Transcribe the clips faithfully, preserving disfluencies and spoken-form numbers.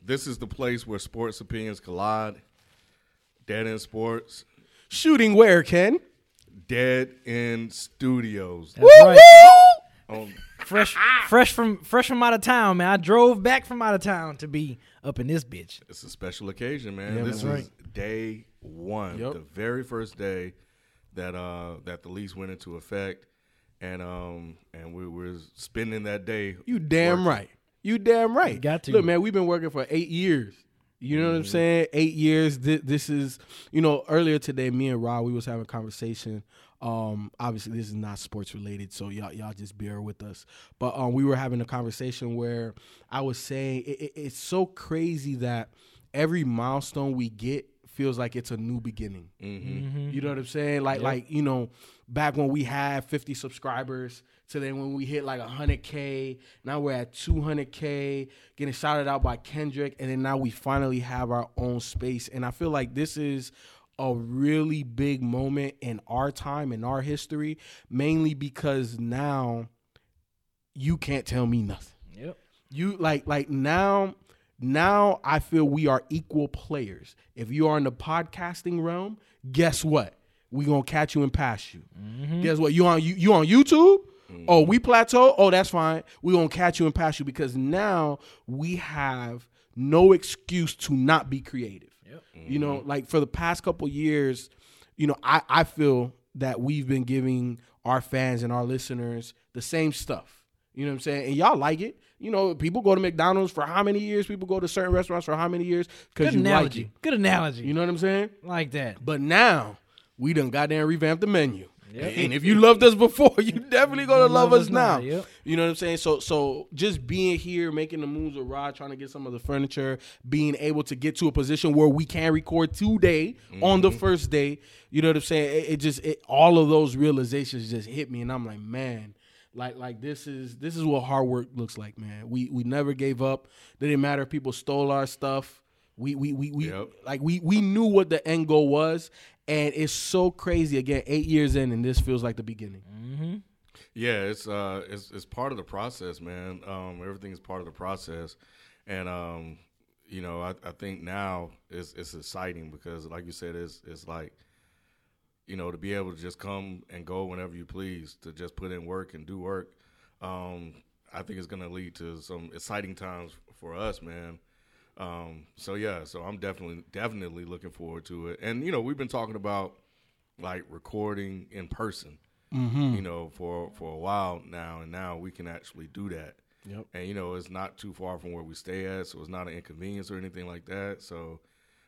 this is the place where sports opinions collide. Dead End Sports. Shooting where, Ken? Dead End Studios. That's woo, right. On, fresh, fresh from fresh from out of town, man. I drove back from out of town to be up in this bitch. It's a special occasion, man. Yeah, this is right. day one, yep. the very first day that uh, that the lease went into effect, and um and we were spending that day. You damn working. right. You damn right. You got to. Look, man, we've been working for eight years. You know mm-hmm. what I'm saying? Eight years. This, this is, you know, earlier today, me and Rob, we was having a conversation. Um, obviously, this is not sports related, so y'all y'all just bear with us. But um, we were having a conversation where I was saying it, it, it's so crazy that every milestone we get feels like it's a new beginning. Mm-hmm. Mm-hmm. You know what I'm saying? Like, yep. like you know, back when we had fifty subscribers, to then when we hit like one hundred K, now we're at two hundred K, getting shouted out by Kendrick, and then now we finally have our own space. And I feel like this is a really big moment in our time, in our history, mainly because now you can't tell me nothing. Yep. You like like now, now I feel we are equal players. If you are in the podcasting realm, guess what? We gonna catch you and pass you. Mm-hmm. Guess what? You on you, you on YouTube? Mm-hmm. Oh, we plateau? Oh, that's fine. We gonna catch you and pass you because now we have no excuse to not be creative. Yep. Mm-hmm. You know, like for the past couple years, you know, I, I feel that we've been giving our fans and our listeners the same stuff. You know what I'm saying? And y'all like it. You know, people go to McDonald's for how many years? People go to certain restaurants for how many years? Because you analogy. like it. Good analogy. You know what I'm saying? Like that. But now, we done goddamn revamped the menu. Yep. And if you loved us before, you definitely gonna love, love us now. now. Yep. You know what I'm saying? So so just being here, making the moves with Rod, trying to get some of the furniture, being able to get to a position where we can record today mm-hmm. on the first day. You know what I'm saying? It, it just it, all of those realizations just hit me, and I'm like, man, like like this is this is what hard work looks like, man. We we never gave up. It didn't matter if people stole our stuff. We we we, we yep. like we we knew what the end goal was. And it's so crazy. Again, eight years in, and this feels like the beginning. Mm-hmm. Yeah, it's uh, it's it's part of the process, man. Um, everything is part of the process, and um, you know, I, I think now it's it's exciting because, like you said, it's it's like, you know, to be able to just come and go whenever you please, to just put in work and do work. Um, I think it's going to lead to some exciting times for us, man. Um, so yeah, so I'm definitely, definitely looking forward to it. And, you know, we've been talking about like recording in person, mm-hmm. you know, for, for a while now. And now we can actually do that. Yep. And, you know, it's not too far from where we stay at. So it's not an inconvenience or anything like that. So,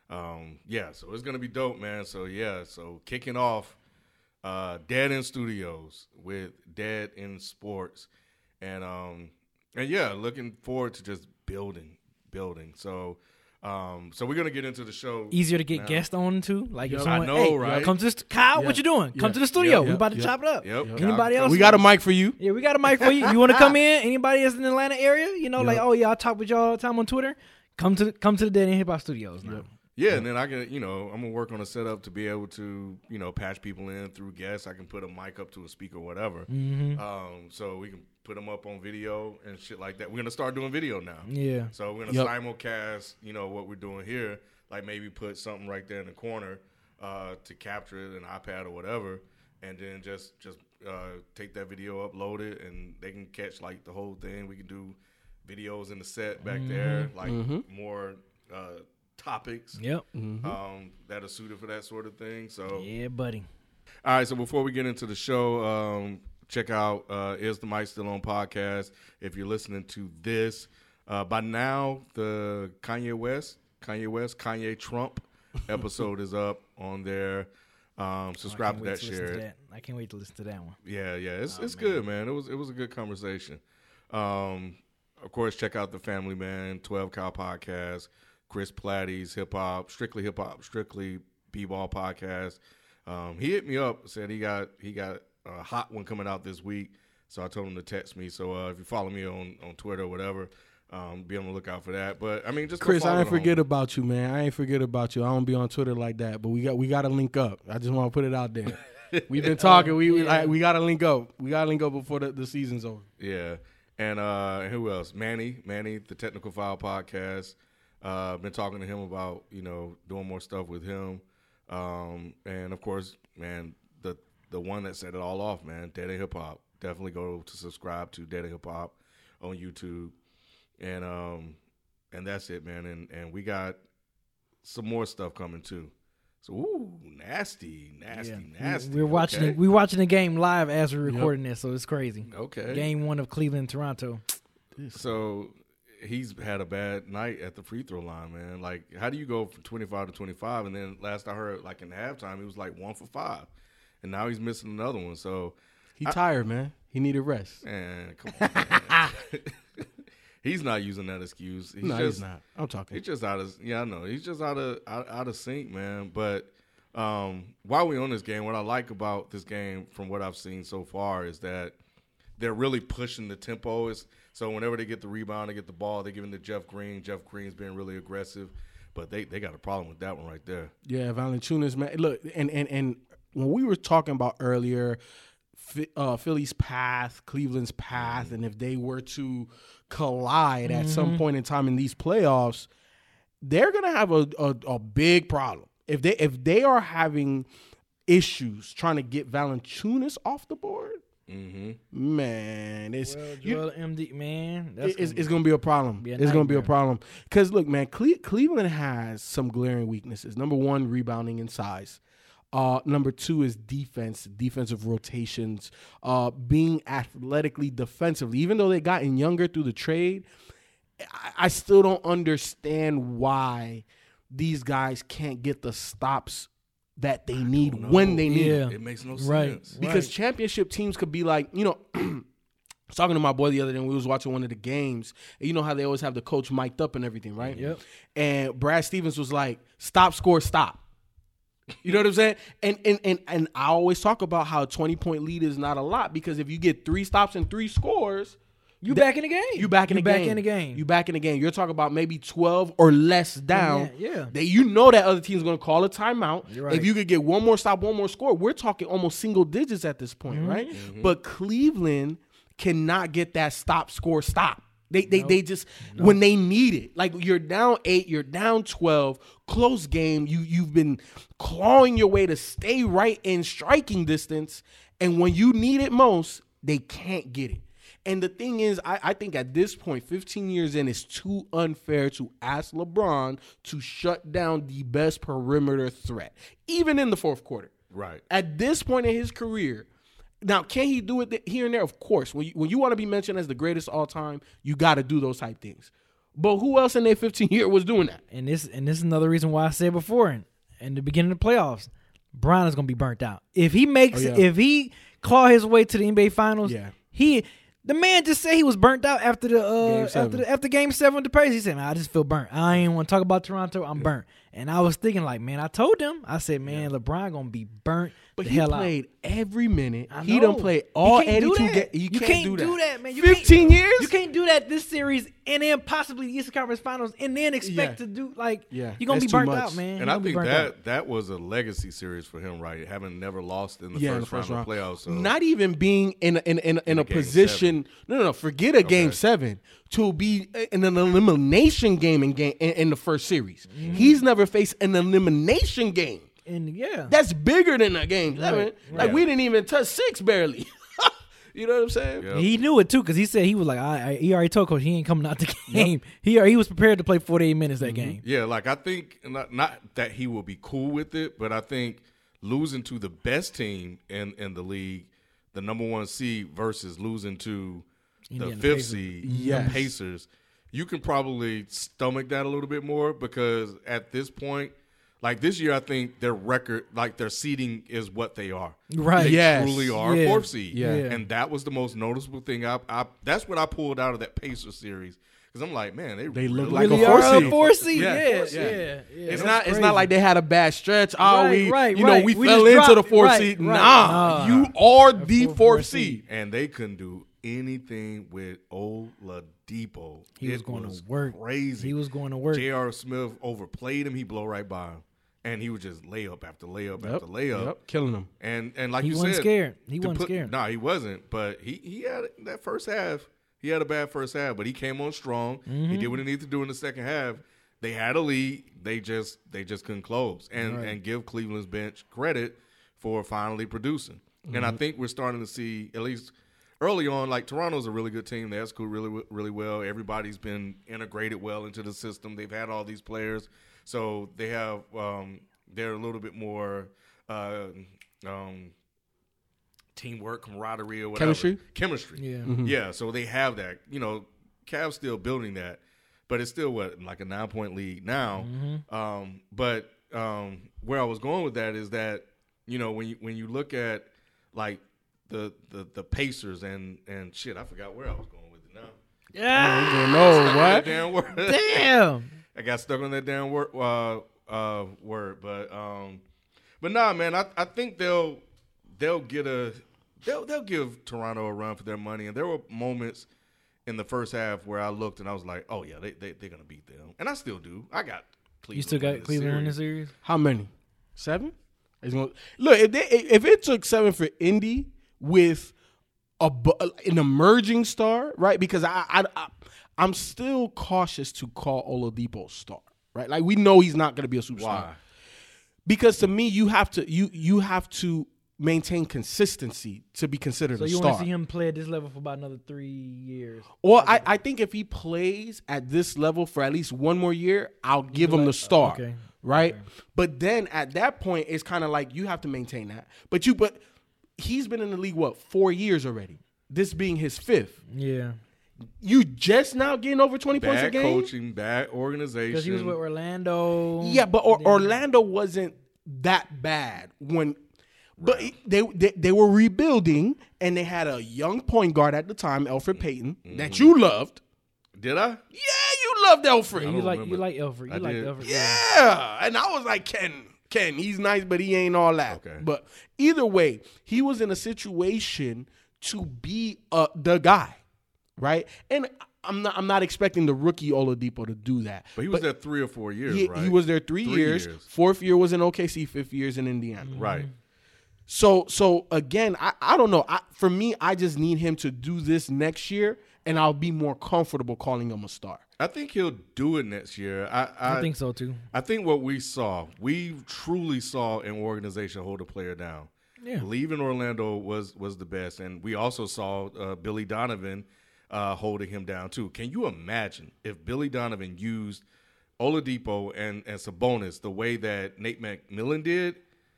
um, yeah, so it's going to be dope, man. So yeah, so kicking off, uh, Dead End Studios with Dead End Sports. And, um, and yeah, looking forward to just building. building. So um, so we're going to get into the show. Easier to get now. guests on, too. Like if I someone, know, hey, right? Come to the st- Kyle, Yeah. what you doing? Yeah. Come to the studio. Yeah. We about to Yeah. chop it up. Yep. Anybody Yep. else? We got a mic for you. Yeah, we got a mic for you. You want to come in? Anybody that's in the Atlanta area? You know, Yep. like, oh, yeah, I talk with y'all all the time on Twitter. Come to the, come to the Dead End Hip Hop Studios now. Yep. Yeah, and then I can, you know, I'm going to work on a setup to be able to, you know, patch people in through guests. I can put a mic up to a speaker or whatever. Mm-hmm. Um, so we can put them up on video and shit like that. We're going to start doing video now. Yeah. So we're going to Yep. simulcast, you know, what we're doing here. Like maybe put something right there in the corner uh, to capture it, an iPad or whatever, and then just just uh, take that video, upload it, and they can catch like the whole thing. We can do videos in the set back Mm-hmm. there, like Mm-hmm. more uh, topics Yep. Mm-hmm. um, that are suited for that sort of thing. So Yeah, buddy. all right, so before we get into the show, um, check out uh, Is the Mic Still On podcast. If you're listening to this, uh, by now the Kanye West, Kanye West, Kanye Trump episode is up on there. Um, subscribe to Oh, I can't that, wait to share listen to it. that. I can't wait to listen to that one. Yeah, yeah, it's Oh, it's man. good, man. It was it was a good conversation. Um, of course, check out the Family Man, twelve Cow podcast, Chris Platty's Hip Hop, Strictly Hip Hop, Strictly B-Ball podcast. Um, he hit me up, said he got he got a hot one coming out this week. So I told him to text me. So uh, if you follow me on, on Twitter or whatever, um, be on the lookout for that. But I mean, just Chris, follow I ain't the forget homie. about you, man. I ain't forget about you. I don't be on Twitter like that, but we got we got to link up. I just want to put it out there. We've been talking. We we, like, we got to link up. We got to link up before the, the season's over. Yeah. And uh, who else? Manny, Manny, the Technical File podcast. Uh, been talking to him about, you know, doing more stuff with him. Um, and, of course, man, the the one that set it all off, man, Dead End Hip Hop. Definitely go to subscribe to Dead End Hip Hop on YouTube. And um, and that's it, man. And, and we got some more stuff coming, too. So, ooh, nasty, nasty, Yeah. nasty. We're watching okay. it. We're watching the game live as we're recording this, so it's crazy. Okay. Game one of Cleveland and Toronto. So he's had a bad night at the free throw line, man. Like, how do you go from twenty-five to twenty-five? And then last I heard, like in halftime, he was like one for five, and now he's missing another one. So He I- tired, man. He needed rest. man, come on, man. He's not using that excuse. He's no, just, he's not. I'm talking. He's just out of yeah, I know. He's just out of out, out of sync, man. But um, while we on this game, what I like about this game, from what I've seen so far, is that they're really pushing the tempo. Is so whenever they get the rebound, they get the ball, they're giving to Jeff Green. Jeff Green's being really aggressive, but they, they got a problem with that one right there. Yeah, Valanciunas, man. Look, and and and when we were talking about earlier, uh, Philly's path, Cleveland's path, mm-hmm. and if they were to collide mm-hmm. at some point in time in these playoffs, they're gonna have a, a, a big problem. If they if they are having issues trying to get Valanciunas off the board, mm-hmm. man, it's well, you, Joel M D, man, that's it's, gonna it's gonna be a problem. Be a it's gonna be a nightmare. problem because look, man, Cle- Cleveland has some glaring weaknesses. Number one, rebounding and size. Uh, number two is defense, defensive rotations, uh, being athletically defensively. Even though they gotten younger through the trade, I, I still don't understand why these guys can't get the stops that they need when they need Yeah. it. It makes no Right. sense. Because Right. championship teams could be like, you know, I was talking to my boy the other day and we was watching one of the games. And you know how they always have the coach mic'd up and everything, right? Yep. And Brad Stevens was like, stop, score, stop. You know what I'm saying? And and and and I always talk about how a twenty-point lead is not a lot because if you get three stops and three scores, You back in the game. you back in you the back game. in the game. You back in the game. You're talking about maybe twelve or less down. Yeah, yeah. That you know that other team's going to call a timeout. You're right. If you could get one more stop, one more score, we're talking almost single digits at this point, Mm-hmm. right? But Cleveland cannot get that stop, score, stop. They they they just when they need it. Like you're down eight, you're down twelve, close game. You you've been clawing your way to stay right in striking distance, and when you need it most, they can't get it. And the thing is, I, I think at this point, fifteen years in, it's too unfair to ask LeBron to shut down the best perimeter threat, even in the fourth quarter. Right. At this point in his career, now, can he do it here and there? Of course. When you, when you want to be mentioned as the greatest all time, you got to do those type things. But who else in their fifteen year was doing that? And this and this is another reason why I said before in, in the beginning of the playoffs, Brown is gonna be burnt out. If he makes Oh, yeah. if he claw his way to the N B A finals, Yeah. he the man just said he was burnt out after the uh Game after seven. the, after game seven with the Pacers. He said, man, I just feel burnt. I ain't want to talk about Toronto. I'm burnt. And I was thinking like, man, I told them, I said, man, LeBron gonna be burnt But the he hell played every minute. out. I He know. done played You all can't do eighty-two that. games. You, You can't, can't do that. do that, man. You fifteen can't- years? You can't do that this series and then possibly the Eastern Conference Finals and then expect Yeah. to do like Yeah. you're gonna That's be too burnt much. out, man. And You're I gonna be think burnt that out. that was a legacy series for him, right? Having never lost in the, Yeah, first, in the first round, round. of the playoffs. So. Not even being in a, in in, in, In a a game position. No, no, no. Forget a game Okay. seven to be in an elimination game in game in, in the first series. Mm-hmm. He's never faced an elimination game. And yeah, That's bigger than a game seven. Right, Like right. we didn't even touch six barely. You know what I'm saying? Yeah. he knew it too because he said he was like, I, I, he already told coach he ain't coming out the game. He he was prepared to play forty-eight minutes that game. Yeah, like I think not, not that he will be cool with it, but I think losing to the best team in, in the league, the number one seed versus losing to Indiana the fifth Pacers. seed, Yes. the Pacers, you can probably stomach that a little bit more because at this point, like this year, I think their record, like their seeding is what they are. Right. They Yes. truly are Yeah. fourth seed. Yeah. Yeah. And that was the most noticeable thing. I, I That's what I pulled out of that Pacers series. Because I'm like, man, they, They look really like a Really four are seed. a four seed. Yeah, Yeah, yeah, four seed. yeah. yeah. It's That's not. It's crazy. not like they had a bad stretch. Oh, Right, we, right, you know, right. we, We fell just into dropped- the fourth right, seed. right. Nah, Nah. you are the fourth- fourth fourth seed. and they couldn't do anything with Oladipo. He was It going was to work. Crazy. He was going to work. J R. Smith overplayed him. He blow right by him, and he would just layup after layup Yep, after layup. yep, killing them. And and like He you wasn't said, scared. He to wasn't scared. Nah, he wasn't. But he he had that first half. He had a bad first half, but he came on strong. Mm-hmm. He did what he needed to do in the second half. they had a lead. They just they just couldn't close and Right. and give Cleveland's bench credit for finally producing. Mm-hmm. And I think we're starting to see, at least early on, like Toronto's a really good team. They execute really really well. Everybody's been integrated well into the system. They've had all these players, so they have um, they're a little bit more uh, um, teamwork, camaraderie, or whatever. Chemistry? Chemistry. Yeah. Mm-hmm. Yeah, so they have that. You know, Cavs still building that, but it's still what like a nine point lead now. Mm-hmm. Um, but um, where I was going with that is that you know when you when you look at like the the, the Pacers and and shit, I forgot where I was going with it now. Yeah. No, That what? damn word. Damn. I got stuck on that damn word. Uh, uh, word, but um, but nah, man, I I think they'll they'll get a they'll they'll give Toronto a run for their money, and there were moments in the first half where I looked and I was like, oh yeah, they they they're gonna beat them, and I still do. I got Cleveland. You still got Cleveland in the series? How many? Seven? It's gonna, look, if they if it took seven for Indy with a bu- an emerging star, right? Because I, I, I I'm still cautious to call Oladipo a star, right? Like we know he's not going to be a superstar. Why? Because to me, you have to you you have to maintain consistency to be considered So a you star. want to see him play at this level for about another three years? Or I, I think if he plays at this level for at least one more year, I'll give him the star. okay. Right? But then at that point, it's kind of like you have to maintain that. But you but he's been in the league, what, four years already? This being his fifth. Yeah. You just now getting over twenty points a Bad game? coaching, bad organization. Because he was with Orlando. Yeah, but or, Then- Orlando wasn't that bad when but they, they they were rebuilding and they had a young point guard at the time, Elfrid Payton, Mm-hmm. that you loved. Did I? Yeah, you loved Elfrid. You don't like remember. you like Elfrid. You I like did. Elfrid. Yeah. And I was like, Ken, Ken, he's nice, but he ain't all that. Okay. But either way, he was in a situation to be uh, the guy, right? And I'm not I'm not expecting the rookie Oladipo to do that. But he was there three or four years, he, right? he was there three, Three years. years. Fourth year was in O K C, fifth year is in Indiana. Right. So so again, I, I don't know. I, for me, I just need him to do this next year, and I'll be more comfortable calling him a star. I think he'll do it next year. I, I, I think so too. I think what we saw, we truly saw an organization hold a player down. Yeah. Leaving Orlando was was the best, and we also saw uh, Billy Donovan uh, holding him down too. Can you imagine if Billy Donovan used Oladipo and and Sabonis the way that Nate McMillan did?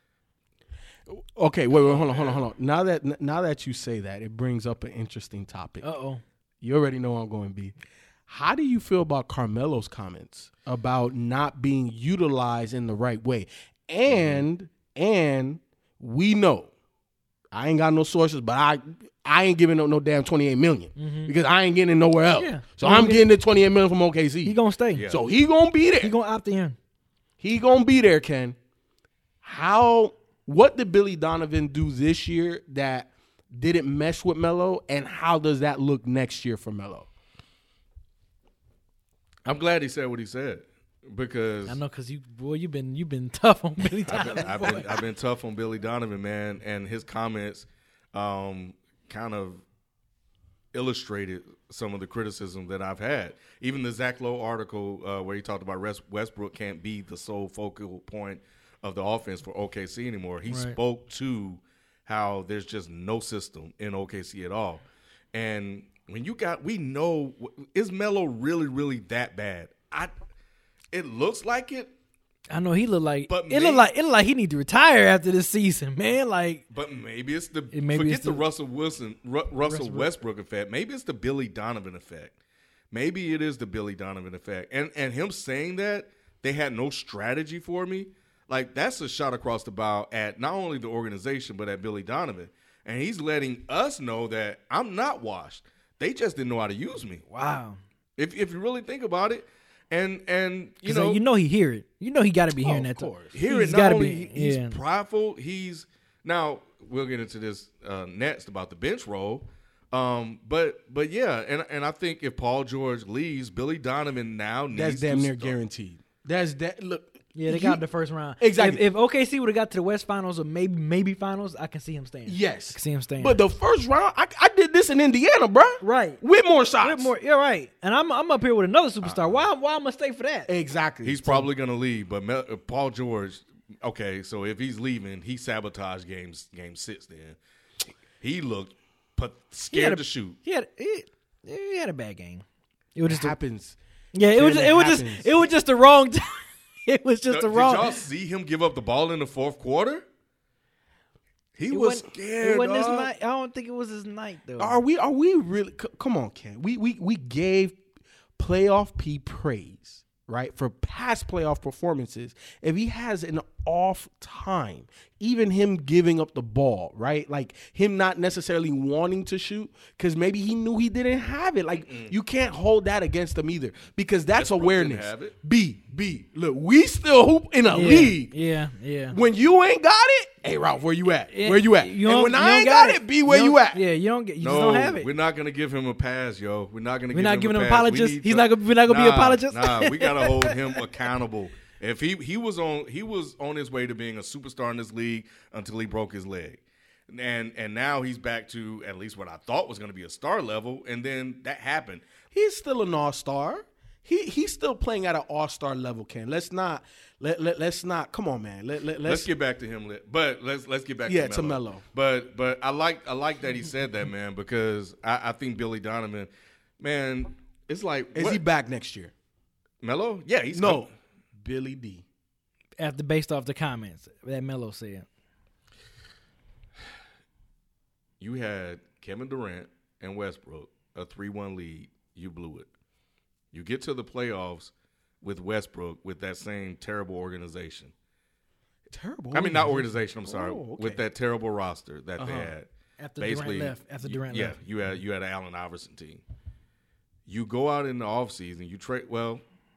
Okay, wait, wait, hold on, hold on, hold on. Now that now that you say that, it brings up an interesting topic. Uh oh. You already know where I'm going to be. How do you feel about Carmelo's comments about not being utilized in the right way? And and we know, I ain't got no sources, but I I ain't giving up no damn twenty-eight million Mm-hmm. because I ain't getting it nowhere else. Yeah. So He I'm gonna getting the twenty-eight million from O K C. He gonna stay. Yeah. So he gonna be there. He gonna opt in. He gonna be there, Ken. How? What did Billy Donovan do this year that didn't mesh with Melo, and how does that look next year for Melo? I'm glad he said what he said because I know, cause you boy, you been you been tough on Billy I've Donovan. been, I've been I've been tough on Billy Donovan, man, and his comments um, kind of illustrated some of the criticism that I've had. Even the Zach Lowe article uh, where he talked about West, Westbrook can't be the sole focal point of the offense for O K C anymore. He Right. spoke to how there's just no system in O K C at all. And when you got, we know, is Melo really, really that bad? I, it looks like it, I know he look like But it may- look like it look like he need to retire after this season, man. Like but maybe it's the It- maybe forget it's the, the- Russell Wilson, Ru- Russell Westbrook. Westbrook effect. Maybe it's the Billy Donovan effect. Maybe it is the Billy Donovan effect. And and him saying that they had no strategy for me, like that's a shot across the bow at not only the organization but at Billy Donovan. And he's letting us know that I'm not washed. They just didn't know how to use me. wow, If if you really think about it, and and you you know know, you know he hear it. You know he got to be Oh, hearing of that. Talk. course. Here, He's not gotta only be- he's yeah. prideful, he's now we'll get into this uh, next about the bench role. Um, but but yeah, and and I think if Paul George leaves, Billy Donovan now needs That's to damn near start- guaranteed. That's that. Look, Yeah, they he- got the first round. Exactly. If, if O K C would have got to the West Finals or maybe maybe Finals, I can see him staying. Yes. I can see him staying. But the first round, I, I did this in Indiana, bro. right. With more shots. With more, you're right. And I'm I'm up here with another superstar. Why why am I stay for that? Exactly. He's probably going to leave, but Mel, uh, Paul George, okay, so if he's leaving, he sabotaged games game six then. He looked but He had scared a- to shoot. He had he, he had a bad game. It was it just a, happens. yeah. It was Tim, it it was just happens. it was just the wrong. Time. It was just Did the wrong. y'all see him give up the ball in the fourth quarter? He It was wasn't- scared, It wasn't his dog. night. I don't think it was his night though. Are we? Are we really? c- Come on, Ken. We we we gave playoff P praise, right, for past playoff performances. If he has an off time, even him giving up the ball, right, like him not necessarily wanting to shoot because maybe he knew he didn't have it. Like you can't hold that against him either because that's Westbrook awareness. didn't have it. B B. Look, we still hoop in a yeah, league. Yeah, yeah. When you ain't got it, hey Ralph, where you at? Yeah, Where you at? you and don't- when you I don't ain't got it, B, where you, don't- at? Yeah, you don't get. You No, just don't have it. we're not gonna give him a pass, yo. We're not gonna. We're give not him giving a him pass. apologists? We need He's to- not gonna- we're not gonna be Nah, apologists? Nah, we gotta hold him accountable. If he he was on he was on his way to being a superstar in this league until he broke his leg, and and now he's back to at least what I thought was gonna be a star level, and then that happened. He's still an all star. He he's still playing at an all star level. Ken, let's not let, let let's not. Come on, man. Let, let Let's, let's get back to him, but let's let's get back Yeah, to to Melo. Melo. But but I like I like that he said that, man, because I, I think Billy Donovan, man, it's like Is what? he back next year? Melo? Yeah, he's No, come- Billy D. After based off the comments that Melo said. You had Kevin Durant and Westbrook, a three one lead. You blew it. You get to the playoffs with Westbrook with that same terrible organization. Terrible. I mean, not organization. I'm sorry, Oh, okay. with that terrible roster that they Uh-huh. had. After Basically, Durant left. After you- Durant yeah, left. you had you had an Allen Iverson team. You go out in the offseason, you trade. Well,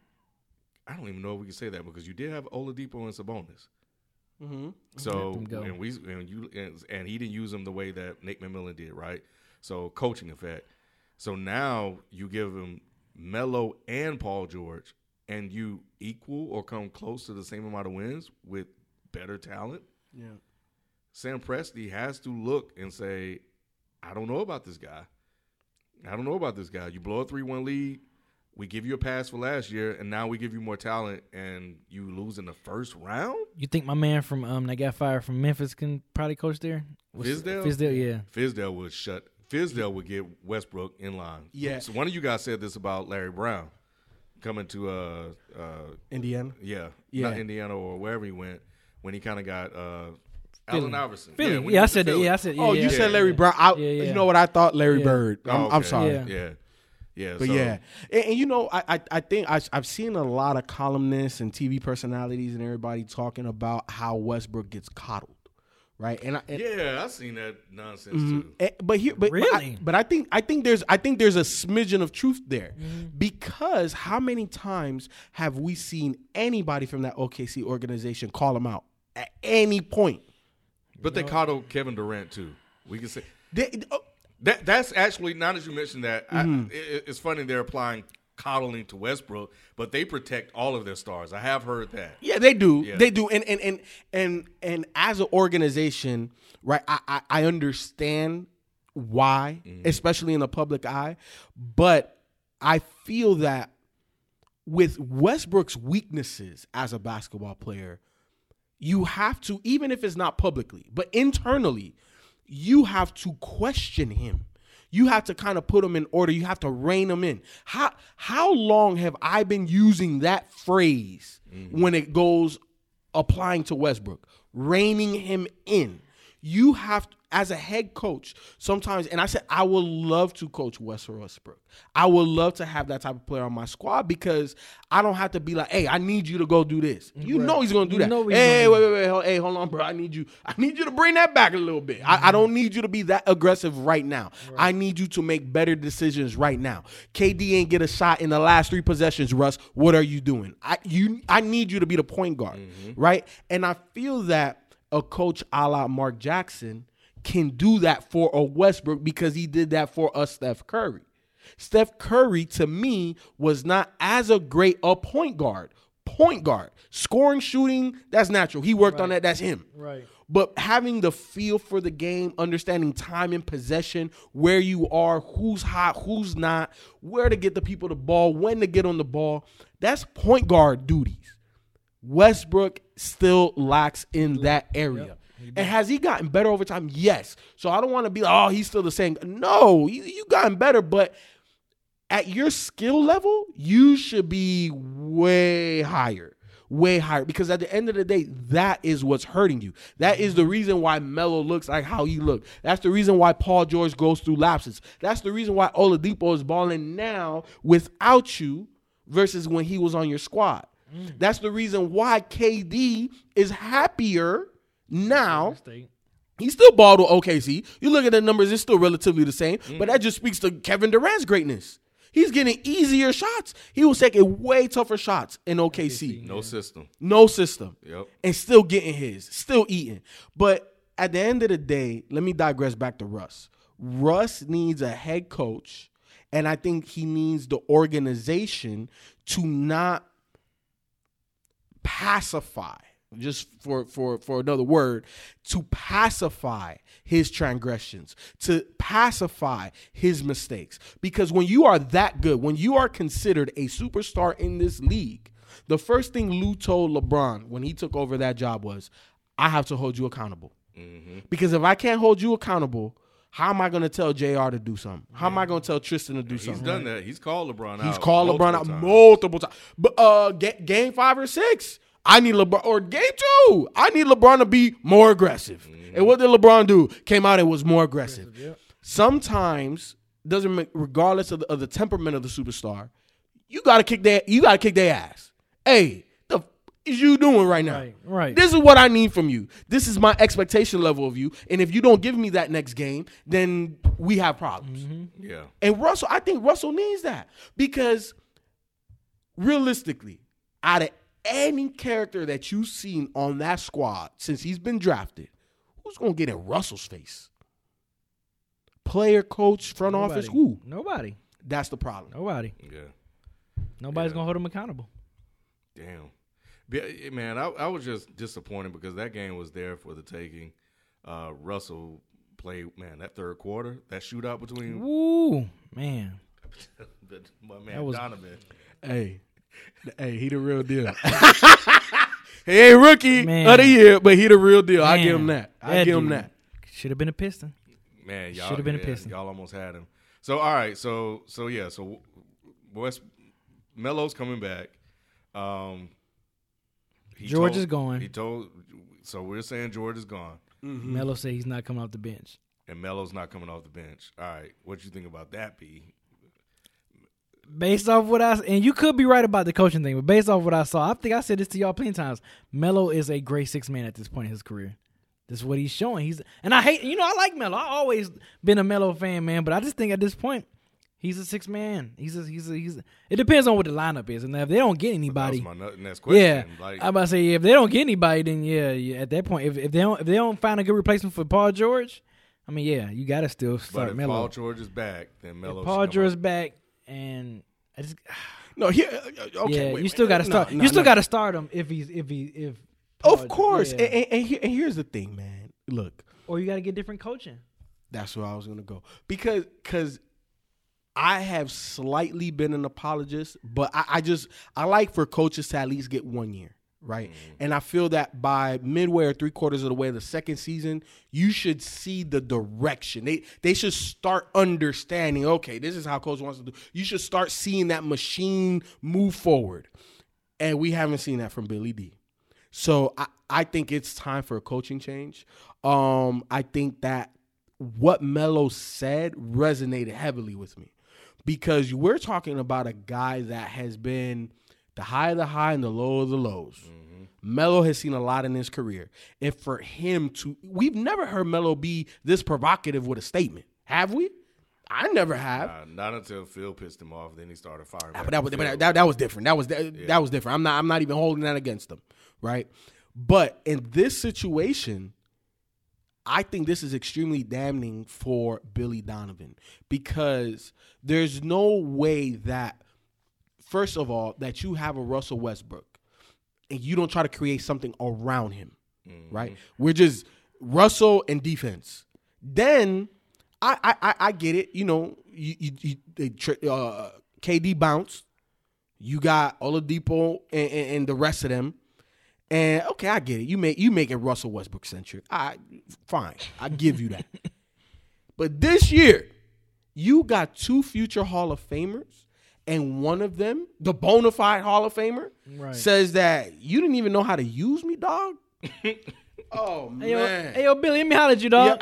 I don't even know if we can say that because you did have Oladipo and Sabonis. Mm-hmm. So them go. and we and you and, and he didn't use them the way that Nate McMillan did, right? So coaching effect. So now you give him Melo and Paul George, and you equal or come close to the same amount of wins with better talent. Yeah. Sam Presti has to look and say, I don't know about this guy. I don't know about this guy. You blow a three one lead. We give you a pass for last year, and now we give you more talent, and you lose in the first round? You think my man from um that got fired from Memphis can probably coach there? What's- Fizdale? Fizdale, yeah. Fizdale would shut. Fizdale would get Westbrook in line. Yeah. So one of you guys said this about Larry Brown coming to uh uh Indiana. yeah, Yeah. not Indiana or wherever he went when he kind of got uh Philly. Allen Iverson. Philly. when Yeah, he I went to said that. Philly. Yeah, I said. Yeah, Oh, yeah, you yeah, said yeah. Larry Brown. I, Yeah, yeah. You know what I thought? Larry Yeah. Bird. I'm, Oh, I'm okay. sorry. Yeah. Yeah. Yeah. But so, yeah, and, and you know, I I, I think I, I've seen a lot of columnists and T V personalities and everybody talking about how Westbrook gets coddled, right? And, I, and Yeah, I've seen that nonsense Mhm. too. Eh, but here, but, but, I, Really? but I think I think there's I think there's a smidgen of truth there, Mm-hmm. because how many times have we seen anybody from that O K C organization call him out at any point? But they coddled Kevin Durant too. We can say They, oh, that. That's actually now that you mentioned that, Mm-hmm. I, it, it's funny they're applying coddling to Westbrook, but they protect all of their stars. I have heard that. yeah, they do, Yeah. they do, and and and and and as an organization, right? I I, I understand why, Mm-hmm. especially in the public eye, but I feel that with Westbrook's weaknesses as a basketball player, you have to, even if it's not publicly, but internally, you have to question him. You have to kind of put him in order. You have to rein him in. How how long have I been using that phrase when it goes applying to Westbrook? Reining him in. You have to, as a head coach, sometimes, and I said I would love to coach Wes Westbrook. I would love to have that type of player on my squad because I don't have to be like, hey, I need you to go do this. You Right. know he's going to do You that. know he's Hey, gonna wait, wait, wait, hold, hey, hold on, bro. I need you. I need you to bring that back a little bit. I, I don't need you to be that aggressive right now. I need you to make better decisions right now. K D ain't get a shot in the last three possessions, Russ. What are you doing? I you. I need you to be the point guard, right? And I feel that a coach a la Mark Jackson can do that for a Westbrook because he did that for a Steph Curry. Steph Curry, to me, was not as a great a point guard, point guard. Scoring, shooting, that's natural. He worked on Right. that. That's him. Right. But having the feel for the game, understanding time and possession, where you are, who's hot, who's not, where to get the people the ball, when to get on the ball, that's point guard duties. Westbrook still lacks in that area. Yep. And has he gotten better over time? Yes. So I don't want to be like, oh, he's still the same. No, you, you gotten better, but at your skill level, you should be way higher. Way higher, because at the end of the day, that is what's hurting you. That is the reason why Melo looks like how he looked. That's the reason why Paul George goes through lapses. That's the reason why Oladipo is balling now without you versus when he was on your squad. Mm. That's the reason why K D is happier now. He still balled with O K C. You look at the numbers, it's still relatively the same, mm. but that just speaks to Kevin Durant's greatness. He's getting easier shots. He was taking way tougher shots in O K C. No system. No system. Yep. And still getting his, still eating. But at the end of the day, let me digress back to Russ. Russ needs a head coach, and I think he needs the organization to not pacify, just for, for, for another word, to pacify his transgressions, to pacify his mistakes. Because when you are that good, when you are considered a superstar in this league, the first thing Lou told LeBron when he took over that job was, I have to hold you accountable. Mm-hmm. Because if I can't hold you accountable, how am I going to tell J R to do something? How am I going to tell Tristan to do He's something? He's done that. He's called LeBron out. He's called LeBron out times. multiple times. But uh, ga- game five or six, I need LeBron, or game two, I need LeBron to be more aggressive. Mm-hmm. And what did LeBron do? Came out and was more aggressive. aggressive yep. Sometimes, doesn't make, regardless of the, of the temperament of the superstar, you gotta kick their, you gotta kick their ass. Hey, the f- is you doing right now? Right, right. This is what I need from you. This is my expectation level of you. And if you don't give me that next game, then we have problems. Mm-hmm. Yeah. And Russell, I think Russell needs that, because realistically, out of any character that you've seen on that squad since he's been drafted, who's going to get in Russell's face? Player, coach, front Nobody. office, who? Nobody. That's the problem. Nobody. Yeah. Nobody's Yeah. going to hold him accountable. Damn. But, man, I, I was just disappointed because that game was there for the taking. Uh, Russell played, man, that third quarter, that shootout between Ooh, man. my man That was- Donovan. Hey, hey, he the real deal. He ain't rookie Man. of the year, but he the real deal. I Man. give him that. I That give him dude that. Should have been a Piston. Man, y'all Should've been a yeah, Piston. Y'all almost had him. So all right, so so yeah, so West Melo's coming back. Um, he George told- is going. He told. So we're saying George is gone, Mm-hmm. Melo said he's not coming off the bench. and Melo's not coming off the bench. All right, what you think about that, P? Based off what I and you could be right about the coaching thing, but based off what I saw, I think I said this to y'all plenty of times. Melo is a great six man at this point in his career. This is what he's showing. He's and I hate you know I like Melo. I always been a Melo fan, man. But I just think at this point, he's a six man. He's a, he's a, he's. A, it depends on what the lineup is, and if they don't get anybody, That was my next question. yeah, like, I'm about to say yeah, if they don't get anybody, then yeah, yeah. At that point, if if they don't if they don't find a good replacement for Paul George, I mean yeah, you got to still but start if Melo. Paul George is back, then Melo. If Paul George is back, and I just. No, here. Okay, yeah, wait, you still got to no, start. no, you still no. got to start him if he's if he if. Of Paul- course. yeah. And, and, and, here, and here's the thing, man. Look, Or you got to get different coaching. that's where I was going to go. Because cause I have slightly been an apologist, but I, I just, I like for coaches to at least get one year, right? Mm. And I feel that by midway or three quarters of the way of the second season, you should see the direction. They they should start understanding, okay, this is how coach wants to do. You should start seeing that machine move forward. And we haven't seen that from Billy D. So I, I think it's time for a coaching change. Um, I think that what Melo said resonated heavily with me, because we're talking about a guy that has been the high of the high and the low of the lows. Mm-hmm. Melo has seen a lot in his career. And for him to, we've never heard Melo be this provocative with a statement. Have we? I never have. Uh, not until Phil pissed him off. Then he started firing. Ah, back but that was at but Phil. that, that was different. That was that, Yeah. that was different. I'm not I'm not even holding that against them, right? But in this situation, I think this is extremely damning for Billy Donovan, because there's no way that, first of all, that you have a Russell Westbrook and you don't try to create something around him, Mm-hmm. right? We're just Russell and defense. Then I I I, I get it. You know, you you, you they, uh, K D bounced. You got Oladipo and, and, and the rest of them. And okay, I get it. You make you make it Russell Westbrook centric. I fine. I give you that. But this year, you got two future Hall of Famers, and one of them, the bona fide Hall of Famer, Right. says that you didn't even know how to use me, dog. Oh Hey yo, man. hey yo, Billy, let me holler at you, dog.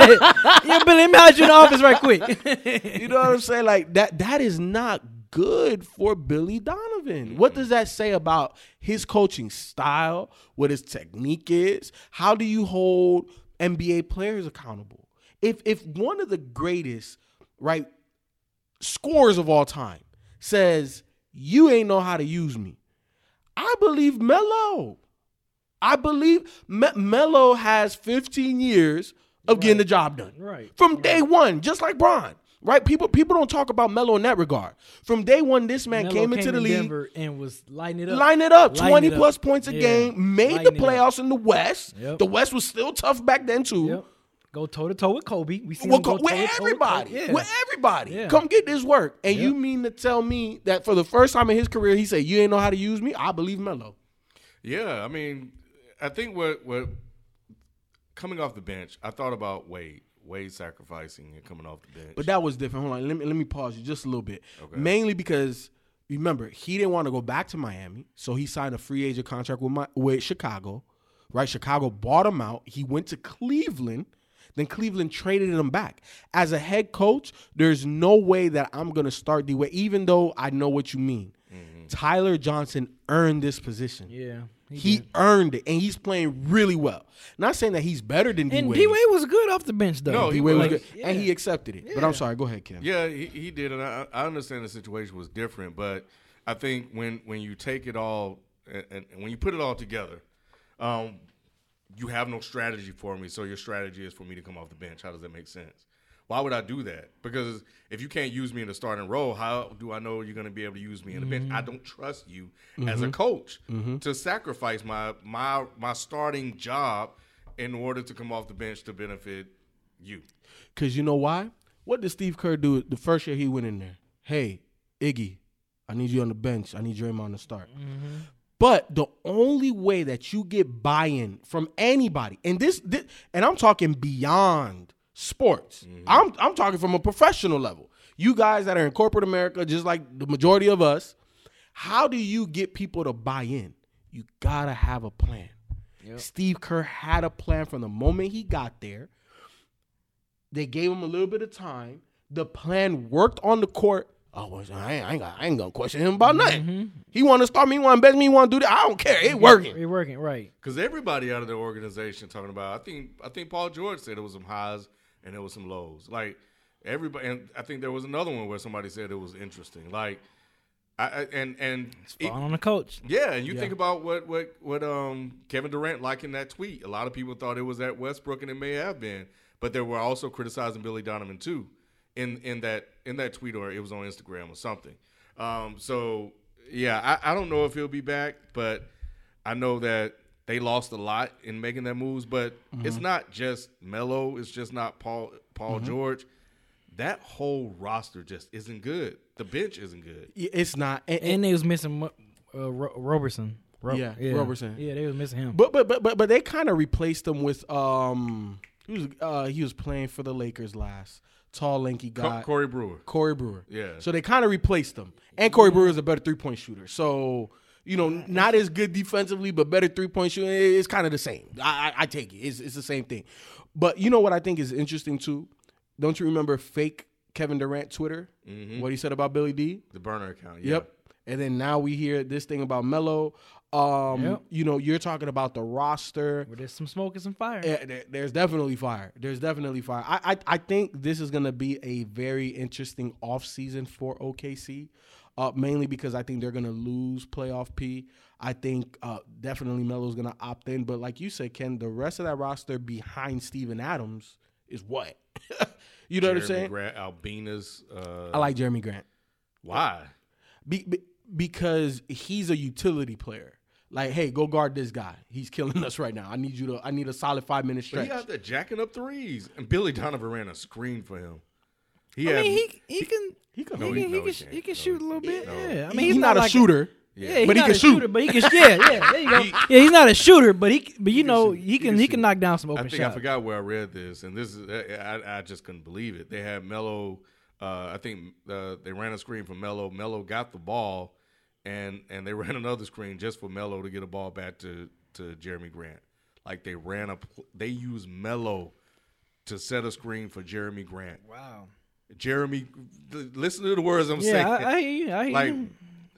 Yo, Billy, let me holler at you in the office right quick. You know what I'm saying? Like that that is not good for Billy Donovan. What does that say about his coaching style, what his technique is? How do you hold N B A players accountable? If if one of the greatest, right, scorers of all time says, you ain't know how to use me, I believe Melo. I believe Me- Melo has fifteen years of getting the job done. Right. From day one, just like Bron. Right? People people don't talk about Melo in that regard. From day one, this man Melo came into the in league, Denver and was lighting it up. line it up, Lighting twenty it up. plus points a Yeah. game, made Lighting the it up. playoffs in the West. Yep. The West was still tough back then too. Yep. Go toe to toe with Kobe. We see Well, him go go- with toe-to-toe everybody, Kobe. Yeah. with everybody, Yeah. come get this work. And Yep. you mean to tell me that for the first time in his career, he said, "You ain't know how to use me"? I believe Melo. Yeah, I mean, I think what what coming off the bench, I thought about Wade, Wade sacrificing and coming off the bench. But that was different. Hold on, let me let me pause you just a little bit. Okay. Mainly because remember he didn't want to go back to Miami, so he signed a free agent contract with my, with Chicago. Right, Chicago bought him out. He went to Cleveland. Then Cleveland traded him back. As a head coach, there's no way that I'm going to start the way, even though I know what you mean. Mm-hmm. Tyler Johnson earned this position. Yeah. He did. earned it, and he's playing really well. Not saying that he's better than D And Wade. D Wade was good off the bench though. No, D he Wade was was. good, Yeah. and he accepted it. But Yeah. I'm sorry. Go ahead, Kim. Yeah, he, he did, and I, I understand the situation was different, but I think when when you take it all and, and when you put it all together, um, you have no strategy for me, so your strategy is for me to come off the bench. How does that make sense? Why would I do that? Because if you can't use me in the starting role, how do I know you're going to be able to use me in the bench? I don't trust you as a coach to sacrifice my my my starting job in order to come off the bench to benefit you. Because you know why? What did Steve Kerr do the first year he went in there? Hey, Iggy, I need you on the bench. I need Draymond to start. Mm-hmm. But the only way that you get buy-in from anybody, and this, this and I'm talking beyond sports. Mm-hmm. I'm I'm talking from a professional level. You guys that are in corporate America, just like the majority of us, how do you get people to buy in? You gotta have a plan. Yep. Steve Kerr had a plan from the moment he got there. They gave him a little bit of time. The plan worked on the court. Oh, well, I ain't, I ain't, I ain't gonna question him about nothing. Mm-hmm. He want to start me, he want to bet me, he want to do that. I don't care. It working. It working, right. Because everybody out of the organization talking about, I think I think Paul George said there was some highs and there was some lows. Like everybody, and I think there was another one where somebody said it was interesting. Like, I, I and and it- Falling on the coach. yeah, and you Yeah. think about what what what um Kevin Durant liked in that tweet. A lot of people thought it was at Westbrook, and it may have been, but they were also criticizing Billy Donovan too in in that in that tweet, or it was on Instagram or something. Um, so yeah, I, I don't know if he'll be back, but I know that they lost a lot in making that moves. But it's not just Melo. It's just not Paul Paul George. That whole roster just isn't good. The bench isn't good. Yeah, it's not. And, And they was missing uh, Ro- Robertson. Ro- Yeah, Roberson. Yeah, they was missing him. but but but but but they kind of replaced him with um he was uh he was playing for the Lakers last. Tall, lanky Co- guy. Corey Brewer. Corey Brewer. Yeah. So they kind of replaced him. And Corey Brewer is a better three-point shooter. So, you know, not as good defensively, but better three-point shooter. It's kind of the same. I, I, I take it. It's, it's the same thing. But you know what I think is interesting, too? Don't you remember fake Kevin Durant Twitter? Mm-hmm. What he said about Billy D? The burner account. Yeah. Yep. And then now we hear this thing about Melo. Um, Yep. You know, you're talking about the roster. Where there's some smoke and some fire. Yeah, there- there's definitely fire. There's definitely fire. I, I I think this is going to be a very interesting offseason for O K C, uh, mainly because I think they're going to lose playoff P. I think uh, definitely Melo's going to opt in. But like you said, Ken, the rest of that roster behind Steven Adams is what? You know what I'm Jeremy saying? Grant, Albina's. Uh, I like Jeremy Grant. why? Be, be, because he's a utility player. Like, hey, go guard this guy. He's killing us right now. I need you to. I need a solid five minute But stretch. he out there jacking up threes, and Billy Donovan ran a screen for him. He I had, mean, he he can he can. No, he he- can no, he he can, can't. he can No, shoot a little he- bit. no. Yeah, I He- mean, he's, he's not, a like shooter. Yeah, Yeah. he's But he not can a shoot. shooter, but he can. Yeah, yeah. There you go. He- Yeah, he's not a shooter, but he, but you can know, shoot. he He can can he can shoot. knock down some I open think shots. I forgot where I read this, and this is I, I just couldn't believe it. They had Melo. Uh, I think uh, they ran a screen for Melo. Melo got the ball, and and they ran another screen just for Melo to get a ball back to, to Jeremy Grant. Like they ran a, pl- they used Melo to set a screen for Jeremy Grant. Wow. Jeremy, th- listen to the words I'm Yeah, saying. I, I hear you. I hear like you.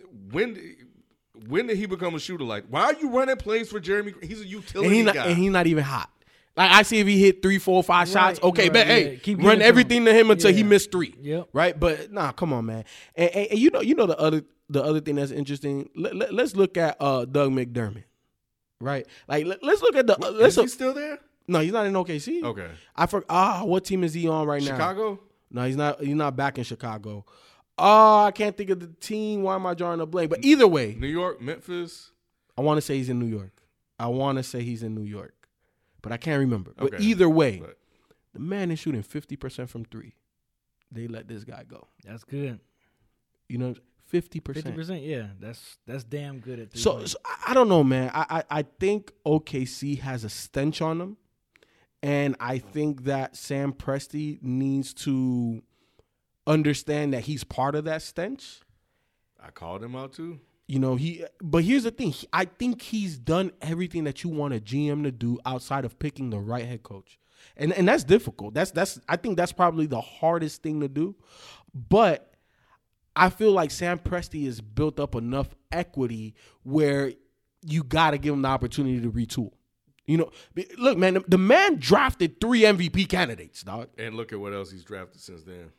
when when did he become a shooter? Like why are you running plays for Jeremy? Grant? He's a utility and he not, guy. and he's not even hot. Like I see if he hit three, four, five Right, shots. Okay, right, but yeah. hey, Keep run giving it to everything to him until he Yeah. missed three. Yep. Right, but nah, come on, man. And, and, and you know, you know the other the other thing that's interesting. Let, let, let's look at uh, Doug McDermott. Right, like let, us look at the. Uh, let's Is he look, still there? no, he's not in O K C. Okay. I forgot. Ah, what team is he on right now? Chicago? No, he's not. He's not back in Chicago. Oh, I can't think of the team. Why am I drawing a blank? But either way, New York, Memphis. I want to say he's in New York. I want to say he's in New York, but I can't remember. But Okay. either way, But the man is shooting fifty percent from three. They let this guy go. That's good. You know, fifty Fifty percent. percent. Yeah, that's that's damn good at three So, points. so I I don't know, man. I, I I think O K C has a stench on them, and I think that Sam Presti needs to understand that he's part of that stench. I called him out too. You know, he. But here's the thing. He- I think he's done everything that you want a G M to do outside of picking the right head coach, and and that's difficult. That's that's. I think that's probably the hardest thing to do, but I feel like Sam Presti has built up enough equity where you got to give him the opportunity to retool. You know, be- look, man, the, the man drafted three M V P candidates, dog. And look at what else he's drafted since then.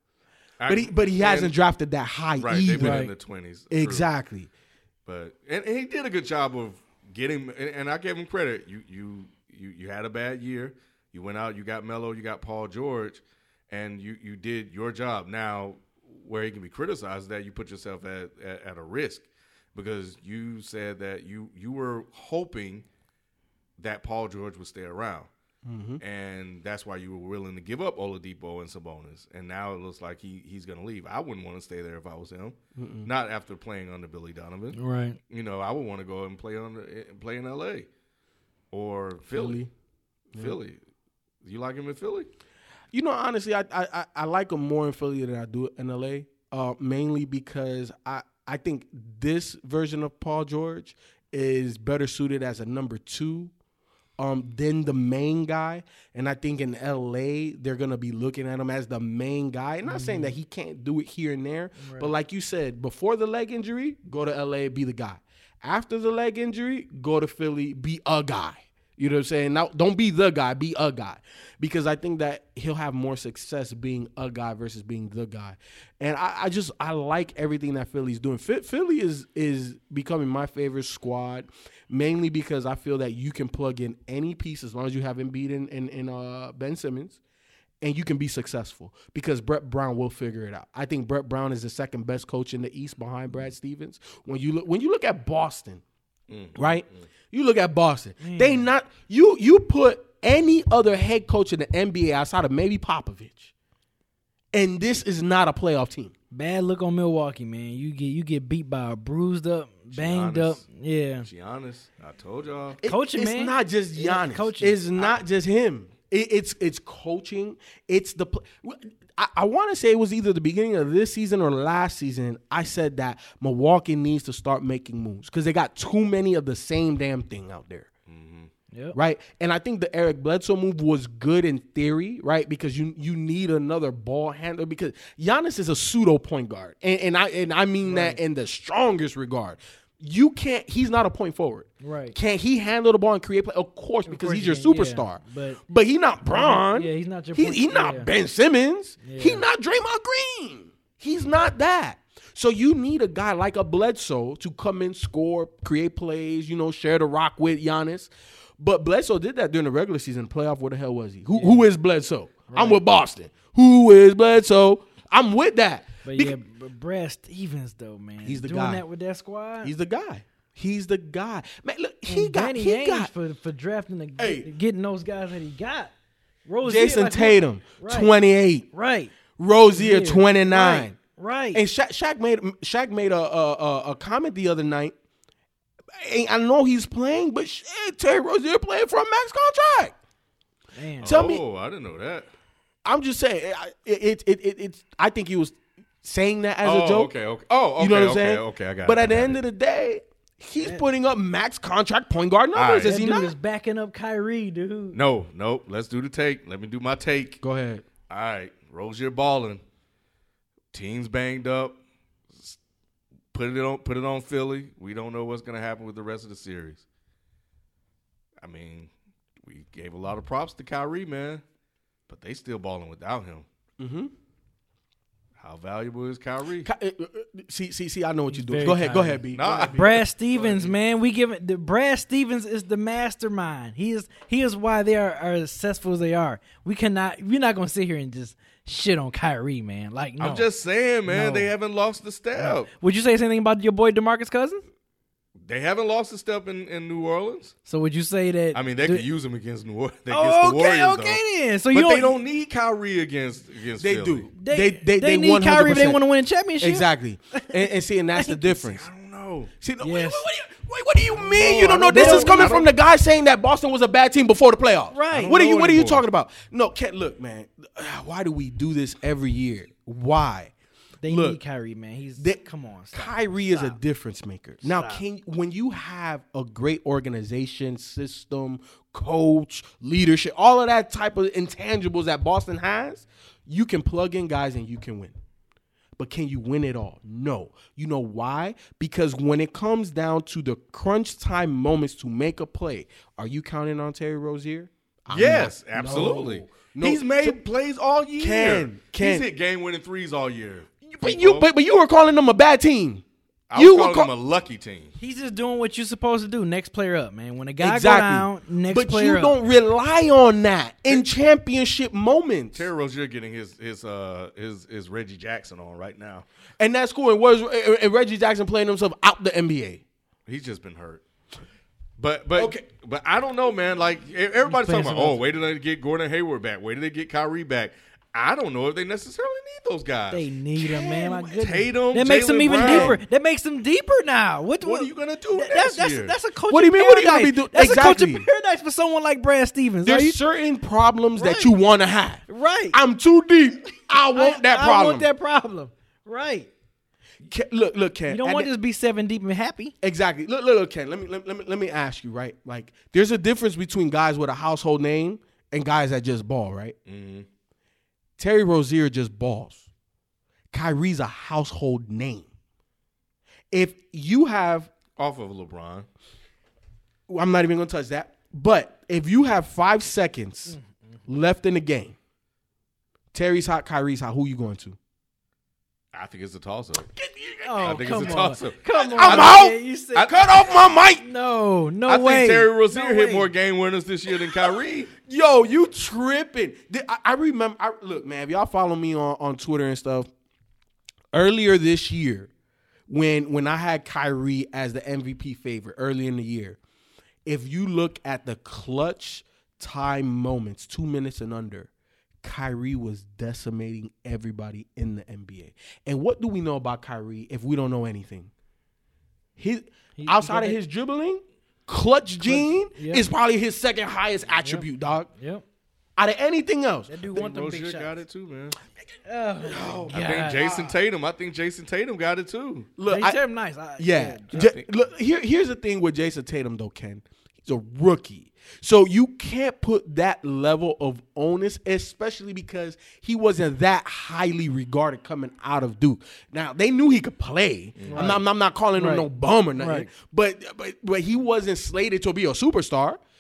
But he but he and- hasn't drafted that high Right, they've either. been Right. in the twenties. Exactly. But and, and he did a good job of getting. And, and I give him credit. You you you you had a bad year. You went out. You got Melo. You got Paul George, and you you did your job. Now, where he can be criticized, is that you put yourself at, at at a risk because you said that you you were hoping that Paul George would stay around. Mm-hmm. And that's why you were willing to give up Oladipo and Sabonis. And now it looks like he he's going to leave. I wouldn't want to stay there if I was him. Mm-mm. Not after playing under Billy Donovan. Right. You know, I would want to go and play on the, play in L A or Philly. Philly. Philly. You like him in Philly? You know, honestly, I I I- I like him more in Philly than I do in L A. Uh, mainly because I I think this version of Paul George is better suited as a number two. Um, than the main guy, and I think in L A they're gonna be looking at him as the main guy. And not Mm-hmm. saying that he can't do it here and there, Right. but like you said, before the leg injury, go to L A, be the guy. After the leg injury, go to Philly, be a guy. You know what I'm saying? Now, don't be the guy, be a guy. Because I think that he'll have more success being a guy versus being the guy. And I, I just, I like everything that Philly's doing. Phi- Philly is is becoming my favorite squad, mainly because I feel that you can plug in any piece as long as you have Embiid and, and, and uh, Ben Simmons, and you can be successful because Brett Brown will figure it out. I think Brett Brown is the second best coach in the East behind Brad Stevens. When you look, when you look at Boston, right? You look at Boston. They not you. You put any other head coach in the N B A outside of maybe Popovich, and this is not a playoff team. Bad look on Milwaukee, man. You get you get beat by a bruised up, banged Giannis. up. Yeah. Giannis, I told y'all. It- Coaching, it's man. not just Yeah, Giannis. coaching. It's not just him. It, it's it's coaching. It's the. pl- I, I want to say it was either the beginning of this season or last season. I said that Milwaukee needs to start making moves because they got too many of the same damn thing out there. Yep. Right, and I think the Eric Bledsoe move was good in theory, right? Because you you need another ball handler because Giannis is a pseudo point guard, and, and I and I mean Right. that in the strongest regard. You can't. He's not a point forward. Right. Can he handle the ball and create play? Of course, because course he's he your can, yeah. superstar. But- but he's not Bron. Yeah, he's not your He, point- he's not yeah. Ben Simmons. Yeah. He's not Draymond Green. He's not that. So you need a guy like a Bledsoe to come in, score, create plays, you know, share the rock with Giannis. But Bledsoe did that during the regular season. Playoff, where the hell was he? Who Who is Bledsoe? I'm with Boston. Who is Bledsoe? I'm with that. But Bec- yeah, but Brad Stevens though, man, He's the doing guy. that with that squad. He's the guy. He's the guy. Man, look, he And got Danny he Ainge got for for drafting the Hey. getting those guys that he got. Rozier, Jason like, Tatum, right. twenty-eight. Right. Rozier, Yeah. twenty-nine. Right. And Shaq, Shaq made Shaq made a, a a a comment the other night. I know he's playing, but shit, Terry Rozier playing for a max contract. Man. Tell oh, me- I didn't know that. I'm just saying, it it it, it it's. I think he was saying that as oh, a joke. okay, okay. Oh, okay, You know what I'm okay, saying? okay, I got But it. at the I got end it. of the day, he's putting up max contract point guard numbers, right. is that he dude not? is backing up Kyrie, dude. No, no. Let's do the take. Let me do my take. Go ahead. All right, Rozier balling. Team's banged up. Put it on. Put it on Philly. We don't know what's going to happen with the rest of the series. I mean, we gave a lot of props to Kyrie, man, but they still balling without him. Mm-hmm. How valuable is Kyrie? Ky- uh, uh, See, see, see. I know what you're doing. very Go ahead. Go Kyrie. ahead, B. Go Nah. ahead, B. Brad Stevens, man, we give it. The Brad Stevens is the mastermind. He is. He is why they are, are as successful as they are. We cannot. We're not gonna sit here and just shit on Kyrie, man. Like, no. I'm just saying, man, No. they haven't lost a step. Would you say anything about your boy DeMarcus Cousins? They haven't lost a step in, in New Orleans. So would you say that? I mean, they the- could use him against New Orleans. Against Oh, the okay, Warriors, okay though. then. So But you don't, they don't need Kyrie against against They Philly. do. They They they, they they need one hundred Kyrie if they percent. want to win a championship. Exactly. And, and see, and that's the difference. I don't know. See, no, Yes. wait, wait, wait, what do you mean? No, You I don't know? don't This know. is coming I from don't- the guy saying that Boston was a bad team before the playoffs. Right. What are you know What are you anymore. talking about? No, Ken, look, man. Why do we do this every year? Why? They Look, need Kyrie, man. He's they- come on. Stop. Kyrie is a difference maker. Now, Stop. can when you have a great organization, system, coach, leadership, all of that type of intangibles that Boston has, you can plug in guys and you can win. But can you win it all? No. You know why? Because when it comes down to the crunch time moments to make a play, are you counting on Terry Rozier? I'm Yes, not. absolutely. No. No. He's made So- plays all year. Ken, Ken. He's hit game-winning threes all year. But you, but, but you were calling them a bad team. I you was were calling call- him a lucky team. He's just doing what you're supposed to do. Next player up, man. When a guy Exactly. go down, next but player you up. don't rely on that in championship moments. Terry Rozier getting his his uh his his Reggie Jackson on right now. And that's cool. And, was, and Reggie Jackson playing himself out the N B A. He's just been hurt. But but Okay. but I don't know, man. Like e- everybody's playing talking about, some oh, other- wait till they get Gordon Hayward back. Wait till they get Kyrie back. I don't know if they necessarily need those guys. They need him, man. My goodness. Tatum, that makes them Jaylen even Brown. deeper. That makes them deeper now. What, What are you gonna do that- next that's, that's, year? that's a coaching What do you mean, what are you gonna paradise. be doing? That's Exactly. a coaching paradise for someone like Brad Stevens. Are There's you certain problems that Right. you want to have. right? I'm too deep. I want I- that I problem. want that problem. Right. Ken, look, look, Ken. You don't at want the- to just be seven deep and happy. Exactly. Look, look, look, Ken. Let me, let, let me let me ask you, right? Like, there's a difference between guys with a household name and guys that just ball, right? Mhm. Terry Rozier just balls. Kyrie's a household name. If you have, Off of LeBron. I'm not even going to touch that. But if you have five seconds left in the game, Terry's hot, Kyrie's hot. Who you going to? I think it's a toss up. Oh, think it's come a on. toss-up. Come on. I'm man. out. You said, I- Cut off my mic. no, no I way. think Terry Rozier No hit way. more game winners this year than Kyrie. Yo, you tripping. Th- I, I remember, I, look, man, if y'all follow me on, on Twitter and stuff, earlier this year, when when I had Kyrie as the M V P favorite early in the year, if you look at the clutch time moments, two minutes and under, Kyrie was decimating everybody in the N B A. And what do we know about Kyrie if we don't know anything? His He- outside he of got his dribbling, clutch gene yeah. is probably his second highest attribute, dog. Yep. Out of anything else. That dude I want think them big Rozier shots. got it too, man. Oh, I think Jason Tatum. I think Jason Tatum got it too. Look, They I- said him nice. I, yeah. I J- think- look, here, here's the thing with Jason Tatum, though, Ken. He's a rookie. So you can't put that level of onus, especially because he wasn't that highly regarded coming out of Duke. Now, they knew he could play. I'm, not, I'm not calling him Right. no bum or nothing. Right. But, but but he wasn't slated to be a superstar.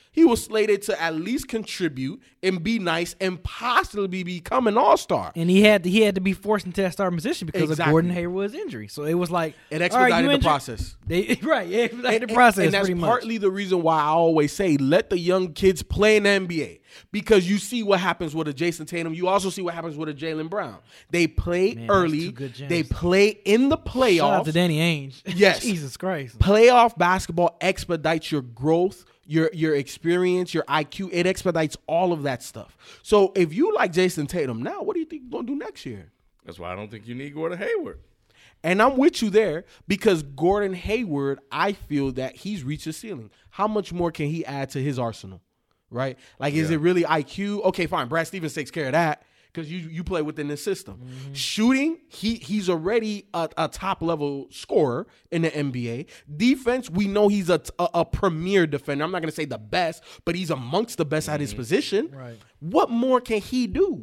He was slated to at least contribute and be nice and possibly become an all-star. And he had to, he had to be forced into that starting position because Exactly. of Gordon Hayward's injury. So it was like It all expedited right, you the injured? process. They, right, yeah, it expedited And, the process and that's pretty much. partly the reason why I always say let the young kids play in the N B A, because you see what happens with a Jason Tatum. You also see what happens with a Jaylen Brown. They play Man, that's early. two good gems. They play in the playoffs. Shout out to Danny Ainge. Yes. Jesus Christ. Playoff basketball expedites your growth, your your experience, your I Q. It expedites all of that stuff. So if you like Jason Tatum now, what do you think you're going to do next year? That's why I don't think you need Gordon Hayward. And I'm with you there because Gordon Hayward, I feel that he's reached a ceiling. How much more can he add to his arsenal, right? Like, is Yeah. it really I Q? Okay, fine. Brad Stevens takes care of that because you you play within the system. Mm-hmm. Shooting, he he's already a, a top level scorer in the N B A. Defense, we know he's a, a, a premier defender. I'm not going to say the best, but he's amongst the best at his position. Right. What more can he do?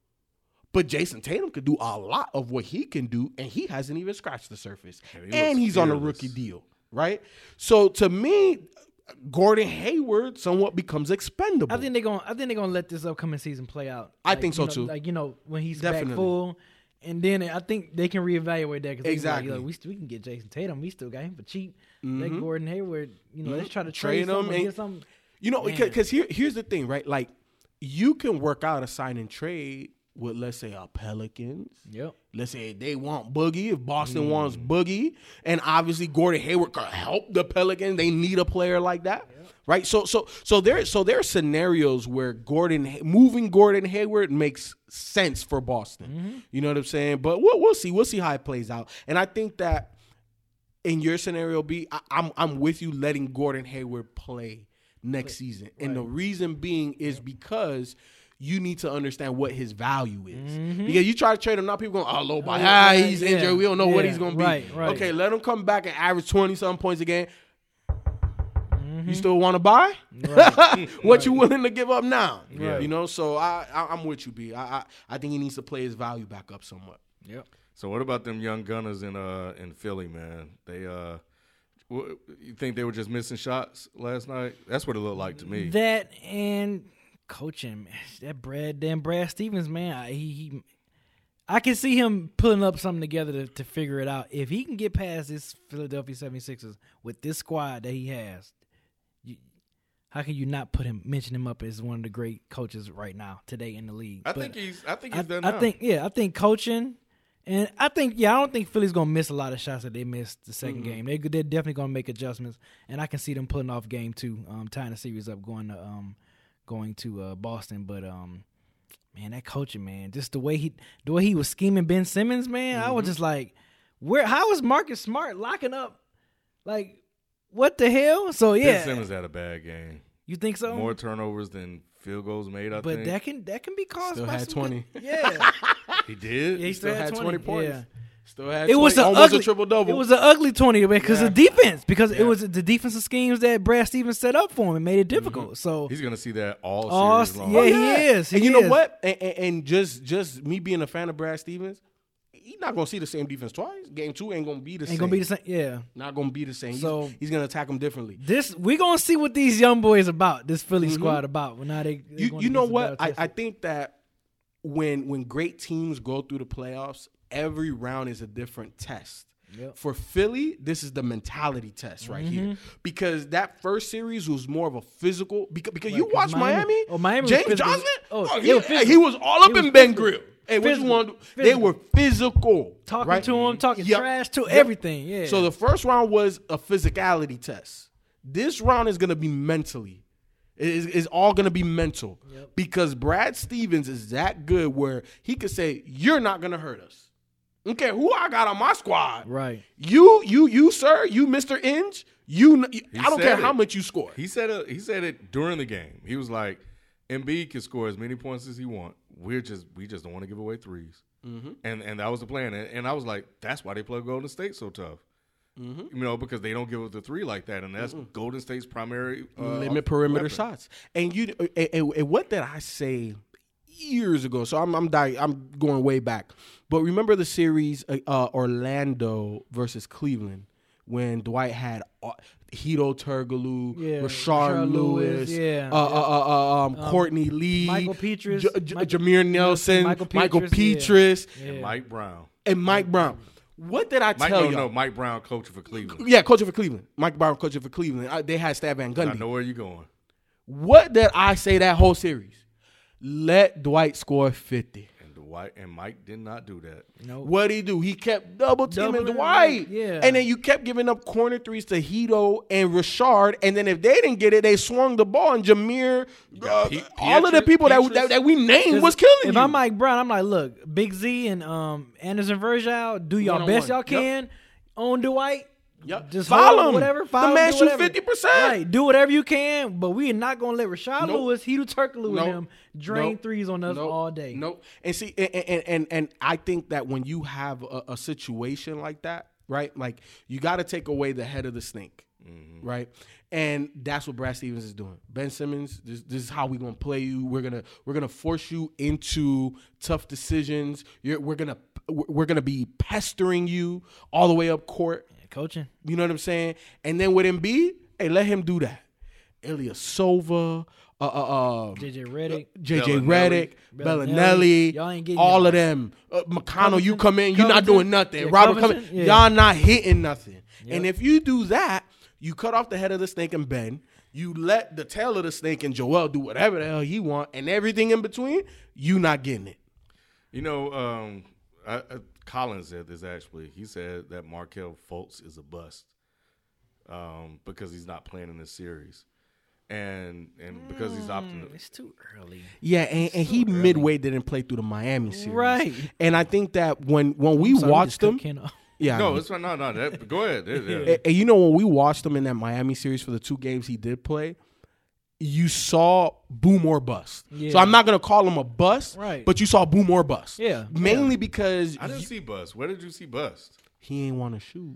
But Jason Tatum could do a lot of what he can do, and he hasn't even scratched the surface. he And looks he's on a fearless. rookie deal, right? So to me, Gordon Hayward somewhat becomes expendable. I think they're gonna. I think they're gonna let this upcoming season play out. I Like, think so, you know, too. Like you know, when he's Definitely. back full, and then I think they can reevaluate that. Cause Exactly. Like, we, st- we can get Jason Tatum. We still got him for cheap. Mhm. Let Gordon Hayward. You know, let's try to Trade trade, him him and and- get something. You know, Man. because here, here's the thing, right? Like, you can work out a sign and trade with, let's say, a Pelicans. Yep. Let's say they want Boogie. If Mm. Boston wants Boogie, and obviously Gordon Hayward could help the Pelicans, they need a player like that, right? So, so, so there, so there are scenarios where Gordon moving Gordon Hayward makes sense for Boston. Mm-hmm. You know what I'm saying? But we'll we'll see. We'll see how it plays out. And I think that in your scenario, B, I, I'm I'm with you letting Gordon Hayward play next season, and the reason being is because you need to understand what his value is. Because you try to trade him now, people going, oh, low by, Oh, ah, yeah, he's yeah, injured. We don't know what yeah, he's going to be. right, right. Okay, let him come back and average twenty-something points a game. You still want to buy? What you willing to give up now? Yeah. You know, so I, I, I'm with you, B. I, I, I think he needs to play his value back up somewhat. Yep. So what about them young gunners in uh in Philly, man? They uh, w- you think they were just missing shots last night? That's what it looked like to me. That and coaching, man. That Brad, damn Brad Stevens, man. I, he, he, I can see him putting up something together to, to figure it out. If he can get past this Philadelphia seventy-sixers with this squad that he has, you, how can you not put him, mention him up as one of the great coaches right now, today in the league? I But think he's. I think I, he's done I now. think, yeah, I think coaching, and I think, yeah, I don't think Philly's gonna miss a lot of shots that they missed the 2nd game. They they're definitely gonna make adjustments, and I can see them pulling off game two, um, tying the series up, going to um, going to uh, Boston. But um, man, that coaching, man, just the way he the way he was scheming Ben Simmons, man, I was just like, where? How is Marcus Smart locking up? Like, what the hell? So yeah, Ben Simmons had a bad game. you think so? More turnovers than field goals made. I but think that can that can be caused Still by had some twenty. good- yeah. he did. Yeah, he Still had twenty points. Yeah. Still had It was twenty, an almost ugly a triple double. It was an ugly twenty because Yeah. of defense, because it Yeah. was the defensive schemes that Brad Stevens set up for him and made it difficult. So He's gonna see that all All series long. yeah, he is. and he you know is. what? And, and, and just just me being a fan of Brad Stevens, he's not gonna see the same defense twice. Game two ain't gonna be the Ain't same. gonna be the same. Yeah. Not gonna be the same. So- he's, he's gonna attack him differently. This we gonna see what these young boys about. This Philly squad about. Well, now they. they Mm-hmm. You going you know against the what? I, I battle-tested- think that when when great teams go through the playoffs, every round is a different test. Yep. For Philly, this is the mentality test right Mm-hmm. here, because that first series was more of a physical. Because, because you Right, 'cause watch Miami, Miami- oh, Miami was James physical. Johnson, Oh, oh, they he, were physical. he was all up He was in Ben physical. Grill. Hey, what you Physical. want? to do? They Physical. were physical, talking right? to him, talking Yep. trash to Yep. everything. Yeah. So the first round was a physicality test. This round is going to be mentally. It is, is all going to be mental, Yep. because Brad Stevens is that good where he could say, "You're not going to hurt us. I don't care who I got on my squad. right. You, you, you, sir, you, Mister Inge. You, I don't said care it. how much you score. He said it. He said it during the game. He was like, "Embiid can score as many points as he want. We're just we just don't want to give away 3s Mm-hmm. And and that was the plan. And, and I was like, that's why they play Golden State so tough. Mm-hmm. You know, because they don't give up the three like that, and that's Golden State's primary uh, Limit perimeter weapon. shots. And you, and, and- and what did I say years ago? So I'm I'm dying, I'm going way back. But remember the series uh, uh, Orlando versus Cleveland, when Dwight had uh, Hedo Turkoglu, Yeah, Rashard Rashard Lewis, Lewis, yeah, uh, yeah. Uh, uh, um, Um, Courtney Lee, Michael Petras, J- J- Michael- Jameer Nelson, Michael Michael Petras, Petras, yeah. And Yeah. Mike Brown. and Mike Brown. What did I Mike, tell no, you? no, Mike Brown, coach for Cleveland. Yeah, coaching for Cleveland. Mike Brown coaching for Cleveland. I, they had Stab Van I Gundy. know where you're going. What did I say that whole series? Let Dwight score fifty. And Dwight and Mike did not do that. Nope. What did he do? He kept double teaming Doubling, Dwight. yeah. And then you kept giving up corner threes to Hedo and Rashard. And then if they didn't get it, they swung the ball. And Jameer, got uh, Pe- all of the Pietrus- people that, Pietrus. that that we named 'Cause was killing if you. I'm Mike Brown, I'm like, look, Big Z and um, Anderson Virgil, do y'all One-on-one. best y'all Yep. can on Dwight. Yep. Just Foul hold him. whatever. The Foul man do shoot whatever. fifty percent. Right, do whatever you can, but we are not gonna let Rashad Nope. Lewis, Hedo Turkoglu, Nope. and him drain Nope. threes on us Nope. all day. Nope. And see, and, and and and I think that when you have a, a situation like that, right? Like you got to take away the head of the snake, Mm-hmm. right? And that's what Brad Stevens is doing. Ben Simmons, this, this is how we're gonna play you. We're gonna we're gonna force you into tough decisions. You're, we're gonna we're gonna be pestering you all the way up court. Yeah, coaching. You know what I'm saying? And then with Embiid, hey, let him do that. Ilyasova, uh, uh, uh, J J Redick. J J Bellinelli. Redick, Bellinelli. Bellinelli, Y'all ain't getting all y'all. of them. Uh, McConnell, you Covington- come in, you're not Covington. doing nothing. Yeah, Robert Covington, coming, yeah. y'all not hitting nothing. Yep. And if you do that, you cut off the head of the snake and Ben. You let the tail of the snake and Joel do whatever the hell he want, and everything in between, you not getting it. You know, um, I, I, Collins said this actually. He said that Markelle Fultz is a bust um, because he's not playing in this series, and and because he's opting. It's too early. Yeah, and, and he midway didn't play through the Miami series, Right. And I think that when when we Sorry, watched just cut them, Ken off. yeah, I No, know. it's fine. No, no. That, go ahead. Yeah, yeah. And, and you know when we watched him in that Miami series for the two games he did play, you saw boom or bust. Yeah. So I'm not gonna call him a bust, Right. but you saw boom or bust. Yeah, mainly because I didn't you- see Bust. Where did you see Bust? he ain't want to shoot.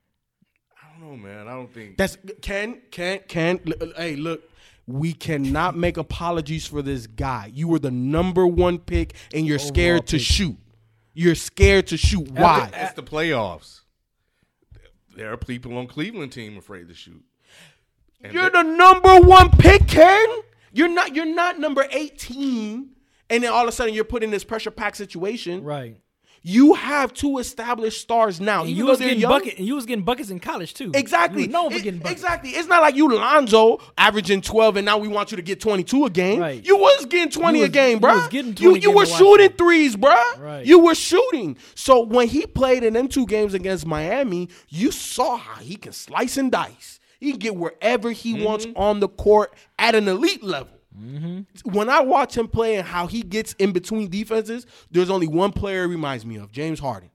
I don't know, man. I don't think. That's Ken, Ken, Ken. l- Hey, look. We cannot make apologies for this guy. You were the number one pick, and you're scared Overall to pick. shoot. You're scared to shoot. Why? It's the playoffs. There are people on Cleveland team afraid to shoot. And You're they- the number one pick, Ken. You're not. You're not number eighteen, and then all of a sudden you're put in this pressure pack situation. Right. You have two established stars now. And even you though was they're getting young. bucket, and you was getting buckets in college too. Exactly. You was known for It- getting buckets. exactly. It's not like you Lonzo averaging twelve and now we want you to get twenty-two a game. Right. You was getting twenty You was- a game, you bro. was getting You, twenty you games were to watch shooting them. threes, bro. Right. You were shooting. So when he played in them two games against Miami, you saw how he can slice and dice. He can get wherever he Mm-hmm. wants on the court at an elite level. When I watch him play and how he gets in between defenses, there's only one player it reminds me of, James Harden.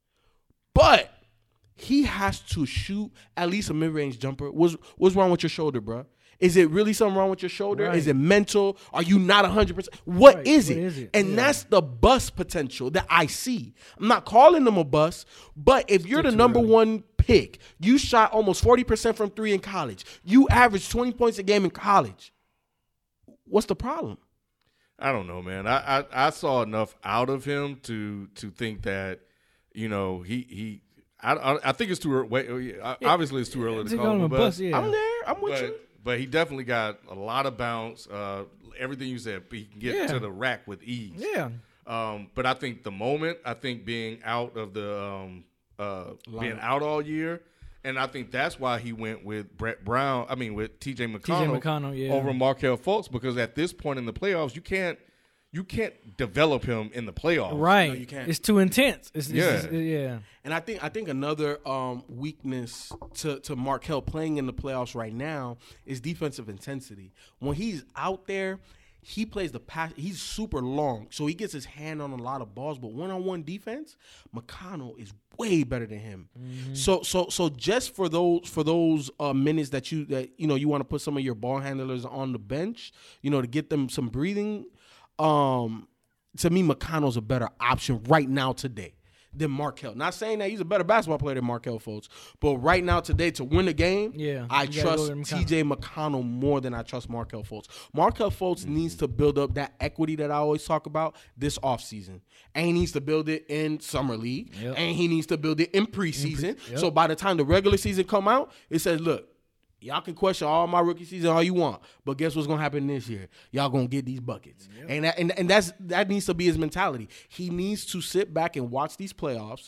But he has to shoot at least a mid-range jumper. What's, what's wrong with your shoulder, bro? Is it really something wrong with your shoulder? Right. Is it mental? Are you not one hundred percent? What Right. is What it? is it? And Yeah. that's the bust potential that I see. I'm not calling them a bust, but if you're the too number early. one pick, you shot almost forty percent from three in college. You averaged twenty points a game in college. What's the problem? I don't know, man. I, I, I saw enough out of him to to think that, you know, he he. I I, I think it's too early. Wait, obviously, it's too early to To call call him a him a bust. bust, yeah. I'm there. I'm with you. But but he definitely got a lot of bounce. Uh, everything you said, he can get Yeah. to the rack with ease. Yeah. Um, but I think the moment, I think being out of the um, uh, being out all year, and I think that's why he went with Brett Brown. I mean, with T J McConnell, McConnell, yeah. over Markelle Fultz, because at this point in the playoffs, you can't you can't develop him in the playoffs. Right. you can't. It's too intense. It's, it's Yeah. just- yeah. And I think I think another um, weakness to to Markelle playing in the playoffs right now is defensive intensity. When he's out there, he plays the pass. He's super long, so he gets his hand on a lot of balls. But one on one defense, McConnell is way better than him. So so so just for those for those uh, minutes that you that you know you want to put some of your ball handlers on the bench, you know, to get them some breathing. Um, to me, McConnell's a better option right now today. than Markelle. Not saying that he's a better basketball player than Markelle Fultz, but right now today to win the game, Yeah, I you gotta trust go with T J McConnell more than I trust Markelle Fultz. Markelle Fultz mm-hmm. needs to build up that equity that I always talk about this offseason. And he needs to build it in summer league, yep. and he needs to build it in preseason. In pre- yep. So by the time the regular season come out, it says, look, y'all can question all my rookie season all you want, but guess what's gonna happen this year? Y'all gonna get these buckets, yep. and that, and and that's that needs to be his mentality. He needs to sit back and watch these playoffs,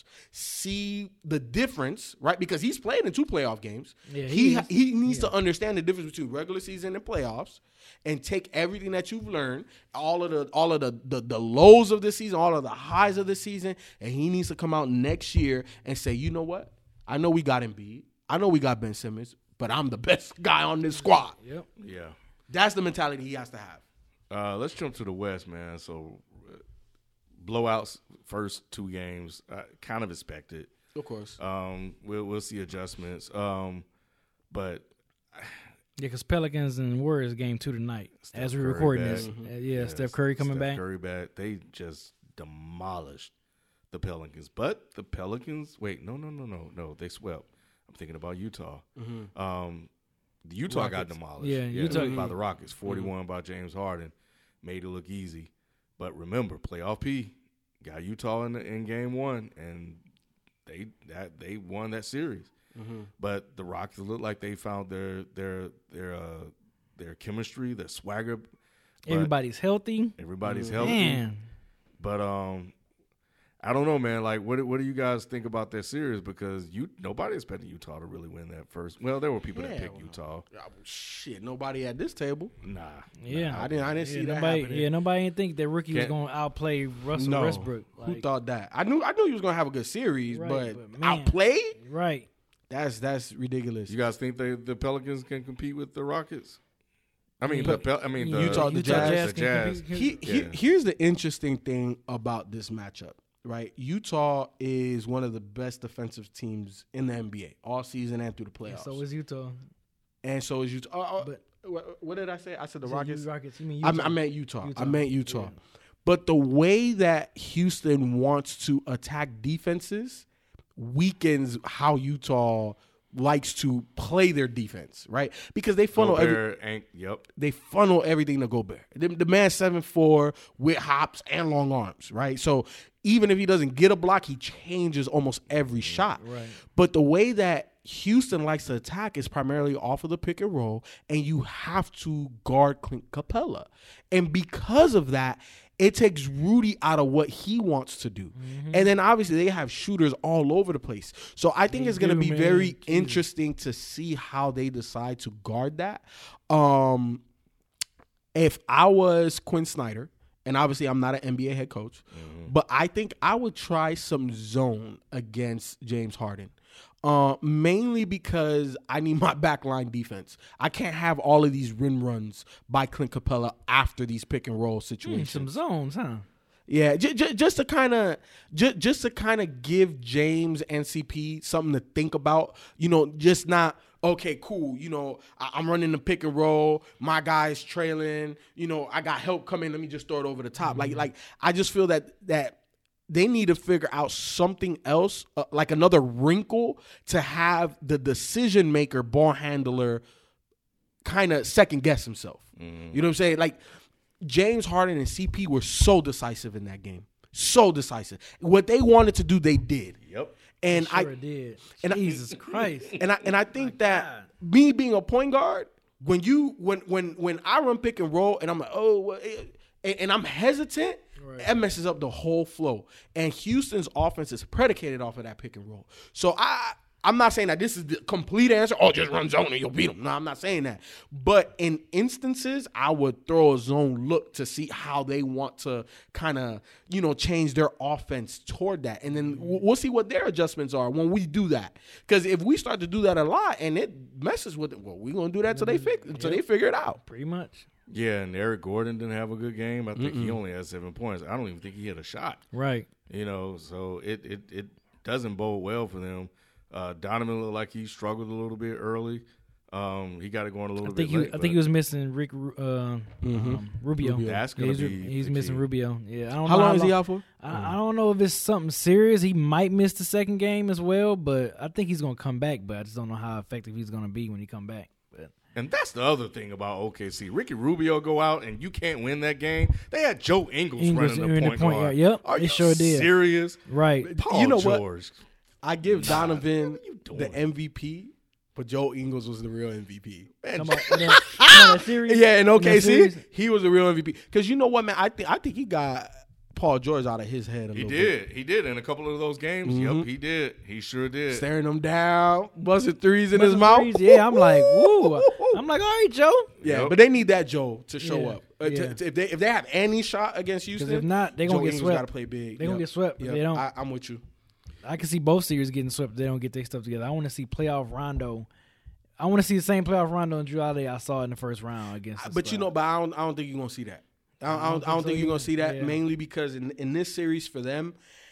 see the difference, right? Because he's played in two playoff games. Yeah, he he, he needs yeah. to understand the difference between regular season and playoffs, and take everything that you've learned, all of the all of the, the the lows of the season, all of the highs of the season, and he needs to come out next year and say, you know what? I know we got Embiid, I know we got Ben Simmons, but I'm the best guy on this squad. Yep. Yeah. That's the mentality he has to have. Uh, let's jump to the West, man. So, uh, blowouts first two games, uh, kind of expected. Of course. Um, we'll we'll see adjustments. Um, but yeah, because Pelicans and Warriors game two tonight Steph as we're Curry recording back. this. Mm-hmm. Uh, yeah, yeah, Steph Curry coming Steph back. Curry back. They just demolished the Pelicans. But the Pelicans, wait, no, no, no, no, no. They swept. I'm thinking about Utah. Mm-hmm. Um, Utah Rockets. got demolished. Yeah, yeah Utah by the Rockets. forty-one mm-hmm. by James Harden. Made it look easy. But remember, playoff P got Utah in, the, in game one, and they that they won that series. Mm-hmm. But the Rockets look like they found their their their uh, their chemistry, their swagger. Everybody's healthy. Everybody's mm-hmm. healthy. Man. But um, I don't know, man. Like, what what do you guys think about that series? Because you nobody expected Utah to really win that first. Well, there were people yeah, that picked well, Utah. Shit, nobody at this table. Nah. Yeah, nah, I didn't. I didn't yeah, see that nobody, happening. Yeah, nobody didn't think that rookie Can't, was going to outplay Russell no, Westbrook. Like, who thought that? I knew. I knew he was going to have a good series, right, but, but man, outplayed. Right. That's that's ridiculous. You guys think they, the Pelicans can compete with the Rockets? I mean, the Pel- I mean the Utah, the Utah Jazz. Jazz. The Jazz. He, he, yeah. Here's the interesting thing about this matchup, right? Utah is one of the best defensive teams in the N B A all season and through the playoffs. So is Utah. And so is Utah. Uh, but, what, what did I say? I said the so Rockets. You Rockets. You mean Utah? I, I meant Utah. Utah. I meant Utah. Yeah. But the way that Houston wants to attack defenses weakens how Utah likes to play their defense, right? Because they funnel every, ain't, yep. they funnel everything to Gobert. The, the man's seven foot four with hops and long arms, right? So even if he doesn't get a block, he changes almost every shot. Right. But the way that Houston likes to attack is primarily off of the pick and roll, and you have to guard Clint Capella. And because of that, it takes Rudy out of what he wants to do. Mm-hmm. And then obviously they have shooters all over the place. So I think they it's going to be man. very Jesus. interesting to see how they decide to guard that. Um, if I was Quinn Snyder, and obviously I'm not an N B A head coach, mm-hmm. but I think I would try some zone against James Harden. Uh, mainly because I need my backline defense. I can't have all of these rim runs by Clint Capella after these pick and roll situations. Mm, some zones, huh? Yeah, j- j- just to kind of, j- just to kind of give James and C P something to think about. You know, just not okay, cool. You know, I- I'm running the pick and roll. My guy's trailing. You know, I got help coming. Let me just throw it over the top. Mm-hmm. Like, like I just feel that that. They need to figure out something else, uh, like another wrinkle, to have the decision maker, ball handler, kind of second guess himself. Mm. You know what I'm saying? Like James Harden and C P were so decisive in that game, so decisive. What they wanted to do, they did. Yep. And sure I did. And Jesus I, Christ. And I and I think that me being a point guard, when you when when when I run pick and roll, and I'm like, oh, well, and, and I'm hesitant. Right. That messes up the whole flow. And Houston's offense is predicated off of that pick and roll. So I, I'm not saying that this is the complete answer. Oh, just run zone and you'll beat them. No, I'm not saying that. But in instances, I would throw a zone look to see how they want to kind of, you know, change their offense toward that. And then we'll see what their adjustments are when we do that. Because if we start to do that a lot and it messes with it, well, we're going to do that until they, fix, until yep. they figure it out. Pretty much. Yeah, and Eric Gordon didn't have a good game. I think Mm-mm. he only had seven points. I don't even think he had a shot. Right. You know, so it it, it doesn't bode well for them. Uh, Donovan looked like he struggled a little bit early. Um, he got it going a little I think bit he, late. I think he was missing Rick uh, Mm-hmm. um, Rubio. Rubio. That's Yeah, gonna he's, be. he's the missing key. Rubio. Yeah, I don't How know long is he out for? I, I don't know if it's something serious. He might miss the second game as well, but I think he's gonna come back. But I just don't know how effective he's gonna be when he come back. But And that's the other thing about O K C. Ricky Rubio go out and you can't win that game. They had Joe Ingles, Ingles running the in the point, point guard. guard. Yep, Are they you sure did. serious? right, Paul You know what? George. I give Donovan what are you doing? the M V P, but Joe Ingles was the real M V P. Man, come on, in that, in that series, Yeah, in that O K C, series, he was the real M V P. Because you know what, man? I think I think he got Paul George out of his head a He little did. He did in a couple of those games. Mhm. Yep, he did. He sure did. bit. Staring him down, busting threes in his Buzzing mouth. threes, Yeah, I'm like, woo. I'm like, all right, Joe. Yeah, Yep. but they need that Joe to show Yeah, up. Uh, to- yeah. to- if they if they have any shot against Houston, Because if not, they Joe gonna get Ingles swept. got to play big. They gonna Yep. get swept if Yep. they don't. I, I'm with you. I can see both series getting swept. If they don't get their stuff together. I want to see playoff Rondo. I want to see the same playoff Rondo and Drew Holiday I saw in the first round against. the But you Spurs. know, but I don't I don't think you're gonna see that. I don't, I don't, I don't think so you're gonna either. see that Yeah. mainly because in in this series for them,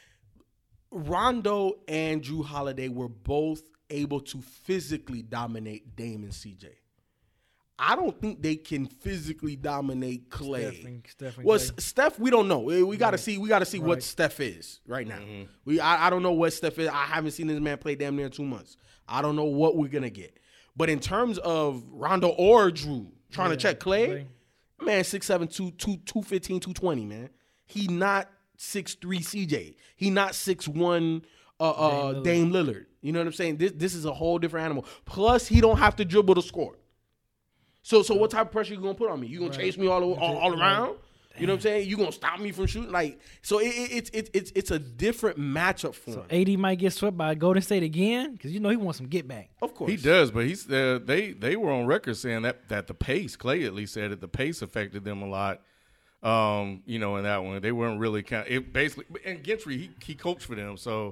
Rondo and Drew Holiday were both able to physically dominate Dame and C J. I don't think they can physically dominate Clay. Steph and- Steph and Well, Clay. S- Steph, we don't know. We we gotta Right. see. We gotta see what Right. Steph is right now. Mhm. We I, I don't know what Steph is. I haven't seen this man play damn near two months. I don't know what we're gonna get. But in terms of Rondo or Drew trying Yeah, to check Clay, Clay. man, six seven, two two two fifteen, two twenty, man. He not six three C J. He not six one uh, uh, Dame Lillard. Dame Lillard. You know what I'm saying? This this is a whole different animal. Plus, he don't have to dribble to score. So so what type of pressure you gonna put on me? You gonna Right. chase me all all, all Right. around? You know what I'm saying? You gonna stop me from shooting? Like so, it, it, it's it's it's it's a different matchup for him. So A D might get swept by Golden State again because you know he wants some get back. Of course, He does, but he's uh, they they were on record saying that that the pace, Clay at least said that the pace affected them a lot. Um, you know, in that one, they weren't really kind. Of, it basically, and Gentry he he coached for them, so.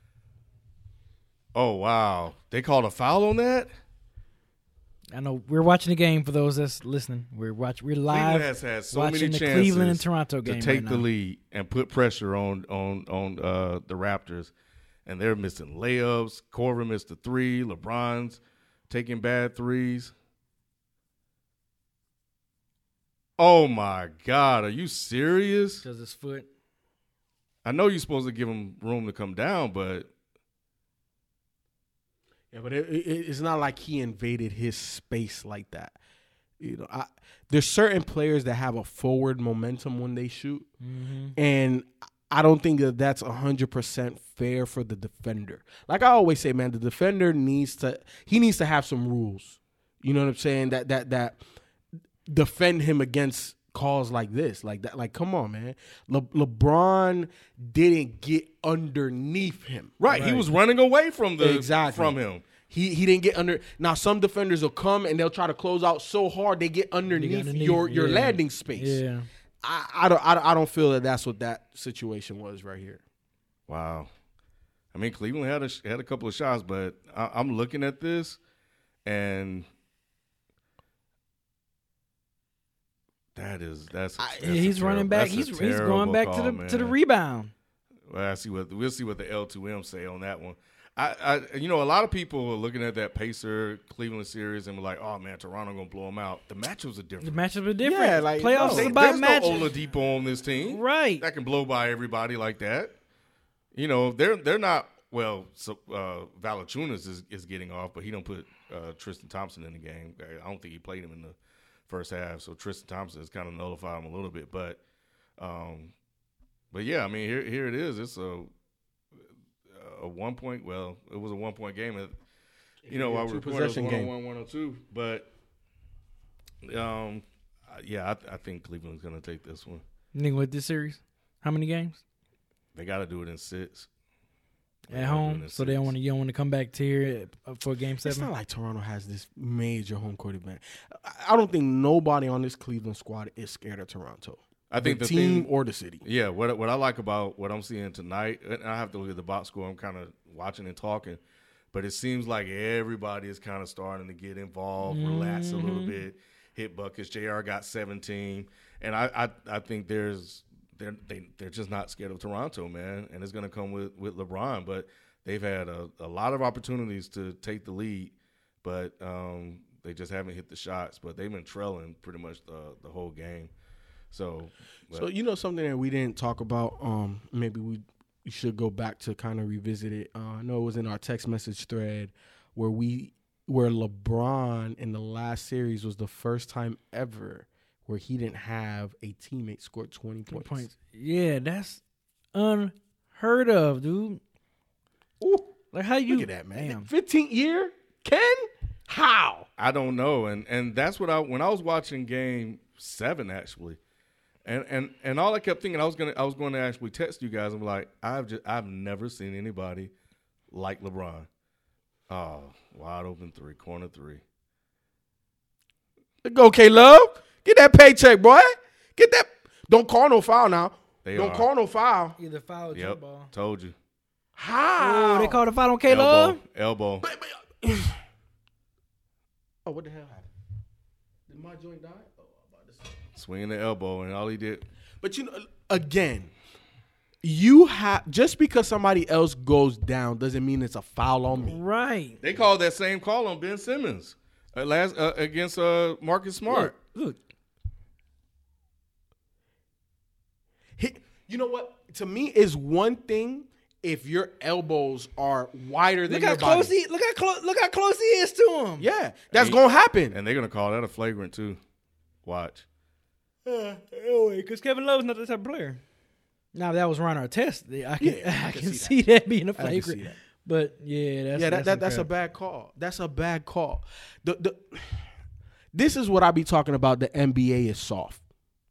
Oh wow, they called a foul on that. I know we're watching the game for those that's listening. We're watching. We're live Cleveland has had so watching many the chances Cleveland and Toronto to game take right the now. lead and put pressure on on on uh, the Raptors, and they're missing layups. Corver missed the three. LeBron's taking bad threes. Oh my God, are you serious? Because his foot. I know you're supposed to give him room to come down, but Yeah, but it, it, it's not like he invaded his space like that. You know, I, there's certain players that have a forward momentum when they shoot, Mm-hmm. and I don't think that that's one hundred percent fair for the defender. Like I always say, man, the defender needs to he needs to have some rules. You know what I'm saying? That that that defend him against calls like this, like that. Like, come on, man. Le- LeBron didn't get underneath him. right, he Right. was running away from the Exactly. from him. He he didn't get under. Now some defenders will come and they'll try to close out so hard they get underneath, underneath, your your yeah. landing space. Yeah. I, I don't I don't I don't feel that that's what that situation was right here. Wow. I mean, Cleveland had a had a couple of shots, but I, I'm looking at this, and that is that's. A, I- that's a he's terrible- running back. that's a He's he's terrible going back to call, the man. to the rebound. Well, I see what we'll see what the L two M say on that one. I, I, you know, a lot of people are looking at that Pacer Cleveland series and were like, "Oh man, Toronto gonna blow them out." The matchups are The different. matchups are different. Yeah, like, Playoffs no. is They- about There's matches. no Oladipo on this team, Right. that can blow by everybody like that. You know, they're they're not well. So uh, Valanciunas is, is getting off, but he don't put uh, Tristan Thompson in the game. I don't think he played him in the first half, so Tristan Thompson has kind of nullified him a little bit. But, um, but yeah, I mean, here here it is. It's a a one point. Well, it was a one point game. It, you know, while we're Two recording, it was possession one on game. one, one on two. But, um, yeah, I, I think Cleveland's gonna take this one. You think with this series, how many games They got to do it in six. They at gotta do it home? in So they don't six. want to. You don't want to come back to here uh, for game It's seven. not like Toronto has this major home court advantage. I- I don't think nobody on this Cleveland squad is scared of Toronto. I think the, the team thing, or the city. yeah. What what I like about what I'm seeing tonight, and I have to look at the box score. I'm kind of watching and talking, but it seems like everybody is kind of starting to get involved, relax a little Mhm. bit, hit buckets. J R got seventeen, and I I, I think there's they're they, they're just not scared of Toronto, man, and it's going to come with with LeBron, but they've had a, a lot of opportunities to take the lead, but um, they just haven't hit the shots, but they've been trailing pretty much the the whole game. So, but. So you know something that we didn't talk about. Um, maybe we, we should go back to kind of revisit it. Uh, I know it was in our text message thread where we where LeBron in the last series was the first time ever where he didn't have a teammate score twenty points. points. Yeah, that's unheard of, dude. Ooh, like how you look at that, man. Damn. fifteenth year, Ken? How? I don't know, and and that's what I when I was watching Game Seven actually, and and and all I kept thinking I was gonna I was going to actually text you guys and be like, I've just I've never seen anybody like LeBron. Oh, wide open three, corner three. Go, K-Love. Get that paycheck, boy. Get that. Don't call no foul now. They don't are. call no foul. Either foul or Yep, jump ball. told you. How? Oh, they called a foul on K-Love? Elbow, elbow. Oh, what the hell happened? Did my joint die? Oh, I'm about to say. Swinging the elbow, and all he did. But you know, again, you have just because somebody else goes down doesn't mean it's a foul on me. Right. They called that same call on Ben Simmons uh, last uh, against uh, Marcus Smart. Look, look. He, you know what? To me, is one thing if your elbows are wider than Look your how close body. he look how close look how close he is to him. Yeah, that's And- gonna happen. And they're gonna call that a flagrant too. Watch. Uh, anyway, because Kevin Love's not that type of player. Now, if that was Ron Artest, I can Yeah, I, can can see see that, being a I can flagrant. see that. But yeah, that's yeah, that, that's, that, that's a incredible. bad call. That's a bad call. The the this is what I be talking about. The N B A is soft.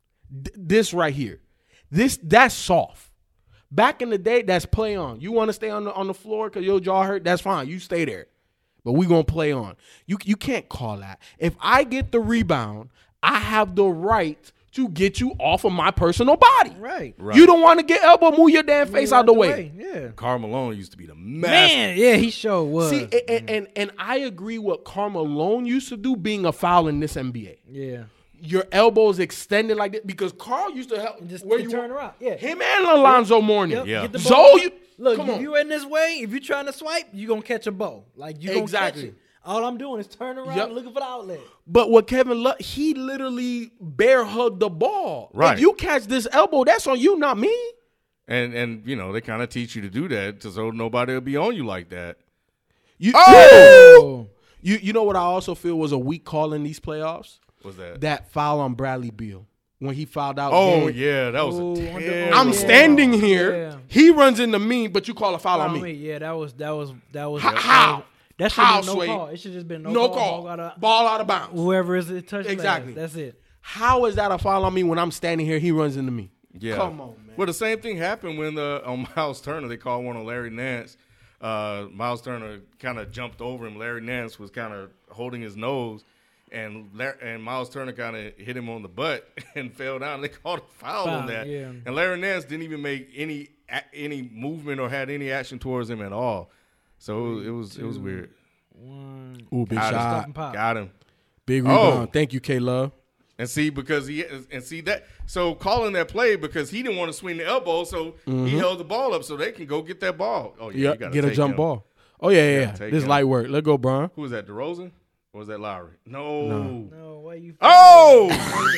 D- this right here, this that's soft. Back in the day, that's play on. You want to stay on the on the floor because your jaw hurt? That's fine. You stay there. But we gonna play on. You you can't call that. If I get the rebound, I have the right to get you off of my personal body. Right. Right. You don't want to get elbow, move your damn face out the way. Yeah. Karl Malone used to be the master. Man, yeah, he sure was. See, and, and, and and I agree what Karl Malone used to do being a foul in this N B A. yeah. Your elbows extended like this because Carl used to help And just where and you turn around. Yeah. him and Alonzo Mourning. Yep. Yeah. Get the Zoe, ball. you Look, come if on. you in this way, if you're trying to swipe, you're going to catch a ball. Like, you're going to catch Exactly. it. All I'm doing is turn around Yep. and looking for the outlet. But with Kevin Love, he literally bear hugged the ball. Right. If you catch this elbow, that's on you, not me. And and you know they kind of teach you to do that to so nobody will be on you like that. You, Oh. you you know what I also feel was a weak call in these playoffs? What's that? That foul on Bradley Beal when he fouled out. oh game. yeah, that was Oh, a under- terrible I'm Yeah. standing here. Yeah. He runs into me, but you call a foul on Follow me. me. Yeah, that was, that was, that was. How? that How? was- That should How, have been no Sway? call. It should just been no, No call. call. Ball out of, Ball out of bounds. whoever is it touched Exactly. last. That's it. How is that a foul on me when I'm standing here? He runs into me. Yeah. Come on, man. Well, the same thing happened when uh, on Miles Turner they called one on Larry Nance. Uh, Miles Turner kind of jumped over him. Larry Nance was kind of holding his nose, and Lar- and Miles Turner kind of hit him on the butt and fell down. They called a foul, Foul, on that. yeah. And Larry Nance didn't even make any a- any movement or had any action towards him at all. So it was it was weird. One. Ooh, big Got him. Stop shot. and pop. Got him. Big Oh. rebound. Thank you, K-Love. And see, because he and see that, so calling that play because he didn't want to swing the elbow, so he held the ball up so they can go get that ball. Oh yeah, you Yeah, gotta get a take jump him. ball. Oh, yeah, yeah, gotta yeah. take This him. light work. Let's go, Bron. Who was that? DeRozan or was that Lowry? No. No, why you? Oh,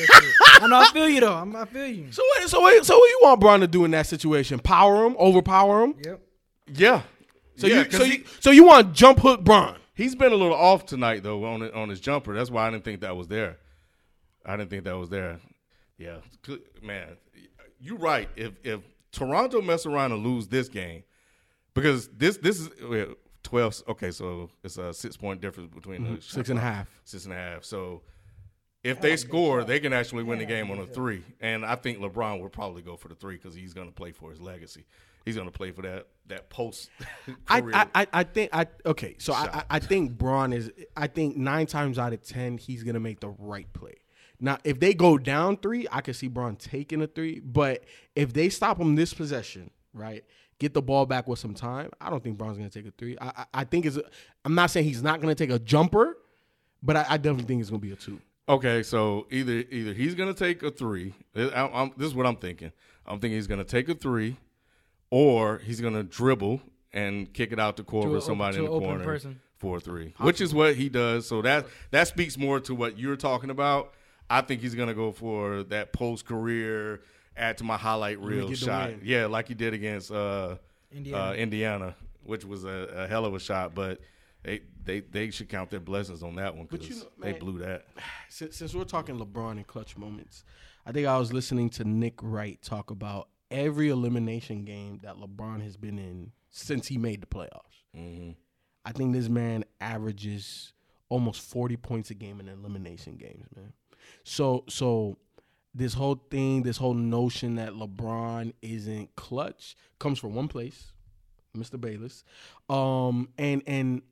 I know. I feel you though. I'm, I feel you. So, wait, so, wait, so what you want Bron to do in that situation? Power him? Overpower him? Yep. yeah. So, yeah, you, 'cause so, he, you, so you want jump hook Bron? he's been a little off tonight though on it, on his jumper. That's why I didn't think that was there. I didn't think that was there. Yeah, Good- man, you're right. If if Toronto mess around and lose this game, because this this is well, twelve. Okay, so it's a six point difference between the Six and a half. Six and a half. So if they score, they can actually win the game on a three. And I think LeBron will probably go for the three because he's going to play for his legacy. He's going to play for that that post I, career. I, I, I think I okay. So I, Shot. I I think Braun is. I think nine times out of ten he's gonna make the right play. Now, if they go down three, I could see Braun taking a three. But if they stop him this possession, right, get the ball back with some time, I don't think Braun's gonna take a three. I I, I think it's. A, I'm not saying he's not gonna take a jumper, but I, I definitely think it's gonna be a two. Okay, so either either he's going to take a three. I, I'm, this is what I'm thinking. I'm thinking he's going to take a three, or he's going to dribble and kick it out the court To with a- somebody to in the an open corner person. four three, which is what he does. So that that speaks more to what you're talking about. I think he's gonna go for that post career, add to my highlight reel shot. Yeah, like he did against uh, Indiana. Uh, Indiana, which was a, a hell of a shot. But they they they should count their blessings on that one because you know, they blew that. Since, since we're talking LeBron and clutch moments, I think I was listening to Nick Wright talk about every elimination game that LeBron has been in since he made the playoffs. Mm-hmm. I think this man averages almost forty points a game in elimination games, man. So, so this whole thing, this whole notion that LeBron isn't clutch comes from one place, Mister Bayless, um, and and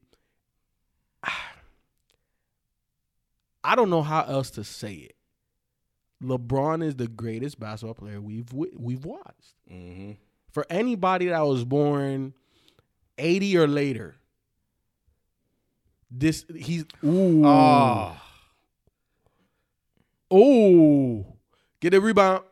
I don't know how else to say it. LeBron is the greatest basketball player we've we've watched. Mm-hmm. For anybody that was born eighty or later. This he's ooh oh. ooh get a rebound.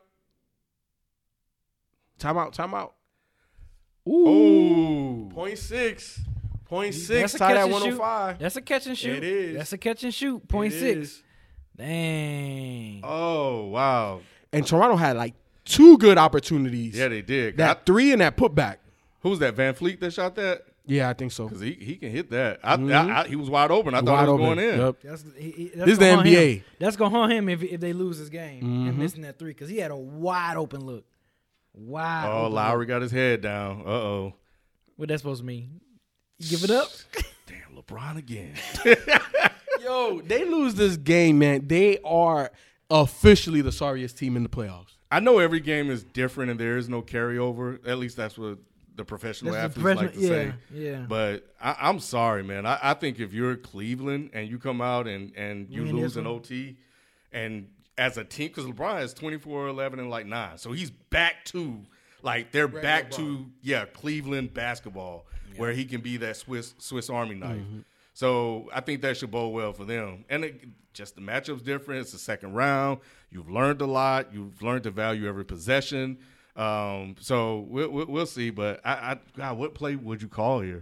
Timeout, timeout. Ooh, ooh. point six, point six. That's a Tie that catch one and hundred shoot. five. That's a catch and shoot. It is. That's a catch and shoot. Point It six. is. Dang. Oh wow. And Toronto had like two good opportunities. Yeah, they did. That I, three and that putback. who's that? Van Fleet that shot that? Yeah, I think so. Because he, he can hit that. I, Mhm. I, I, he was wide open. I thought Wide he was open. going in. Yep. That's, he, he, that's This is the gonna N B A. haunt him. That's gonna haunt him if if they lose this game and Mhm. missing that three because he had a wide open look. Wide. Oh, open Lowry look. got his head down. Uh oh. What that supposed to mean? Give it up. Damn, LeBron again. Yo, they lose this game, man. They are officially the sorriest team in the playoffs. I know every game is different and there is no carryover. At least that's what the professional That's the athletes like to professional- say. yeah, yeah. But I, I'm sorry, man. I, I think if you're Cleveland and you come out and, and you Win lose this in one. O T, and as a team, because LeBron has twenty-four, eleven, and like nine. So he's back to, like, they're Regular back LeBron. to, yeah, Cleveland basketball, where he can be that Swiss Swiss Army knife. Mm-hmm. So I think that should bode well for them. And it, just the matchup's different. It's the second round. You've learned a lot. You've learned to value every possession. Um, so we'll, we'll, we'll see. But I, I, God, what play would you call here?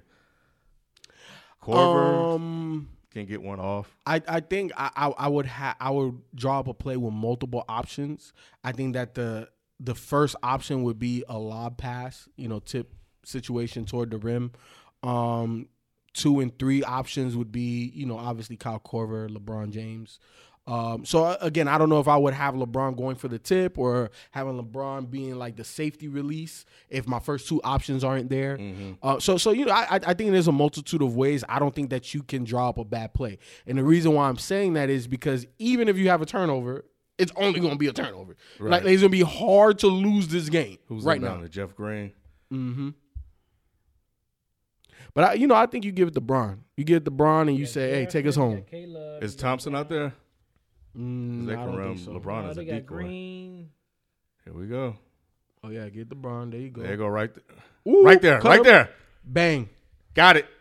Korver Um, can get one off. I, I think I, I, I would ha- I would draw up a play with multiple options. I think that the the first option would be a lob pass, you know, tip situation toward the rim. Um, two and three options would be, you know, obviously Kyle Korver, LeBron James. Um, so uh, again, I don't know if I would have LeBron going for the tip or having LeBron being like the safety release if my first two options aren't there. Mm-hmm. Uh, so so you know, I I think there's a multitude of ways. I don't think that you can draw up a bad play, and the reason why I'm saying that is because even if you have a turnover, it's only going to be a turnover. Right. Like it's going to be hard to lose this game Who's right right now. now? Jeff Green. Mm-hmm. But I, you know, I think you give it to Bron. You give it to Bron, and you say, "Hey, take us home." Is Thompson out there? Mm, They I can don't run think so. LeBron Oh, as a they got decoy. Green. Here we go. Oh yeah, get the Bron. There you go. There you go, right there. Ooh, Right there, cut right him. there. Bang. Got it.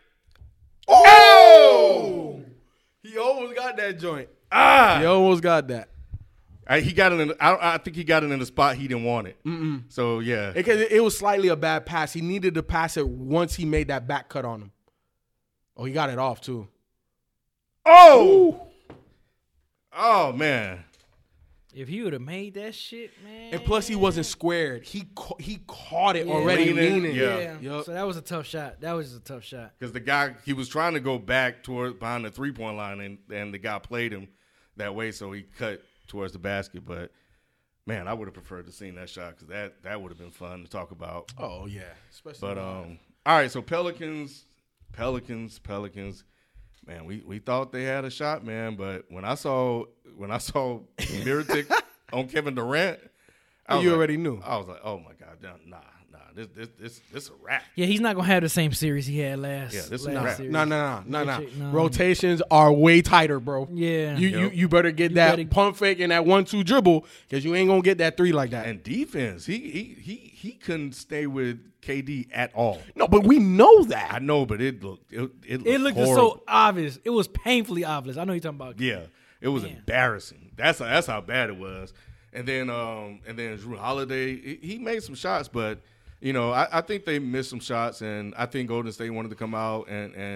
Oh! He almost got that joint. Ah! He almost got that. I, he got it in. I, I think he got it in the spot he didn't want it. Mm-mm. So yeah, It, it, it was slightly a bad pass. He needed to pass it once he made that back cut on him. Oh, he got it off too. oh, oh man, If he would have made that shit, man. And plus, he wasn't squared. He ca- he caught it Yeah. already Leaning, leaning. yeah. Yeah. Yup. So that was a tough shot. That was just a tough shot. because the guy he was trying to go back toward behind the three point line, and and the guy played him that way, so he cut towards the basket. But man, I would have preferred to seen that shot because that that would have been fun to talk about. Oh yeah, especially. But um, all right, so Pelicans, Pelicans, Pelicans. Man, we, we thought they had a shot, man. But when I saw when I saw Mirotic on Kevin Durant, I was you like- already knew. I was like, oh my god, nah, nah, this this this this is a wrap. Yeah, he's not gonna have the same series he had last. Yeah, this is last crap. series. No, no, no, no, no. Rotate- no. Rotations are way tighter, bro. Yeah. You you Yep. you better get You that better- pump fake and that one two dribble because you ain't gonna get that three like that. And defense, he he he he couldn't stay with K D at all. No, but we know I that. know, but it looked it it looked, It looked just horrible. so obvious. It was painfully obvious. I know you're talking about. Yeah, it was Man. embarrassing. That's that's how bad it was. And then um and then Drew Holiday, he, he made some shots, but you know I, I think they missed some shots, and I think Golden State wanted to come out and and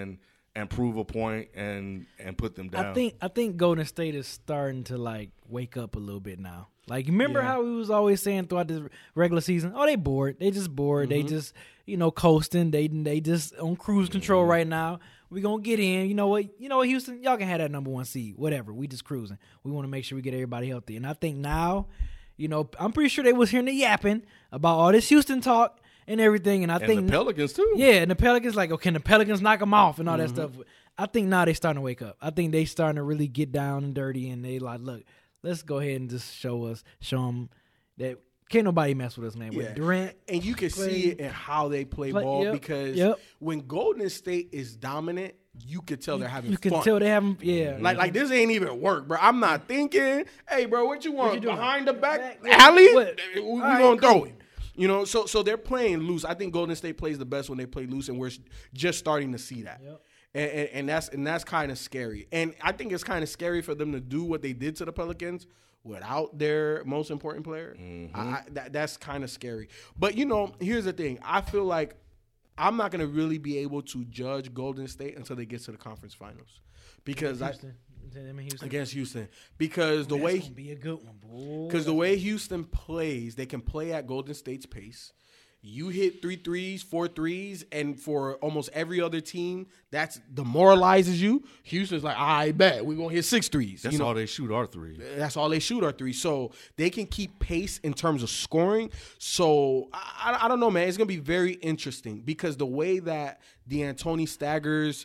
and prove a point and and put them down. I think I think Golden State is starting to like wake up a little bit now. Like, remember Yeah. how we was always saying throughout the regular season, oh, they bored. They just bored. Mm-hmm. They just, you know, coasting. They they just on cruise control Mm-hmm. right now. We gonna get in. You know what? You know what, Houston? Y'all can have that number one seed. Whatever. We just cruising. We want to make sure we get everybody healthy. And I think now, you know, I'm pretty sure they was hearing the yapping about all this Houston talk and everything. And I and think the Pelicans too. yeah, and the Pelicans like, oh, can the Pelicans knock them off and all that Mm-hmm. stuff? I think now they starting to wake up. I think they starting to really get down and dirty, and they like, look, let's go ahead and just show us, show them that can't nobody mess with us, man. With Yeah. Durant, And you can play- see it in how they play, play- ball yep, because yep. when Golden State is dominant, you could tell they're having you can fun. tell they haven't, yeah. Like, like this ain't even work, bro. I'm not thinking, hey, bro, what you want? you doing? Behind the back Back- alley? what? We, we All right, gonna throw cool. it. You know, so so they're playing loose. I think Golden State plays the best when they play loose, and we're just starting to see that. Yep. And, and, and that's and that's kind of scary. And I think it's kind of scary for them to do what they did to the Pelicans without their most important player. I, I, that, that's kind of scary. But, you know, here's the thing. I feel like I'm not going to really be able to judge Golden State until they get to the conference finals. Because I Houston. Them in Houston. against Houston. Because the That's way gonna be a good one, boy. because the way Houston plays, they can play at Golden State's pace. You hit three threes, four threes, and for almost every other team, that's demoralizes you. Houston's like, I bet we're gonna hit six threes. That's you know, all they shoot are three. that's all they shoot are three. So they can keep pace in terms of scoring. So I, I, I don't know, man. It's gonna be very interesting because the way that D'Antoni staggers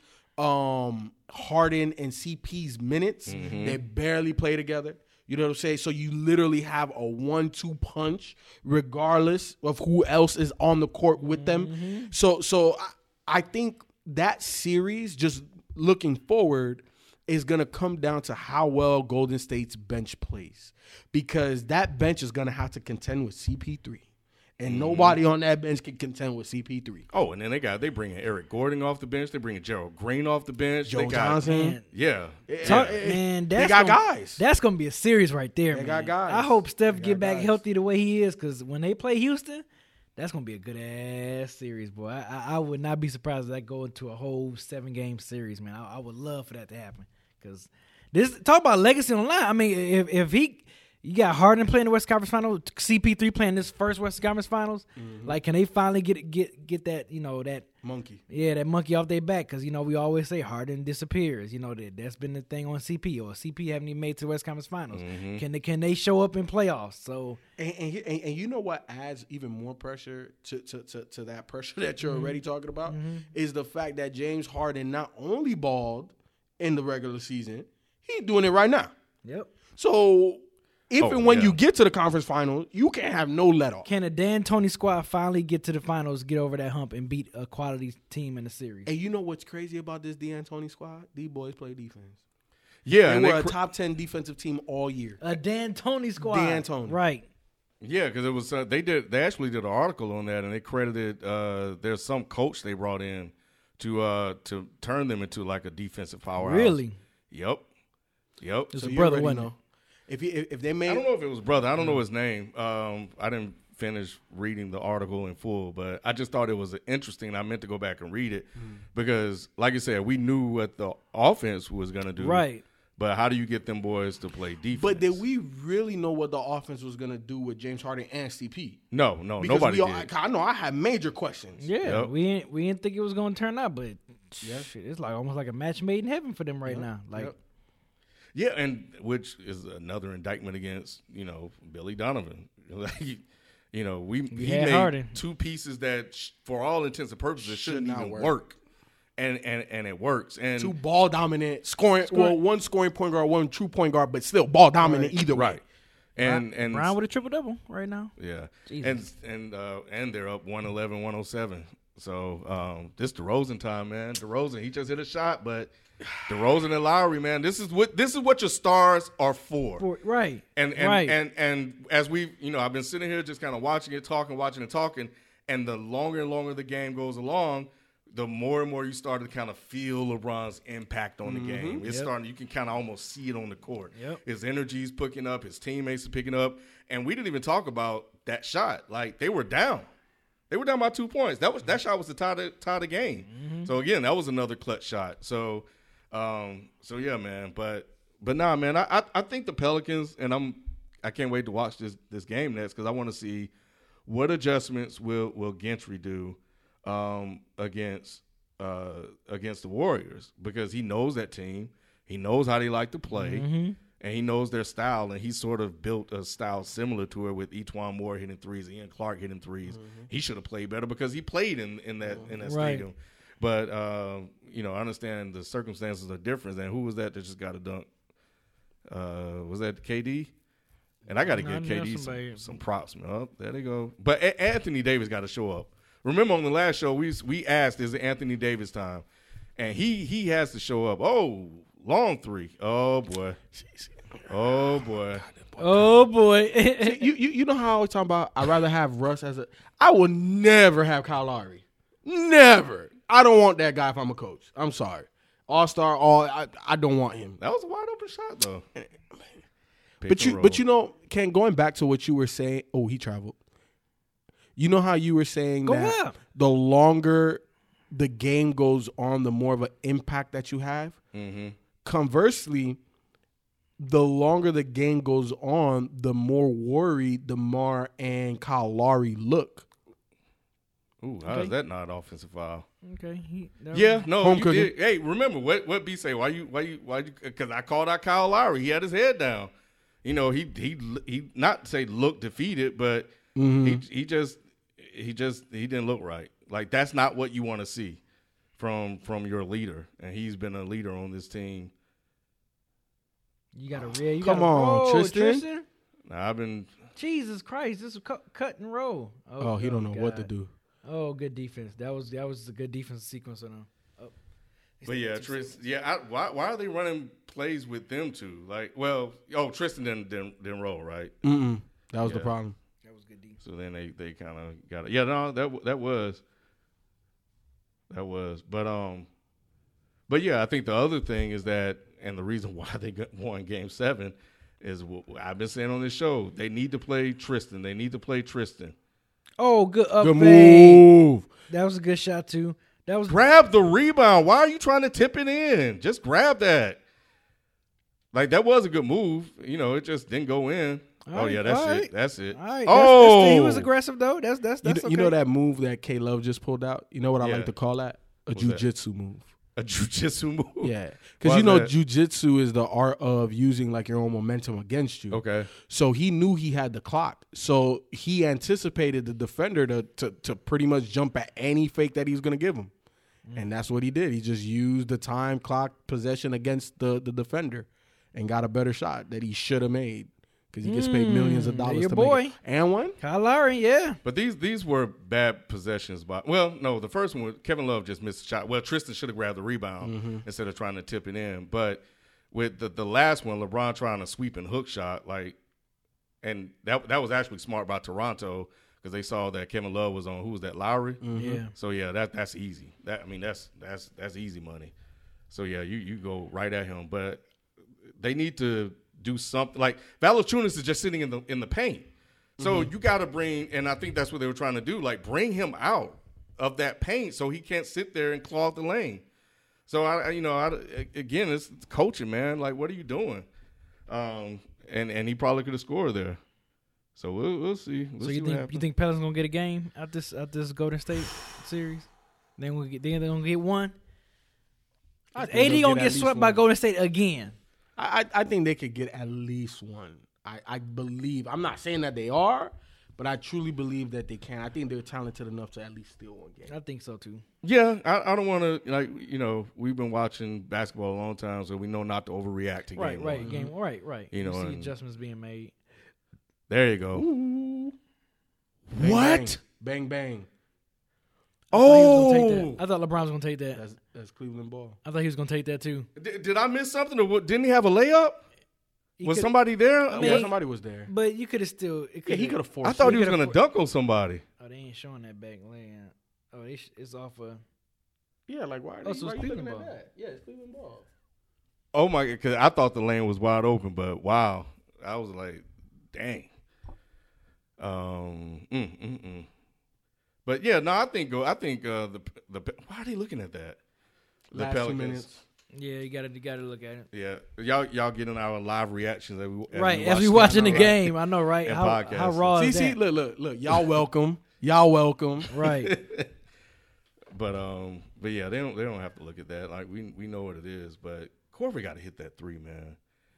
um, Harden and C P's minutes, they barely play together. You know what I'm saying? So you literally have a one two punch regardless of who else is on the court with them. So so I, I think that series, just looking forward, is going to come down to how well Golden State's bench plays. Because that bench is going to have to contend with C P three. And nobody on that bench can contend with C P three. Oh, and then they got they bringing Eric Gordon off the bench. They bringing Gerald Green off the bench. Joe they got, Johnson. Man, Yeah, Talk- yeah. man, They that's got gonna, guys. That's gonna be a series right there, They man. got guys. I hope Steph They get got back guys. healthy the way he is, because when they play Houston, that's gonna be a good ass series, boy. I, I, I would not be surprised if that go into a whole seven game series, man. I, I would love for that to happen, because this talk about legacy online. I mean, if if he. You got Harden playing the West Conference Finals, C P three playing this first West Conference Finals. Mm-hmm. Like, can they finally get get get that, you know, that Monkey. yeah, that monkey off their back? Because, you know, we always say Harden disappears. You know, that, that's been the thing on C P, or C P haven't even made it to the West Conference Finals. Mm-hmm. Can they can they show up in playoffs? So And, and, and, and you know what adds even more pressure to, to, to, to that pressure that you're already talking about is the fact that James Harden not only balled in the regular season, he's doing it right now. yep. So if Oh, and when yeah. you get to the conference final, you can't have no let off. Can a Dan Tony squad finally get to the finals, get over that hump, and beat a quality team in the series? And you know what's crazy about this D'Antoni squad? These boys play defense. yeah, They and were they a cr- top ten defensive team all year. A Dan Tony squad. D'Antoni. Right. yeah, because it was uh, they did they actually did an article on that, and they credited uh, there's some coach they brought in to uh, to turn them into like a defensive powerhouse. Really? Yep. Yep. It's So a you brother, already wasn't know. If, you, if if they I made don't know if it was brother. I don't know his name. Um, I didn't finish reading the article in full, but I just thought it was interesting. I meant to go back and read it because, like you said, we knew what the offense was going to do. Right. But how do you get them boys to play defense? But did we really know what the offense was going to do with James Harden and C P? No, no, Because nobody we all, did. I know I had major questions. Yeah, Yep. we ain't we didn't think it was gonna turn out, but shit, it's like almost like a match made in heaven for them right now. Like, Yep. Yeah, and which is another indictment against, you know, Billy Donovan. Like, you know, we he had made Harden. two pieces that, sh- for all intents and purposes, Should shouldn't not even work. work. And, and and it works. And Two ball dominant, scoring, well, one scoring point guard, one true point guard, but still ball dominant either way. right. And and Brown with a triple double right now. yeah. Jesus. And and uh, and they're up one eleven, one oh seven. So um, this DeRozan time, man. DeRozan, he just hit a shot, but DeRozan and Lowry, man, this is what this is what your stars are for. For- right. And and, right. and and as we, you know, I've been sitting here just kind of watching it, talking, watching and talking, and the longer and longer the game goes along, the more and more you start to kind of feel LeBron's impact on the game. It's Yep. starting, you can kind of almost see it on the court. Yep. His energy's picking up, his teammates are picking up, and we didn't even talk about that shot. Like, they were down. They were down by two points. That was that shot was to tie the tie the game. Mm-hmm. So again, that was another clutch shot. So, um, so yeah, man. But but nah, man. I, I I think the Pelicans, and I'm I can't wait to watch this this game next because I want to see what adjustments will will Gentry do um, against uh, against the Warriors because he knows that team. He knows how they like to play. Mm-hmm. And he knows their style, and he sort of built a style similar to it with E'Twaun Moore hitting threes, Ian Clark hitting threes. Mm-hmm. He should have played better because he played in, in that in that right. stadium. But uh, you know, I understand the circumstances are different. And who was that that just got a dunk? Uh, was that K D? And I got to give K D some, some props, man. Oh, there they go. But a- Anthony Davis got to show up. Remember on the last show we we asked, is it Anthony Davis time? And he he has to show up. Oh. Long three. Oh, boy. Oh, boy. Oh, boy. See, you, you you know how I always talk about I'd rather have Russ as a – I will never have Kyle Lowry. Never. I don't want that guy if I'm a coach. I'm sorry. All-star, all I, I don't want him. That was a wide-open shot, though. But you, but you know, Ken, going back to what you were saying – oh, he traveled. You know how you were saying Go that up. the longer the game goes on, the more of an impact that you have? Mm-hmm. Conversely, the longer the game goes on, the more worried DeMar and Kyle Lowry look. Ooh, how Okay. is that not offensive foul? Okay. He, Yeah, no. Home You cooking. did. Hey, remember what what B say? Why you why you why you? Because I called out Kyle Lowry. He had his head down. You know, he he he not to say looked defeated, but Mm-hmm. he he just he just he didn't look right. Like that's not what you want to see from from your leader, and he's been a leader on this team. You got to real. You Come gotta on, roll, Tristan. Tristan. Now, I've been Jesus Christ, this is cut, cut and roll. Oh, he don't know what to God. do. Oh, good defense. That was that was a good defense sequence on him. Oh. But yeah, Tristan. Yeah, I, why why are they running plays with them two? Like, well, oh, Tristan didn't didn't, didn't roll right. Mm-mm. That was Yeah. the problem. That was good defense. So then they, they kind of got it. Yeah, no, that that was that was. But um, but yeah, I think the other thing is that, and the reason why they got won Game Seven is what I've been saying on this show. They need to play Tristan. They need to play Tristan. Oh, good up Good fade. move. That was a good shot too. That was Grab the rebound. Why are you trying to tip it in? Just grab that. Like that was a good move. You know, it just didn't go in. All oh right, yeah, that's all it. right. That's it. all right. Oh, That's, that's, he was aggressive though. That's that's You, that's kn- okay. you know that move that K Love just pulled out? You know what I Yeah. like to call that? A What's that? jujitsu move. a jujitsu move. Yeah. Because Why you is know that? jujitsu is the art of using like your own momentum against you. Okay. So he knew he had the clock. So he anticipated the defender to to, to pretty much jump at any fake that he was going to give him. Mm. And that's what he did. He just used the time clock possession against the, the defender and got a better shot that he should have made because he gets paid millions of Mm, dollars your to boy. make it. And one? Kyle Lowry, yeah. But these these were bad possessions by well, no, the first one was Kevin Love just missed a shot. Well, Tristan should have grabbed the rebound Mm-hmm. instead of trying to tip it in. But with the, the last one, LeBron trying to sweep and hook shot, like and that that was actually smart by Toronto because they saw that Kevin Love was on who was that, Lowry? Mm-hmm. Yeah. So yeah, that that's easy. That I mean that's that's that's easy money. So yeah, you you go right at him. But they need to do something like Valanciunas is just sitting in the in the paint. So Mm-hmm. you got to bring, and I think that's what they were trying to do, like bring him out of that paint so he can't sit there and clog the lane. So I, I- you know, I, again, it's coaching, man. Like, what are you doing? Um, and and he probably could have scored there. So we'll we'll see. We'll So see you what think happens. you think Pelicans gonna get a game out this out this Golden State series? Then we get then they're gonna get one. I think A D they'll gonna at get least swept by one. Golden State again. I, I I think they could get at least one. I, I believe. I'm not saying that they are, but I truly believe that they can. I think they're talented enough to at least steal one game. I think so too. Yeah, I, I don't want to like you know we've been watching basketball a long time, so we know not to overreact to Right, game right, one. game, right, right. You know, see and- adjustments being made. There you go. Ooh. What? Bang, Bang bang. bang. I thought he was gonna Oh, take that. I thought LeBron was gonna take that. That's that's Cleveland ball. I thought he was gonna take that too. did, did I miss something? Or what, didn't he have a layup? He Was could- somebody there? I I mean, mean, somebody was there. But you could have still. It Yeah, coulda- he could have forced. I thought it. he was could've going to for- dunk on somebody. Oh, they ain't showing that back lane. Oh, they sh- it's off a. Yeah, like why? Are Oh, they, so why it's are you looking Cleveland at ball. that? Yeah, it's Cleveland ball. Oh my! Because I thought the lane was wide open, but wow, I was like, dang. Um, mm, mm, mm. But yeah, no, I think go. I think uh, the the why are they looking at that? The Last two Pelicans. minutes. Yeah, you gotta you gotta look at it. Yeah, y'all y'all getting our live reactions as we as right we as watch we watching the right? game. I know, right? And How, podcasts. how raw See, is see, that? look, look, look. Y'all welcome. Y'all welcome. Right. But um, but yeah, they don't they don't have to look at that. Like we we know what it is. But Korver got to hit that three, man.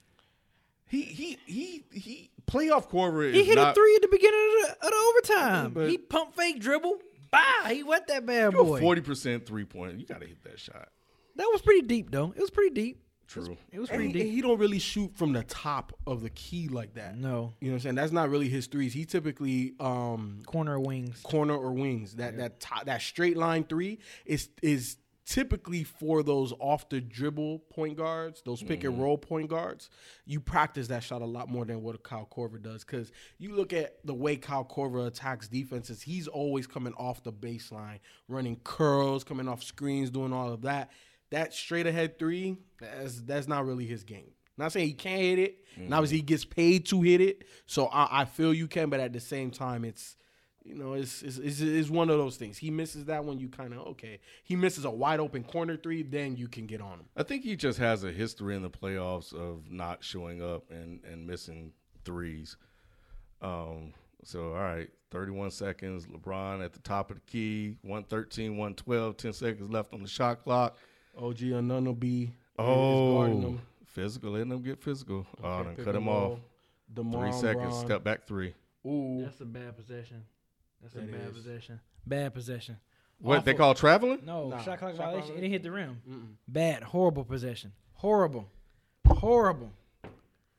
He he he he playoff Korver is He hit not, a three at the beginning of the, of the overtime. But- He pump fake dribble. Bah! He wet that bad boy. forty percent three point. You got to hit that shot. That was pretty deep, though. It was pretty deep. True. It was And pretty he, and deep. he don't really shoot from the top of the key like that. No. You know what I'm saying? That's not really his threes. He typically um, Corner wings. corner or wings. That that top, that straight line three is is typically for those off the dribble point guards, those pick and roll point guards. You practice that shot a lot more than what Kyle Korver does, because you look at the way Kyle Korver attacks defenses. He's always coming off the baseline, running curls, coming off screens, doing all of that. That straight ahead three, that's that's not really his game. Not saying he can't hit it. Mm-hmm. Obviously, he gets paid to hit it. So I, I feel you can, but at the same time, it's you know, it's it's, it's it's one of those things. He misses that one, you kind of okay. He misses a wide open corner three, then you can get on him. I think he just has a history in the playoffs of not showing up and, and missing threes. Um. So all right, thirty-one seconds. LeBron at the top of the key. one thirteen, one twelve, ten seconds left on the shot clock. O G Anunoby Oh, guarding him. physical. Letting them get physical. Okay, Oh, done pick cut and him roll. off. DeMar Three seconds. Brown. Step back three. Ooh. That's a bad possession. That's That a bad is. possession. Bad possession. What they Awful. call traveling? No, Nah, shot clock shot violation. clock It didn't hit the rim. Mm-mm. Bad. Horrible possession. Horrible. Horrible. Damn,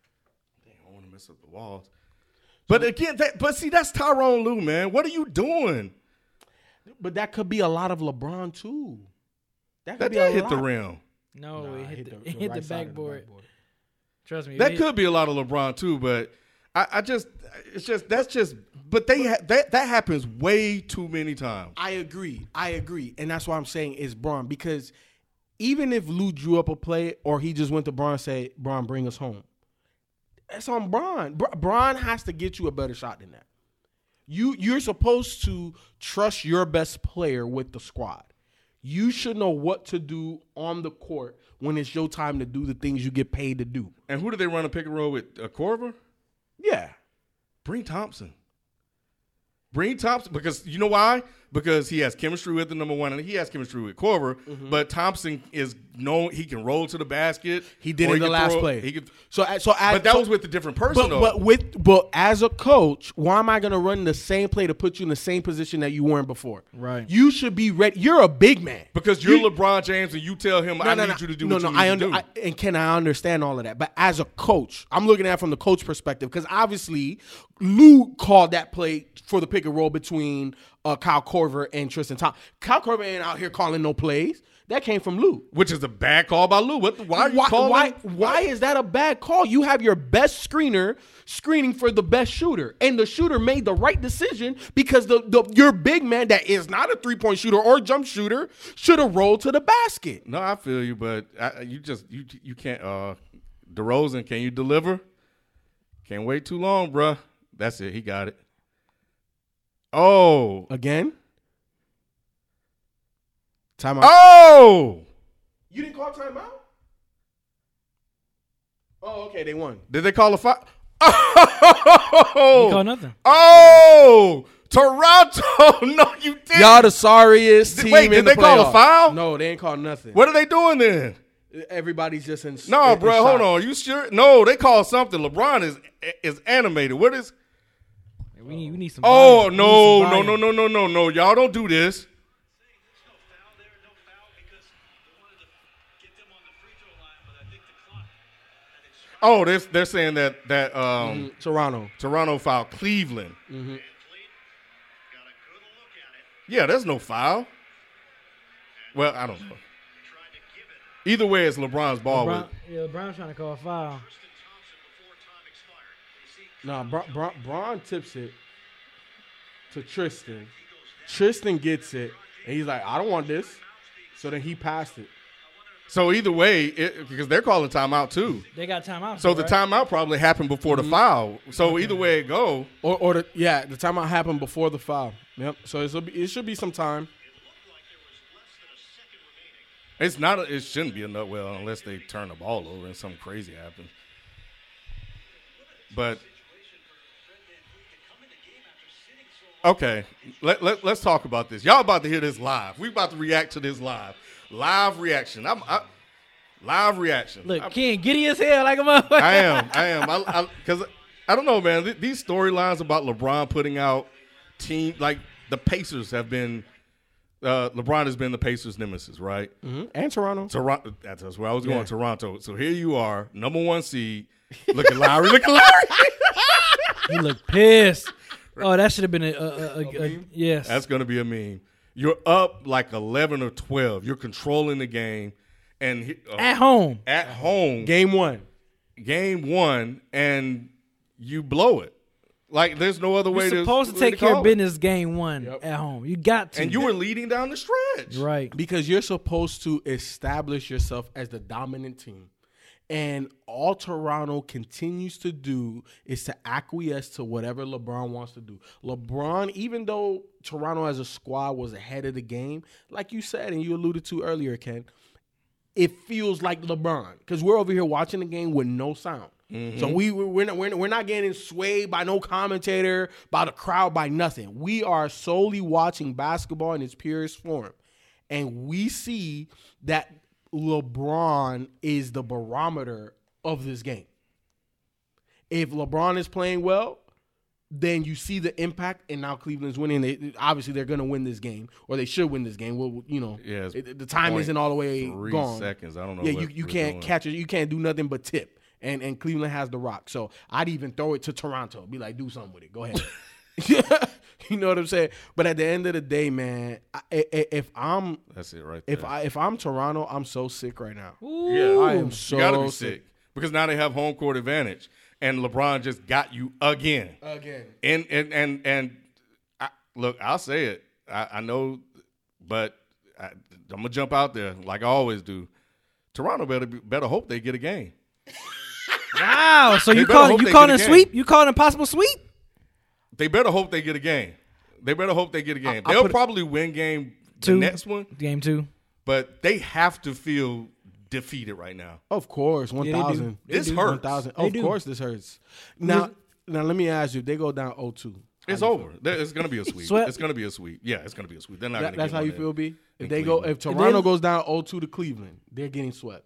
I want to mess up the walls. But again, that, but see, that's Tyronn Lue, man. What are you doing? But that could be a lot of LeBron too. That could That be a did hit lot. the rim. No, Nah, it hit, the, the, it hit right the side of backboard. backboard. Trust me. That it- could be a lot of LeBron too, but I, I just, it's just that's just. But they ha- that that happens way too many times. I agree. I agree. And that's why I'm saying it's Braun, because even if Lou drew up a play or he just went to Braun and say, Braun, bring us home, that's on Braun. Br- Braun has to get you a better shot than that. You, you're supposed to trust your best player with the squad. You should know what to do on the court when it's your time to do the things you get paid to do. And who did they run a pick and roll with? Uh, Korver? Yeah. Bring Thompson. Bring Thompson, because you know why? Because he has chemistry with the number one, and he has chemistry with Korver. Mm-hmm. But Thompson is known; he can roll to the basket. He did or in the can last throw, play. He could, So, so as, but that so, was with a different person, But, though. but with but as a coach, why am I going to run the same play to put you in the same position that you were in before? Right. You should be ready. You're a big man because you're You- LeBron James, and you tell him, No, "I no, need no. you to do no, what no, you need I to under, do." I, and can I understand all of that? But as a coach, I'm looking at it from the coach perspective, because obviously Lou called that play for the pick and roll between uh, Kyle Korver and Tristan Thompson. Kyle Korver ain't out here calling no plays. That came from Lou. Which is a bad call by Lou. What? The, why are you why, calling? why, why is that a bad call? You have your best screener screening for the best shooter, and the shooter made the right decision because the, the your big man that is not a three-point shooter or jump shooter should have rolled to the basket. No, I feel you, but I, you just you you can't. Uh, DeRozan, can you deliver? Can't wait too long, bruh. That's it. He got it. Oh, Again? Timeout. oh! You didn't call timeout? Oh, okay, they won. Did they call a foul? He Oh, called nothing. oh, Toronto! No, you didn't. Y'all the sorriest Did- team wait, in did the they call a playoffs. foul? No, they ain't called nothing. What are they doing then? Everybody's just in. No, in bro, shock. hold on. You sure? No, they called something. LeBron is is animated. What is? We need, we need some. Oh volume. We need no, some no, volume. no, no, no, no, no! Y'all don't do this. Oh, they're they're saying that that um, Mhm, Toronto. Toronto fouled Cleveland. Mm-hmm. Yeah, there's no foul. Well, I don't know. Either way, it's LeBron's ball. LeBron, With, yeah, LeBron's trying to call a foul. No, Bron, Bron, Bron tips it to Tristan. Tristan gets it, and he's like, I don't want this. So then he passed it. So either way, it, because they're calling timeout too. They got timeout. So the right? timeout probably happened before the foul. So either way it go, Or, or the, yeah, the timeout happened before the foul. Yep. So it'll be, it should be some time. it's not. A, it shouldn't be enough. Well, unless they turn the ball over and something crazy happens. But okay, let, let let's talk about this. Y'all about to hear this live. We about to react to this live. Live reaction. I'm I, live reaction. Look, I, Ken, giddy as hell like a motherfucker. I am. I am. I because I, I don't know, man. Th- these storylines about LeBron putting out team like the Pacers have been. Uh, LeBron has been the Pacers' nemesis, right? Mm-hmm. And Toronto. Toronto. That's where I was going. Yeah. Toronto. So here you are, number one seed. Look at Lowry. Look at Lowry. He looked pissed. Oh, that should have been a, a, a, a, a yes. That's going to be a meme. You're up like eleven or twelve. You're controlling the game. and he, uh, At home. At home. Game one. Game one, and you blow it. Like, there's no other way You're to supposed to way take care of call it. business game one Yep. at home. You got to. And you were leading down the stretch. right. Because you're supposed to establish yourself as the dominant team. And all Toronto continues to do is to acquiesce to whatever LeBron wants to do. LeBron, even though Toronto as a squad was ahead of the game, like you said and you alluded to earlier, Ken, it feels like LeBron. Because we're over here watching the game with no sound. Mm-hmm. So we, we're, not, we're, we're not getting swayed by no commentator, by the crowd, by nothing. We are solely watching basketball in its purest form. And we see that LeBron is the barometer of this game. If LeBron is playing well, then you see the impact, and now Cleveland's winning. They, obviously, they're going to win this game, or they should win this game. Well, you know, Yeah, it's it, the time point isn't all the way Three gone. seconds. I don't know. Yeah, what you, you we're can't doing. catch it. You can't do nothing but tip. And and Cleveland has the rock. So I'd even throw it to Toronto. Be like, do something with it. Go ahead. You know what I'm saying? But at the end of the day, man, I, I, if I'm That's it right there. if I if I'm Toronto, I'm so sick right now. yeah, I am so you gotta be sick. sick because now they have home court advantage, and LeBron just got you again. Again. And and and and I, look, I'll say it. I, I know, but I, I'm gonna jump out there like I always do. Toronto better be, better hope they get a game. Wow. So They you better call hope you they calling get a a sweep? game. You calling a possible sweep? They better hope they get a game. They better hope they get a game. I- I They'll put it- probably win game the Two. next one, Game two. but they have to feel defeated right now. Of course, one Yeah, they do. thousand. This hurts. One thousand. They Of do. course, this hurts. Now, now let me ask you: if they go down oh two, It's over. There- It's going to be a sweep. Swept. It's going to be a sweep. Yeah, it's going to be a sweep. They're not that, going to that's get how one you in- feel, B. If in they go, Cleveland. if Toronto then- goes down oh two to Cleveland, they're getting swept.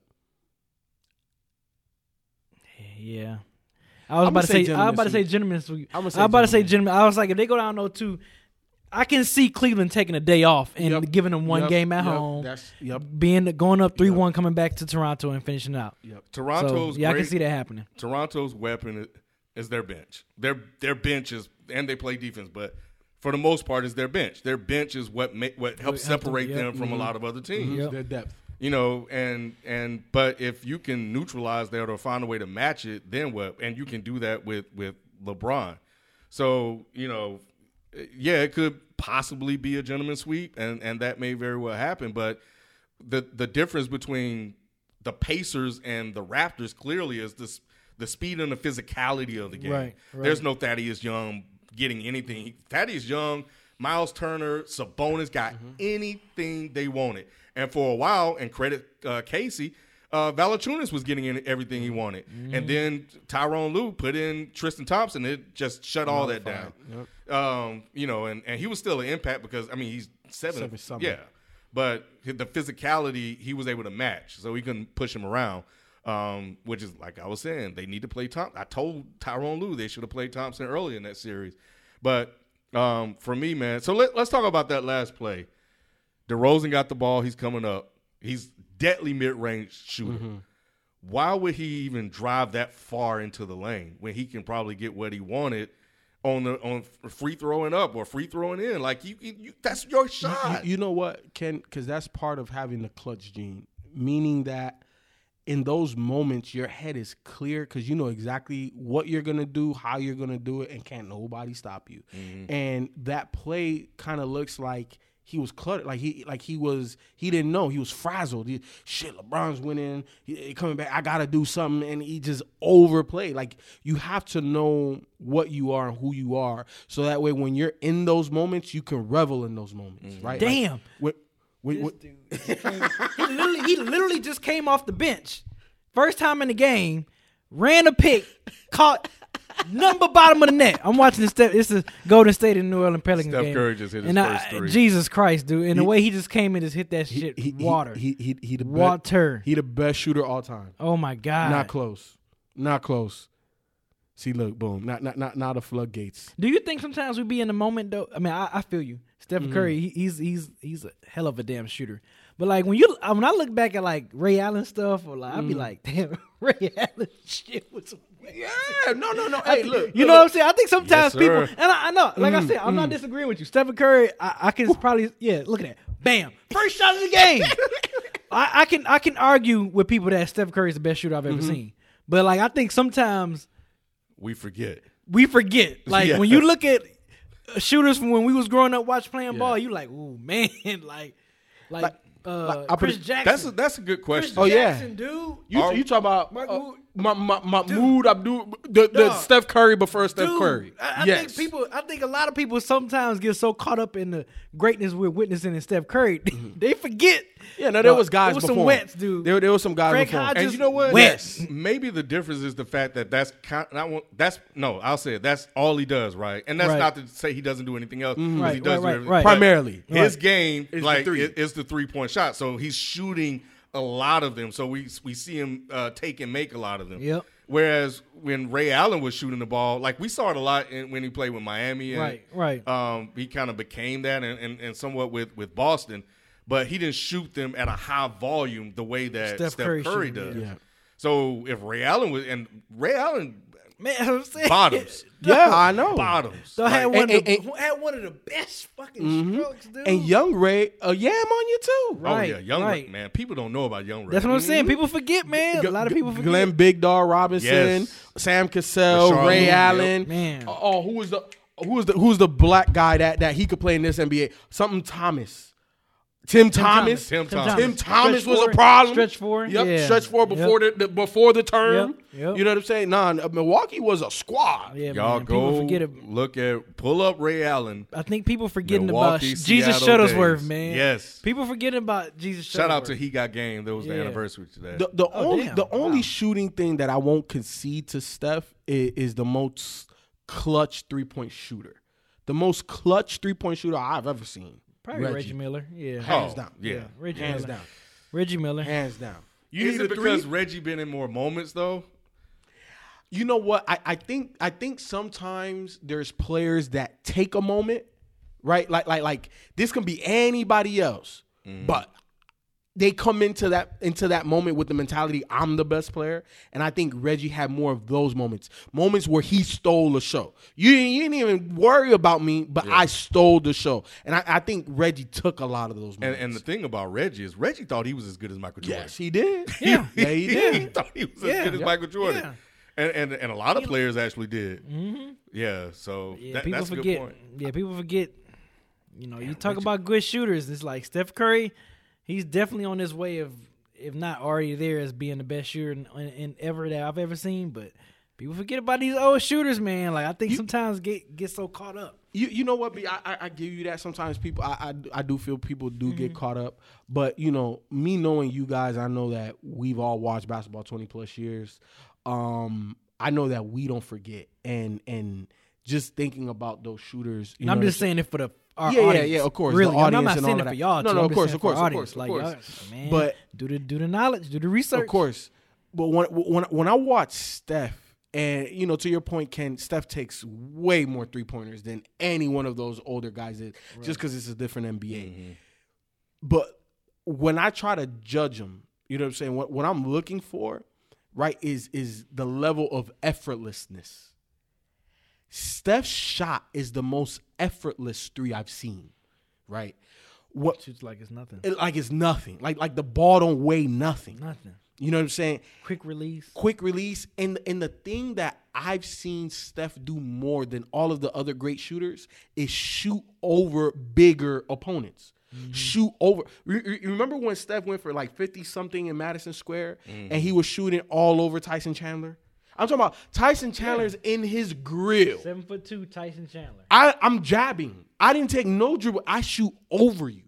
Yeah. I was I'ma about to say say, I was about to say gentlemen gentlemen sweep. I I'ma was say about to say gentlemen. gentlemen. I was like, if they go down oh two, I can see Cleveland taking a day off and Yep. giving them one Yep, game at yep, home, That's yep. being going up three one, coming back to Toronto and finishing out. Yep. Toronto's So, yeah, I great, can see that happening. Toronto's weapon is, is their bench. Their their bench is, and they play defense, but for the most part, is their bench. Their bench is what ma- what helps helps them, separate yep, them from mhm. a lot of other teams. Yep. Their depth. You know, and and but if you can neutralize that or find a way to match it, then what? And you can do that with with LeBron. So you know, yeah, it could possibly be a gentleman's sweep, and and that may very well happen. But the the difference between the Pacers and the Raptors clearly is this the speed and the physicality of the game. Right, right. There's no Thaddeus Young getting anything. Thaddeus Young, Miles Turner, Sabonis got Mm-hmm. anything they wanted. And for a while, and credit uh, Casey, uh, Valanciunas was getting in everything he wanted. Mm-hmm. And then Tyrone Lue put in Tristan Thompson. It just shut all that down. Yep. Um, you know, and, and he was still an impact because, I mean, he's seven. Seven something. Yeah. But the physicality, he was able to match. So he couldn't push him around, um, which is, like I was saying, they need to play Thompson. I told Tyrone Lue they should have played Thompson early in that series. But um, for me, man, so let, let's talk about that last play. DeRozan got the ball. He's coming up. He's deadly mid-range shooter. Mm-hmm. Why would he even drive that far into the lane when he can probably get what he wanted on the on free throwing up or free throwing in? Like you, you, you that's your You, shot. you know what, Ken? Because that's part of having the clutch gene, meaning that in those moments your head is clear because you know exactly what you're gonna do, how you're gonna do it, and can't nobody stop you. Mm-hmm. And that play kind of looks like he was cluttered. Like he like he was he didn't know. He was frazzled. He, shit, LeBron's winning. He, he coming back. I gotta do something, and he just overplayed. Like you have to know what you are and who you are, so that way when you're in those moments, you can revel in those moments. Mm-hmm. Right? Damn. Like, Wait, This what? dude, he, came- he literally, he literally just came off the bench, first time in the game, ran a pick, caught number bottom of the net. I'm watching this. Step, this is Golden State and New Orleans Pelicans Steph game. Curry just hit his and first I, three. Jesus Christ, dude! And He- the way he just came and just hit that shit, He, he, water, He he he, he the water. Best, he the best shooter all time. oh my God! Not close. Not close. See, look, boom. Not not not not the floodgates. Do you think sometimes we be in the moment though? I mean, I, I feel you. Steph Mm-hmm. Curry, he, he's he's he's a hell of a damn shooter. But like when you when I look back at like Ray Allen stuff, or like I'd Mm. be like, damn, Ray Allen shit was. Yeah, no, no, no. Hey, look. You know what I'm saying? I think sometimes Yes, sir. people, and I, I know, like Mm, I said, I'm not disagreeing with you. Stephen Curry, I, I can probably, yeah, look at that, bam, first shot of the game. I, I can I can argue with people that Steph Curry is the best shooter I've ever Mm-hmm. seen, but like I think sometimes We forget. we forget. Like Yeah. when you look at shooters from when we was growing up, watch playing ball, you like, ooh man, like like, Like, uh, like, I put Chris it- Jackson. That's a, that's a good Chris question. Oh, yeah. Jackson, dude. You Are- you talk about Mark uh, Wood- my my Mahmoud Abdul the, the Dog. Steph Curry before Steph Dude, Curry. I, I yes. think people. I think a lot of people sometimes get so caught up in the greatness we're witnessing in Steph Curry, they forget. Yeah, no, there Uh, was guys there was before. some wets, dude. There there was some guys Craig before. Hodges- And you know what? Wet. Yes. Maybe the difference is the fact that that's kind not one, that's no. I'll say it. That's all he does, right? And that's Right. not to say he doesn't do anything else. 'Cause Right, he does right, do right, everything. right. But Primarily. his Right. game Is the like three. is, is the three point shot. So he's shooting a lot of them. So we we see him uh, take and make a lot of them. Yep. Whereas when Ray Allen was shooting the ball, like we saw it a lot in, when he played with Miami. And, Right, right. Um, he kind of became that, and, and, and somewhat with, with Boston, but he didn't shoot them at a high volume the way that Steph Steph, Curry Curry, shooting, does. yeah. So if Ray Allen was, and Ray Allen Man, I'm saying bottoms, Yeah, I know. bottoms, So had Like, one and- of the, and- had one of the best fucking strokes, dude. And Young Ray, uh, Yam on you too. oh Right, yeah, young right. man. People don't know about young Ray. That's what I'm saying. People forget, man. A lot of people forget. Glenn Big Dog Robinson, Yes. Sam Cassell, Rashard Ray Lewis, Allen. Man. Oh, who was the who was the who's the black guy that that he could play in this N B A? Something Thomas. Tim, Thomas. Tim Tim Thomas. Tim Thomas Stretch was four. a problem. Stretch four. Yep, Yeah. stretch four before the, the before the term. Yep, yep. You know what I'm saying? Nah, Milwaukee was a squad. Yeah, Y'all man. People go forget it. look at pull up Ray Allen. I think people forgetting Milwaukee, about Jesus Seattle Shuttlesworth, days. man. Yes. People forgetting about Jesus Shuttlesworth. Shout out to He Got Game. That was the Yeah. anniversary today. The, the Oh, only damn. the only Wow. shooting thing that I won't concede to Steph is, is the most clutch three point shooter. The most clutch three point shooter I've ever seen. Probably Reggie, Miller. Yeah. Hands Oh, down. yeah. Reggie Hands Miller. down. Reggie Miller. Hands down. You Is need it a because three? Reggie been in more moments though? You know what? I, I think I think sometimes there's players that take a moment, right? Like like like this can be anybody else, but they come into that into that moment with the mentality I'm the best player, and I think Reggie had more of those moments, moments where he stole the show. You didn't, you didn't even worry about me, but I stole the show, and I, I think Reggie took a lot of those And, moments. and the thing about Reggie is Reggie thought he was as good as Michael Jordan. yes, he did. Yeah. yeah, he he did. thought he was Yeah. as good as Yep. Michael Jordan. Yeah. And, and and a lot of players actually did. Mm-hmm. Yeah, so Yeah, that, people that's a forget. good point. Yeah, people forget. You know, you talk Reggie- about good shooters. It's like Steph Curry. He's definitely on his way of, if not already there, as being the best shooter in, in, in ever that I've ever seen. But people forget about these old shooters, man. Like I think sometimes get get so caught up. You you know what, B? I, I, I give you that. Sometimes people, I, I, I do feel people do Mm-hmm. get caught up. But, you know, me knowing you guys, I know that we've all watched basketball twenty plus years. Um, I know that we don't forget. And and just thinking about those shooters. You And I'm know just what saying it for the our Yeah, yeah, audience. yeah, of course, the Really, I'm audience not and saying all it of for that. y'all. No, too. no, I'm of just course, saying of for course, our of audience. course, of Like, course. y'all- man, But- do the do the knowledge, do the research. Of course. But when, when, when I watch Steph, and, you know, to your point, Ken, Steph takes way more three-pointers than any one of those older guys did, just because it's a different N B A. Mm-hmm. But when I try to judge him, you know what I'm saying? What, what I'm looking for, right, is is the level of effortlessness. Steph's shot is the most effortless three I've seen, right? What Shoots like it's nothing. it, like it's nothing. Like like the ball don't weigh nothing. Nothing. You know what I'm saying? Quick release. Quick release. And, and the thing that I've seen Steph do more than all of the other great shooters is shoot over bigger opponents. Mm-hmm. Shoot over. You remember when Steph went for like fifty-something in Madison Square mm-hmm. and he was shooting all over Tyson Chandler? I'm talking about Tyson Chandler's yeah. in his grill. Seven foot two Tyson Chandler. I, I'm jabbing. I didn't take no dribble. I shoot over you.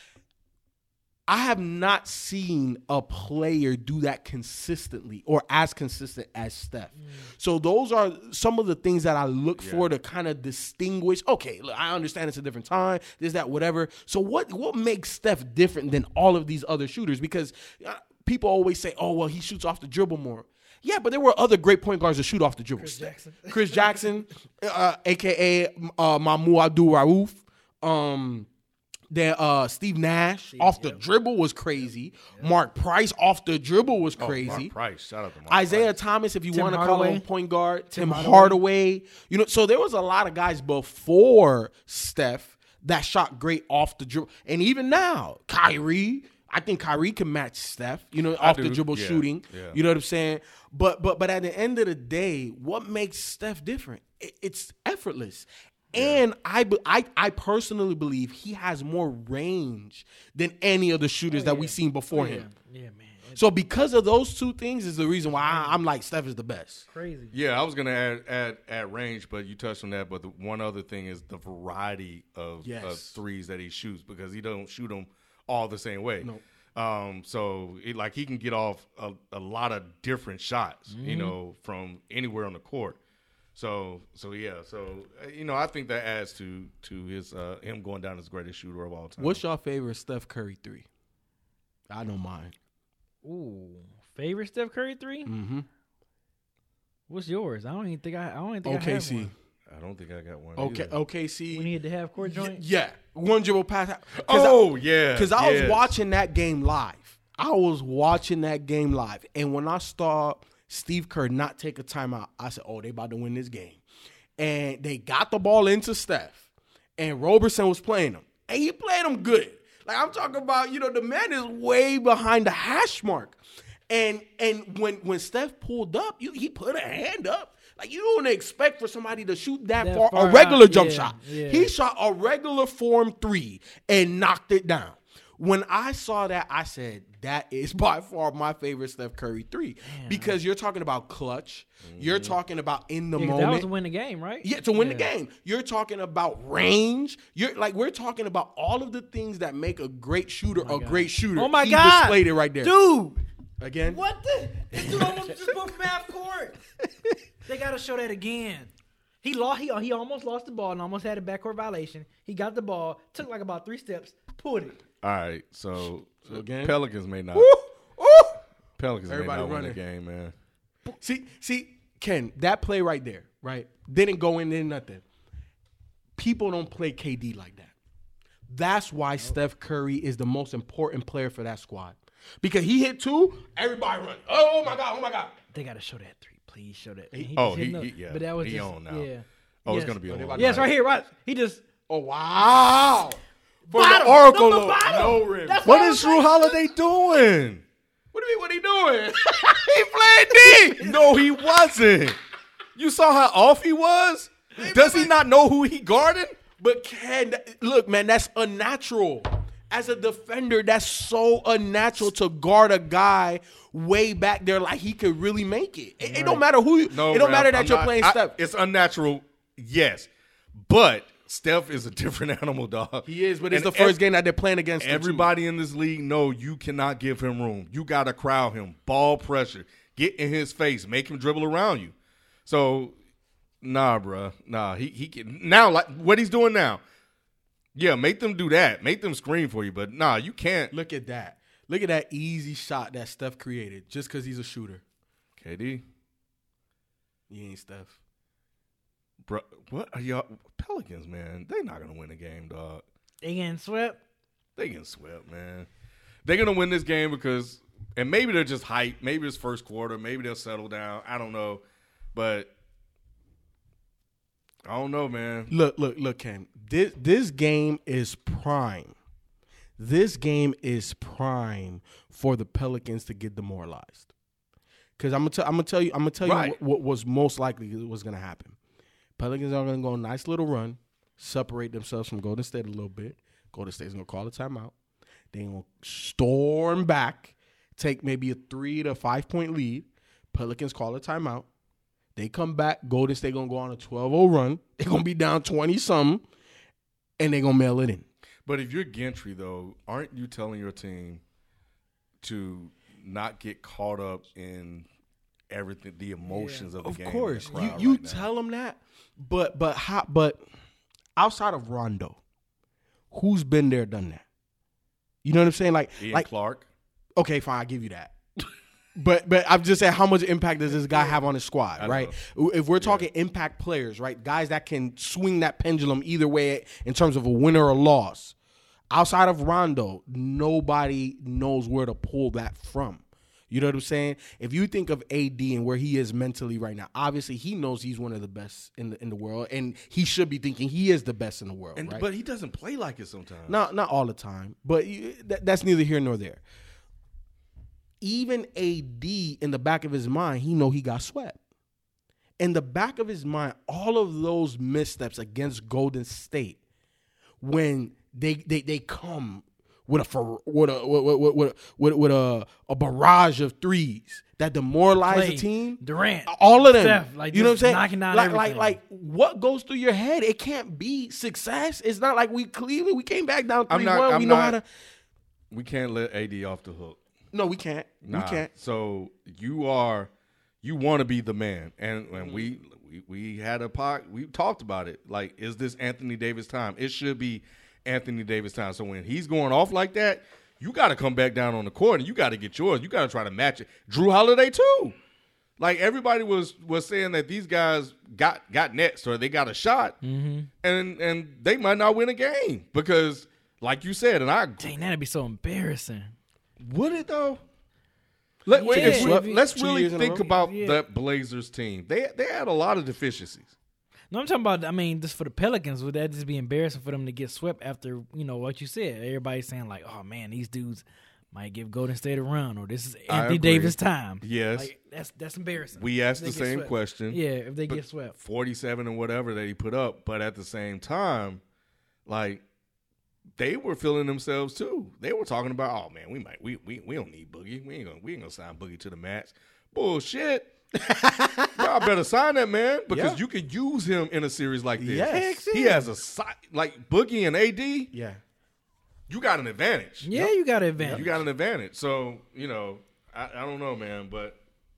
I have not seen a player do that consistently or as consistent as Steph. Mm. So those are some of the things that I look yeah. for to kind of distinguish. Okay, look, I understand it's a different time, this, that, whatever. So what, what makes Steph different than all of these other shooters? Because uh, people always say, oh, well, he shoots off the dribble more. Yeah, but there were other great point guards that shoot off the dribble. Chris Jackson. Chris Jackson, uh, a k a. Uh, Mahmoud Abdul-Rauf. Um... Then uh, Steve Nash Steve, off the yep. dribble was crazy. Yep. Mark Price off the dribble was crazy. Oh, Mark Price, shout out to Mark Isaiah Price. Thomas, if you Tim want to Hardaway. call him point guard. Tim, Tim Hardaway. Hardaway. You know, so there was a lot of guys before Steph that shot great off the dribble, and even now, Kyrie. I think Kyrie can match Steph. You know, I off do. the dribble yeah. shooting. Yeah. You know what I'm saying? But but but at the end of the day, what makes Steph different? It, it's effortless. And I, I I personally believe he has more range than any of the shooters oh, that yeah. we've seen before oh, yeah. him. Yeah, man. It's so because of those two things is the reason why I, I'm like Steph is the best. Crazy. Yeah, I was gonna add add add range, but you touched on that. But the one other thing is the variety of, yes. of threes that he shoots because he don't shoot them all the same way. No. Um, so it, like he can get off a, a lot of different shots, mm-hmm. you know, from anywhere on the court. So, so yeah, so uh, you know, I think that adds to to his uh, him going down as greatest shooter of all time. What's your favorite Steph Curry three? I know mine. Ooh, favorite Steph Curry three? Mm-hmm. What's yours? I don't even think I. I don't even think O K I have C. one. I don't think I got one. Okay, either. O K C. When he had the half court joint. Yeah, one dribble pass. Oh I, yeah, because I yes. was watching that game live. I was watching that game live, and when I saw Steve Kerr not take a timeout, I said, "Oh, they about to win this game." And they got the ball into Steph, and Roberson was playing him, and he played him good. Like I'm talking about, you know, the man is way behind the hash mark, and and when when Steph pulled up, you, he put a hand up. Like you don't expect for somebody to shoot that, that far, far a regular out. jump yeah, shot. Yeah. He shot a regular form three and knocked it down. When I saw that, I said, that is by far my favorite Steph Curry three. Man. Because you're talking about clutch. Mm-hmm. You're talking about in the yeah, moment. That was to win the game, right? Yeah, to win yeah. the game. You're talking about range. You're like we're talking about all of the things that make a great shooter oh a God. great shooter. Oh my he God. displayed it right there. Dude. Again? What the? This dude almost just broke from half court. They got to show that again. He lost. He, he almost lost the ball and almost had a backcourt violation. He got the ball, took like about three steps, pulled it. All right, so, so again, Pelicans may not. Ooh, ooh. Pelicans Everybody may not running. win the game, man. See, see, Ken, that play right there, right? Didn't go in there, nothing. People don't play K D like that. That's why Steph Curry is the most important player for that squad. Because he hit two, everybody run. Oh, my God, oh, my God. They got to show that three. Please show that. He, oh, he, he, he, yeah. But that was he just, on now. Yeah. Oh, yes. it's going to be on. Yes, right here, right. He just. Oh, wow. For bottom. the Oracle, No, no, bottom. rim. That's What what is Drew Holiday doing? What do you mean, what he doing? He playing D. No, he wasn't. You saw how off he was? Does he not know who he guarding? But Ken, look, man, that's unnatural. As a defender, that's so unnatural to guard a guy way back there like he could really make it. It, right. it don't matter who you. No, it don't Ralph, matter that I'm you're not, playing I, Steph. It's unnatural, yes, but Steph is a different animal, dog. He is, but it's and the first ev- game that they're playing against. Everybody in this league know you cannot give him room. You got to crowd him, ball pressure, get in his face, make him dribble around you. So, nah, bro, nah. He he can, now like what he's doing now. Yeah, make them do that. Make them scream for you, but nah, you can't. Look at that. Look at that easy shot that Steph created just because he's a shooter. K D, He ain't Steph. bro, what are y'all Pelicans? Man, they not gonna win the game, dog. They getting swept. They getting swept, man. They're gonna win this game because, and maybe they're just hyped. Maybe it's first quarter. Maybe they'll settle down. I don't know, but I don't know, man. Look, look, look, Ken. This this game is prime. this game is prime for the Pelicans to get demoralized. Because I'm gonna tell, I'm gonna tell you, I'm gonna tell Right. you what, what was most likely was gonna happen. Pelicans are gonna go on a nice little run, separate themselves from Golden State a little bit. Golden State's gonna call a timeout. They gonna storm back, take maybe a three to five point lead. Pelicans call a timeout. They come back. Golden State gonna go on a twelve oh run. They're gonna be down twenty something, and they gonna mail it in. But if you're Gentry, though, aren't you telling your team to not get caught up in everything, the emotions of the Of game? course, and the you crowd you right now? tell them that, but but how, but outside of Rondo, who's been there, done that? You know what I'm saying? Like Ian like Clark. okay, fine, I give you that. But but I'm just saying, how much impact does this guy have on his squad, I right? know. If we're talking impact players, right, guys that can swing that pendulum either way in terms of a win or a loss. Outside of Rondo, nobody knows where to pull that from. You know what I'm saying? If you think of A D and where he is mentally right now, obviously he knows he's one of the best in the in the world, and he should be thinking he is the best in the world. And, right? But he doesn't play like it sometimes. Not not all the time, but you, that, that's neither here nor there. Even A D, in the back of his mind, he know he got swept. In the back of his mind, all of those missteps against Golden State, when they they they come with a fer- with a with with, with, with, with a, a barrage of threes that demoralize Clay, the team. Durant, All of them. Steph, like, you know what I'm just saying? knocking down like, everything. like, like, what goes through your head? It can't be success. It's not like we clearly we came back down I'm three not- one. I'm We know not- how to. We can't let A D off the hook. No, we can't. Nah. We can't. So you are, you want to be the man, and and we, we we had a pod, we talked about it. Like, is this Anthony Davis time? It should be Anthony Davis time. So when he's going off like that, you got to come back down on the court and you got to get yours. You got to try to match it. Drew Holiday too. Like, everybody was was saying that these guys got got next or they got a shot, Mm-hmm. and and they might not win a game because, like you said, and I Dang, that'd be so embarrassing. would it though? Let, wait, Yeah, if we- if you- let's two really years in a think row. about Yeah. that Blazers team. They they had a lot of deficiencies. No, I'm talking about. I mean, just for the Pelicans, would that just be embarrassing for them to get swept after you know what you said? Everybody's saying like, "Oh man, these dudes might give Golden State a run," or "This is I Anthony agree. Davis time." Yes. like, that's that's embarrassing. We asked If the they get same swept. question. Yeah, if they But get swept. forty-seven and whatever that he put up, but at the same time, like, they were feeling themselves too. They were talking about, oh man, we might we we, we don't need Boogie. We ain't gonna we ain't gonna sign Boogie to the max. Bullshit. Y'all better sign that man because Yeah. you could use him in a series like this. Yes. He has a si- like Boogie and A D. Yeah. You got an advantage. Yeah, you got an advantage. You got an advantage. So, you know, I, I don't know, man, but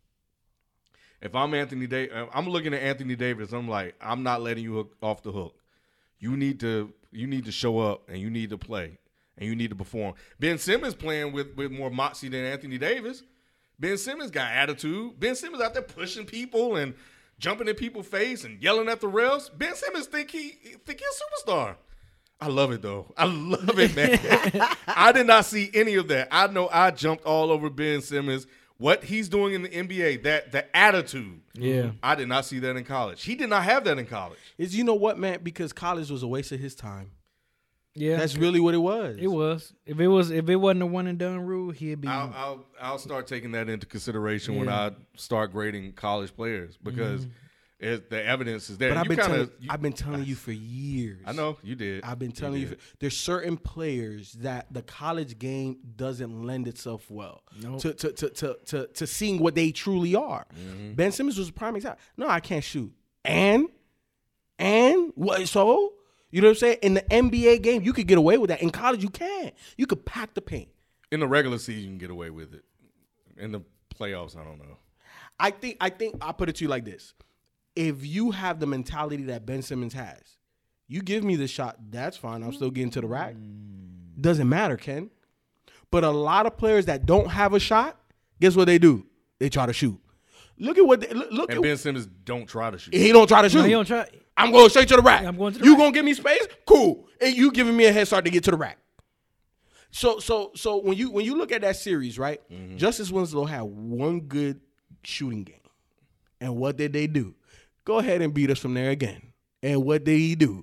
if I'm Anthony Davis, I'm looking at Anthony Davis, I'm like, I'm not letting you hook, off the hook. You need to you need to show up and you need to play and you need to perform. Ben Simmons playing with, with more moxie than Anthony Davis. Ben Simmons got attitude. Ben Simmons out there pushing people and jumping in people's face and yelling at the refs. Ben Simmons think he think he's a superstar. I love it though. I love it, man. I did not see any of that. I know I jumped all over Ben Simmons. What he's doing in the N B A, that the attitude. Yeah. I did not see that in college. He did not have that in college. Is you know what, man? Because college was a waste of his time. Yeah, That's really what it was. it was. If it was, if it wasn't a one and done rule, he'd be. I'll I'll, I'll start taking that into consideration when Yeah. I start grading college players because it, the evidence is there. But I've You been kinda- telling, you- I've been telling you for years. I know you did. I've been telling you, did. for, there's certain players that the college game doesn't lend itself well Nope. to, to, to, to, to, to seeing what they truly are. Mm-hmm. Ben Simmons was a prime example. No, I can't shoot. And, and what? So, you know what I'm saying? In the N B A game, you could get away with that. In college, you can't. You could pack the paint. In the regular season, you can get away with it. In the playoffs, I don't know. I think I think I'll put it to you like this. If you have the mentality that Ben Simmons has, you give me the shot, that's fine. I'm still getting to the rack. Doesn't matter, Ken. But a lot of players that don't have a shot, guess what they do? They try to shoot. Look at what they, look, look And at Ben Simmons don't try to shoot. he don't try to shoot. No, he don't try. I'm going straight to the rack. I'm going to the you rack. gonna give me space? Cool. And you giving me a head start to get to the rack. So so so when you when you look at that series, right? Mm-hmm. Justice Winslow had one good shooting game. And what did they do? Go ahead and beat us from there again. And what did he do?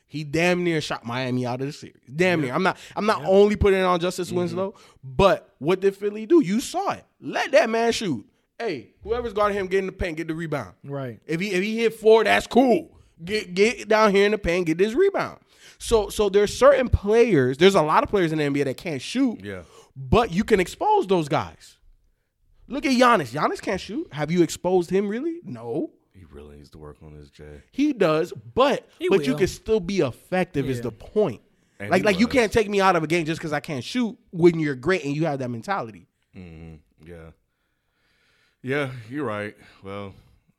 He damn near shot Miami out of the series. Damn yeah. near. I'm not I'm not yeah. only putting it on Justice mm-hmm. Winslow, but what did Philly do? You saw it. Let that man shoot. Hey, whoever's guarding him, get in the paint, get the rebound. Right. If he if he hit four, that's cool. Get get down here in the paint, get this rebound. So so there's certain players, there's a lot of players in the N B A that can't shoot, yeah. but you can expose those guys. Look at Giannis. Giannis can't shoot. Have you exposed him really? No. He really needs to work on his J. He does, but he but will. you can still be effective yeah. is the point. And like like was. you can't take me out of a game just because I can't shoot when you're great and you have that mentality. Mm-hmm. Yeah. Yeah, you're right. Well,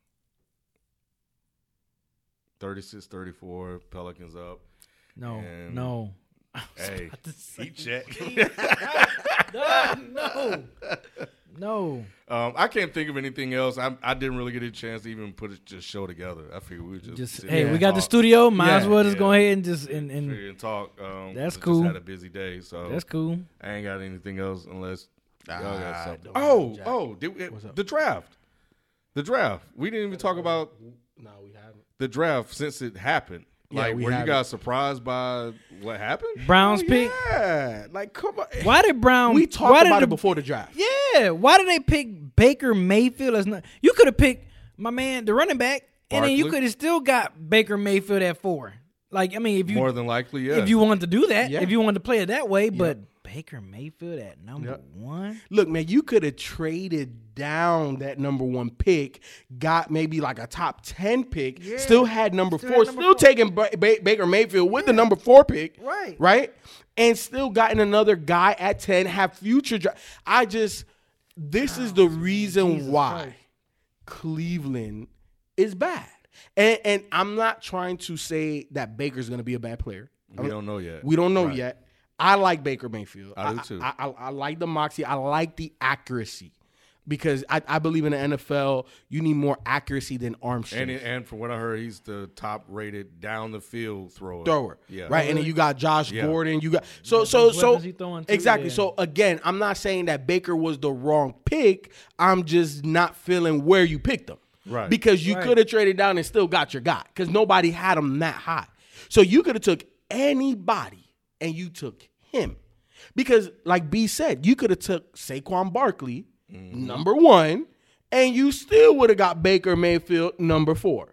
thirty-six thirty-four, Pelicans up. No, and no. Hey, he checked. no, no, no. Um, I can't think of anything else. I I didn't really get a chance to even put a show together. I figured we would just, just sit hey, and we got talk. the studio. Might Yeah, as well just yeah. go ahead and just and, and, and talk. Um, That's I cool. Just had a busy day, so that's cool. I ain't got anything else unless y'all got Ah, something. don't Oh, know, Jack. oh, did we, What's up? the draft. The draft. We didn't even talk about No, we haven't. the draft since it happened. Yeah, Like, we were you haven't. guys surprised by what happened? Browns Oh, pick. Yeah, like come on. Why did Brown? We why talked did about the, it before the draft. Yeah. Why did they pick Baker Mayfield as not? You could have picked my man, the running back, and then you Barkley? could have still got Baker Mayfield at four. Like I mean, if you More than likely, yeah. if you wanted to do that, Yeah. if you wanted to play it that way, but Baker Mayfield at number Yep. one. Look, man, you could have traded down that number one pick, got maybe like a top ten pick, Yeah. still had number Still four, had number still four. taking ba- ba- Baker Mayfield with the number four pick, Right. Right, and still gotten another guy at ten, have future. Dra- I just, this is the reason Jesus why Christ. Cleveland is bad, and and I'm not trying to say that Baker's going to be a bad player. we don't know yet. We don't know Right. yet. I like Baker Mayfield. I do too. I, I, I like the moxie. I like the accuracy because I, I believe in the N F L you need more accuracy than arm strength. And and from what I heard, he's the top rated down the field thrower. Thrower, Yeah. right. And then you got Josh Yeah. Gordon. You got so Yeah, so those so weapons he throwing too, exactly. yeah. So again, I'm not saying that Baker was the wrong pick. I'm just not feeling where you picked him, Right. Because you Right. could have traded down and still got your guy because nobody had him that high. So you could have took anybody and you took him. Because, like B said, you could have took Saquon Barkley, mm-hmm. number one, and you still would have got Baker Mayfield, number four.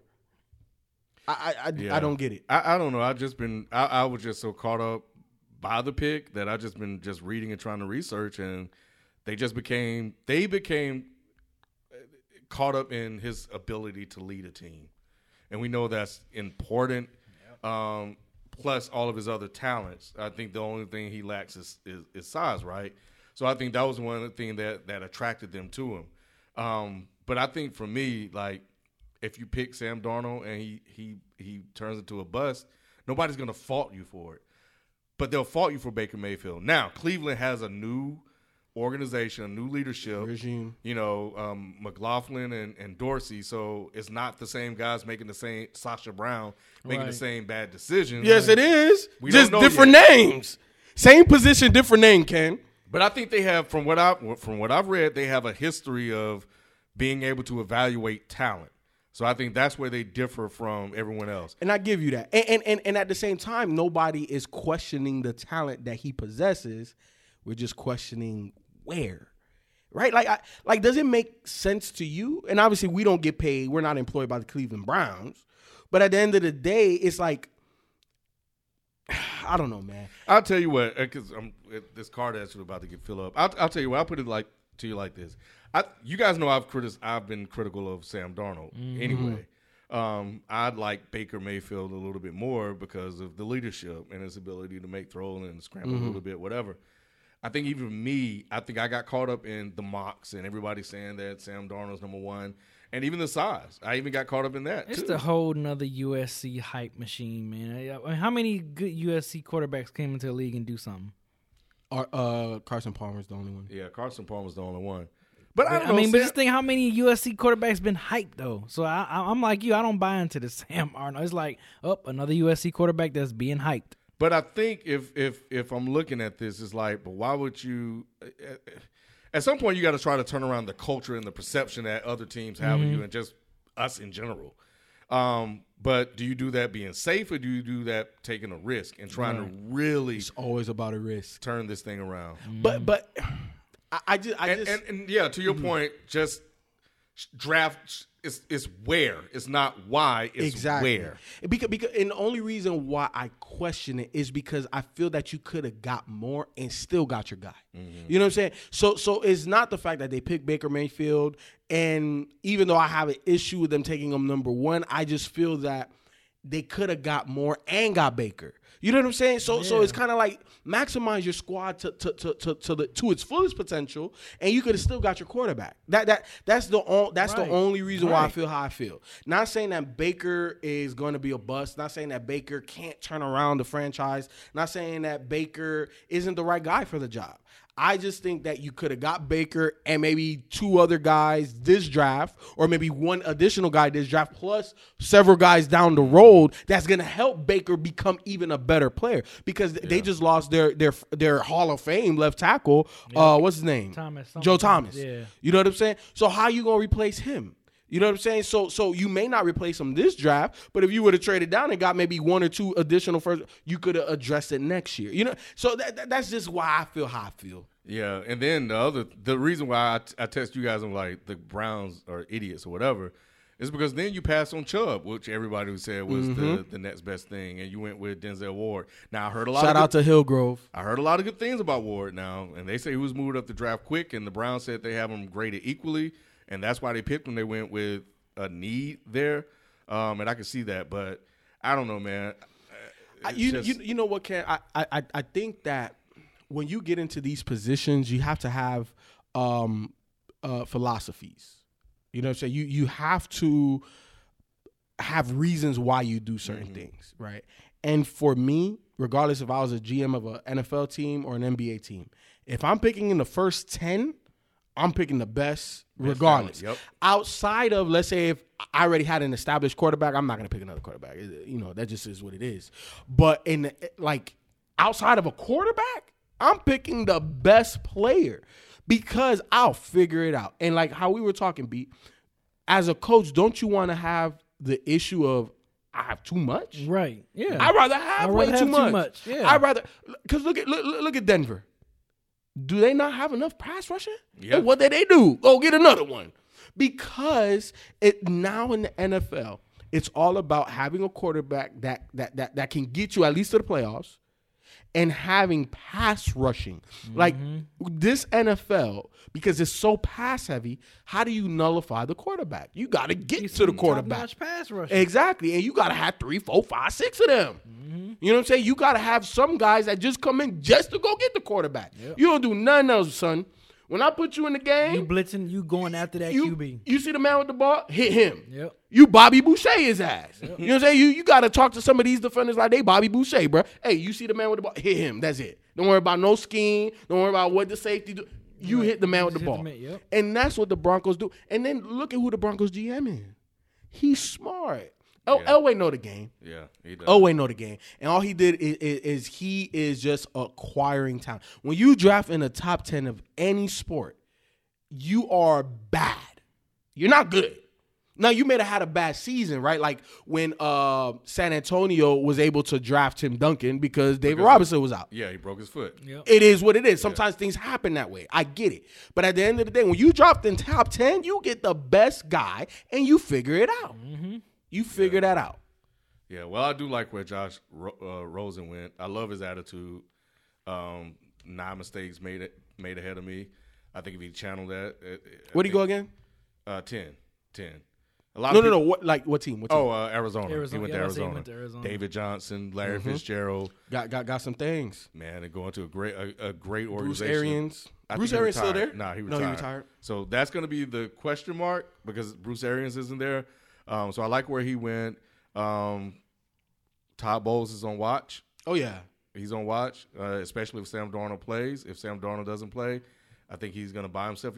I I, I, Yeah. I don't get it. I, I don't know. I just been I, I was just so caught up by the pick that I just been just reading and trying to research, and they just became they became caught up in his ability to lead a team, and we know that's important. Yep. Um, plus all of his other talents, I think the only thing he lacks is, is, is size, right? So I think that was one of the things that, that attracted them to him. Um, but I think for me, like, if you pick Sam Darnold and he he he turns into a bust, nobody's going to fault you for it. But they'll fault you for Baker Mayfield. Now, Cleveland has a new organization, a new leadership. Regime. You know, um, McLaughlin and, and Dorsey. So it's not the same guys making the same, Sasha Brown making Right. the same bad decisions. Yes, it is. We Just don't know different yet. names. Same position, different name, Ken. But I think they have, from what I from what I've read, they have a history of being able to evaluate talent. So I think that's where they differ from everyone else. And I give you that. And, and and and at the same time, nobody is questioning the talent that he possesses. We're just questioning where. Right? Like I, like does it make sense to you? And obviously we don't get paid. We're not employed by the Cleveland Browns. But at the end of the day, it's like I don't know, man. I'll tell you what, because I'm this card that's about to get filled up. I'll, I'll tell you what. I'll put it like to you like this. I, you guys know I've critic, I've been critical of Sam Darnold Mm-hmm. anyway. Um, I'd like Baker Mayfield a little bit more because of the leadership and his ability to make throws and scramble Mm-hmm. a little bit, whatever. I think even me, I think I got caught up in the mocks and everybody saying that Sam Darnold's number one, and even the size. I even got caught up in that It's too. the whole nother U S C hype machine, man. I mean, how many good U S C quarterbacks came into the league and do something? Or, uh, Carson Palmer's the only one. yeah, Carson Palmer's the only one. But I, don't I know, mean, but Sam- just think how many U S C quarterbacks been hyped though. So I, I, I'm like you, I don't buy into the Sam Darnold. It's like, oh, another U S C quarterback that's being hyped. But I think if if if I'm looking at this, it's like, but why would you? At some point, you got to try to turn around the culture and the perception that other teams have Mm-hmm. of you, and just us in general. Um, But do you do that being safe, or do you do that taking a risk and trying Right. to really It's always about a risk. turn this thing around? But but I, I just I And, just and, and yeah, to your Mm-hmm. point, just draft is is where. It's not why. It's exactly where. because because and the only reason why I question it is because I feel that you could have got more and still got your guy. You know what I'm saying? So so it's not the fact that they picked Baker Mayfield, and even though I have an issue with them taking him number one, I just feel that they could have got more and got Baker. You know what I'm saying? So so Yeah. it's kind of like maximize your squad to to to to to, the, to its fullest potential, and you could have still got your quarterback. That that that's the on, that's Right. the only reason why I Right. feel how I feel. Not saying that Baker is going to be a bust. Not saying that Baker can't turn around the franchise. Not saying that Baker isn't the right guy for the job. I just think that you could have got Baker and maybe two other guys this draft, or maybe one additional guy this draft, plus several guys down the road that's going to help Baker become even a better player, because they just lost their their their Hall of Fame left tackle. Uh, what's his name? Thomas, something. Joe Thomas. Yeah. You know what I'm saying? So how you gonna replace him? You know what I'm saying? So so you may not replace him this draft, but if you would have traded down and got maybe one or two additional first, you could have addressed it next year. You know, so that, that that's just why I feel how I feel. Yeah, and then the other the reason why I, t- I test you guys on like the Browns are idiots or whatever is because then you pass on Chubb, which everybody said was the, the next best thing, and you went with Denzel Ward. Now I heard a lot. Shout of out good, to Hillgrove. I heard a lot of good things about Ward now, and they say he was moved up the draft quick, and the Browns said they have him graded equally, and that's why they picked him. They went with a need there, um, and I can see that, but I don't know, man. I, It's you, just- you you know what, Ken? I, I I think that when you get into these positions, you have to have um, uh, philosophies. You know what I'm saying? You you have to have reasons why you do certain things, right? And for me, regardless if I was a G M of an N F L team or an N B A team, if I'm picking in the first ten, I'm picking the best regardless. talent, yep. Outside of, let's say, if I already had an established quarterback, I'm not going to pick another quarterback. It- You know, that just is what it is. But in the, like outside of a quarterback, I'm picking the best player because I'll figure it out. And like how we were talking, B, as a coach, don't you want to have the issue of I have too much? Right. Yeah. I'd rather have I'd way rather too have much. too much, yeah. I'd rather because look at look, look at Denver. Do they not have enough pass rushing? Yeah. And what did they do? Go get another one. Because it now in the N F L, it's all about having a quarterback that that that that can get you at least to the playoffs, and having pass rushing. Like this N F L, because it's so pass heavy, how do you nullify the quarterback? You got to get You to the see quarterback. top-notch pass rush. Exactly. And you got to have three, four, five, six of them. You know what I'm saying? You got to have some guys that just come in just to go get the quarterback. Yep. You don't do nothing else, son. When I put you in the game, You blitzing, you going after that you, Q B. you see the man with the ball, hit him. Yep. You Bobby Boucher his ass. You know what I'm saying? You you got to talk to some of these defenders like they Bobby Boucher, bro. Hey, you see the man with the ball, hit him. That's it. Don't worry about no scheme. Don't worry about what the safety do. You hit the man with the Just hit the ball. man, yep. And that's what the Broncos do. And then look at who the Broncos G M is. He's smart. El- Yeah. Elway know the game. yeah, he does. Elway know the game. And all he did is, is, is he is just acquiring talent. When you draft in the top ten of any sport, you are bad. You're not good. Now, you may have had a bad season, right? Like when uh, San Antonio was able to draft Tim Duncan because David Because- Robinson was out. Yeah, he broke his foot. Yep. It is what it is. Sometimes things happen that way. I get it. But at the end of the day, when you drop in top ten, you get the best guy and you figure it out. You figure that out. Yeah, well, I do like where Josh Ro- uh, Rosen went. I love his attitude. Um, nine mistakes made it made ahead of me. I think if he channeled that, it, it- Where'd he I go think- again? Uh, ten, ten. A lot No, of no, people, no. What like what team? What team? Oh, uh, Arizona. Arizona. He went Yeah, to I was saying Arizona. he went to Arizona. David Johnson, Larry Mm-hmm. Fitzgerald. got got got some things. Man, they're going to a great a, a great Bruce organization. Arians. I think Bruce he Arians still retired. there? Nah, he No, retired. he retired. So that's going to be the question mark because Bruce Arians isn't there. Um, so I like where he went. Um, Todd Bowles is on watch. Oh yeah. He's on watch, uh, especially if Sam Darnold plays. If Sam Darnold doesn't play, I think he's going to buy himself.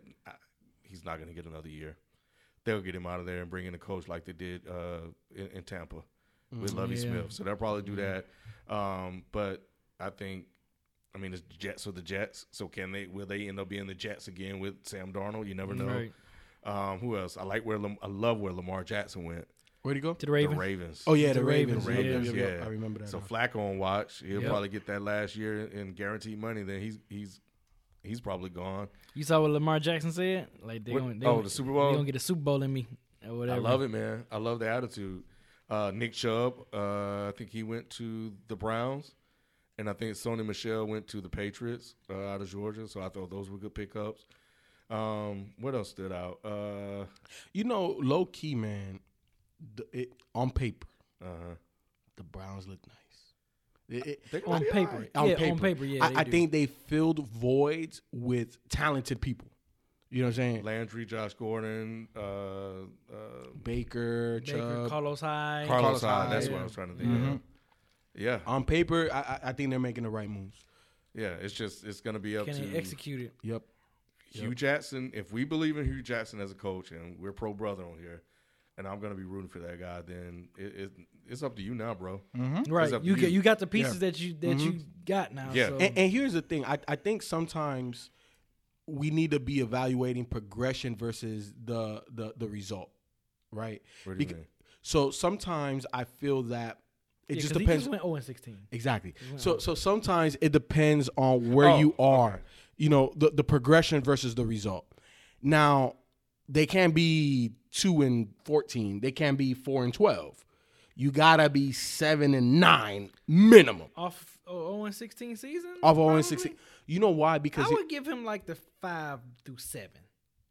He's not going to get another year. They'll get him out of there and bring in a coach like they did uh, in, in Tampa with Lovie Yeah. Smith. So they'll probably do that. Um, but I think, I mean, it's Jets or the Jets. So can they? Will they end up being the Jets again with Sam Darnold? You never know. Right. Um, who else? I like where Lam- I love where Lamar Jackson went. Where'd he go? To the Ravens. The Ravens. Oh yeah, The the Ravens. Ravens, Yep, Ravens, yep, yeah. yep, yep. I remember that. So now. Flacco on watch. He'll Yep. probably get that last year in guaranteed money. Then he's he's he's probably gone. You saw what Lamar Jackson said? Like they What- gonna, they oh, gonna, the Super They Bowl? gonna get a Super Bowl in me or whatever. I love it, man. I love the attitude. Uh, Nick Chubb, uh, I think he went to the Browns, and I think Sony Michel went to the Patriots uh, out of Georgia. So I thought those were good pickups. Um, what else stood out? Uh, You know, low key, man. The, it, on paper, uh, the Browns look nice. It, it, They On Yeah, paper, alright. yeah, on on paper, paper, yeah. I, they I do. think they filled voids with talented people. You know what I'm saying? Landry, Josh Gordon, uh, uh, Baker, Baker, Chubb. Carlos Hyde. Carlos Carlos Hyde. Hyde, That's yeah. what I was trying to think Mhm. of. Yeah, On paper, I, I- I think they're making the right moves. yeah. It's just it's going to be up Can to they execute it? Yep. Hugh Jackson. If we believe in Hugh Jackson as a coach, and we're pro brother on here, and I'm going to be rooting for that guy, then it, it, it's up to you now, bro. Right. up to You you. get you got the pieces Yeah. that you that you got now. Yeah. So. And, and here's the thing. I, I think sometimes we need to be evaluating progression versus the the, the result, right? What do you Beca- mean? So sometimes I feel that it Yeah, just 'cause he depends. just went zero and sixteen. Exactly. went So on. so sometimes it depends on where Oh, you are. okay. You know, the the progression versus the result. Now, they can't be two and fourteen. They can't be four and twelve. You gotta be seven and nine minimum Off oh, zero and sixteen season. of zero and probably? sixteen. You know why? Because I it- would give him like the five through seven.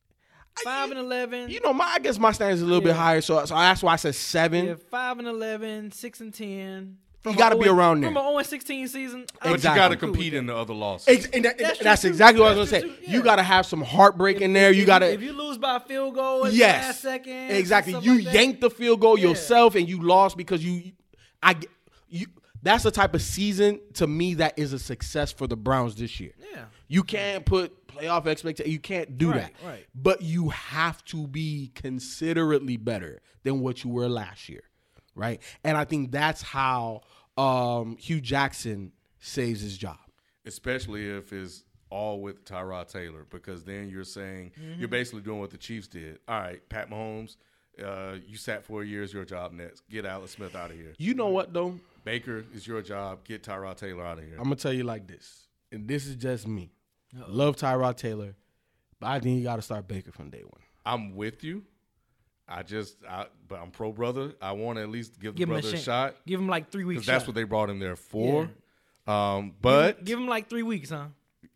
Five and eleven. you know, my I guess my standard is a little bit Yeah. higher, so so that's why I said seven. Yeah, five and eleven, six and ten. From You gotta a be oh and- around there. From a zero and sixteen season. But Exactly. you got to I'm cool compete with in that. the other losses. Ex- and that- That's that's true, too. exactly what I was That's gonna say. true, too, You yeah. gotta have some heartbreak in there. You If gotta if you lose by a field goal in yes, the last second. exactly. stuff You like that. yanked the field goal Yeah. yourself, and you lost because you. I get- you. That's the type of season to me that is a success for the Browns this year. Yeah. You can't put playoff expectations. You can't do Right, that. right. But you have to be considerably better than what you were last year, right? And I think that's how um, Hugh Jackson saves his job. Especially if it's all with Tyrod Taylor, because then you're saying Mm-hmm. you're basically doing what the Chiefs did. All right, Pat Mahomes, uh, you sat four years, your job next. Get Alex Smith out of here. You know what though? Baker is your job. Get Tyrod Taylor out of here. I'm gonna tell you like this, and this is just me. Love Tyrod Taylor, but I think you got to start Baker from day one. I'm with you. I just, I, but I'm pro brother. I want to at least give the Give him a, brother a sh- shot Give him like three weeks. because that's shot. what they brought him there for. Um, but give him like three weeks, huh?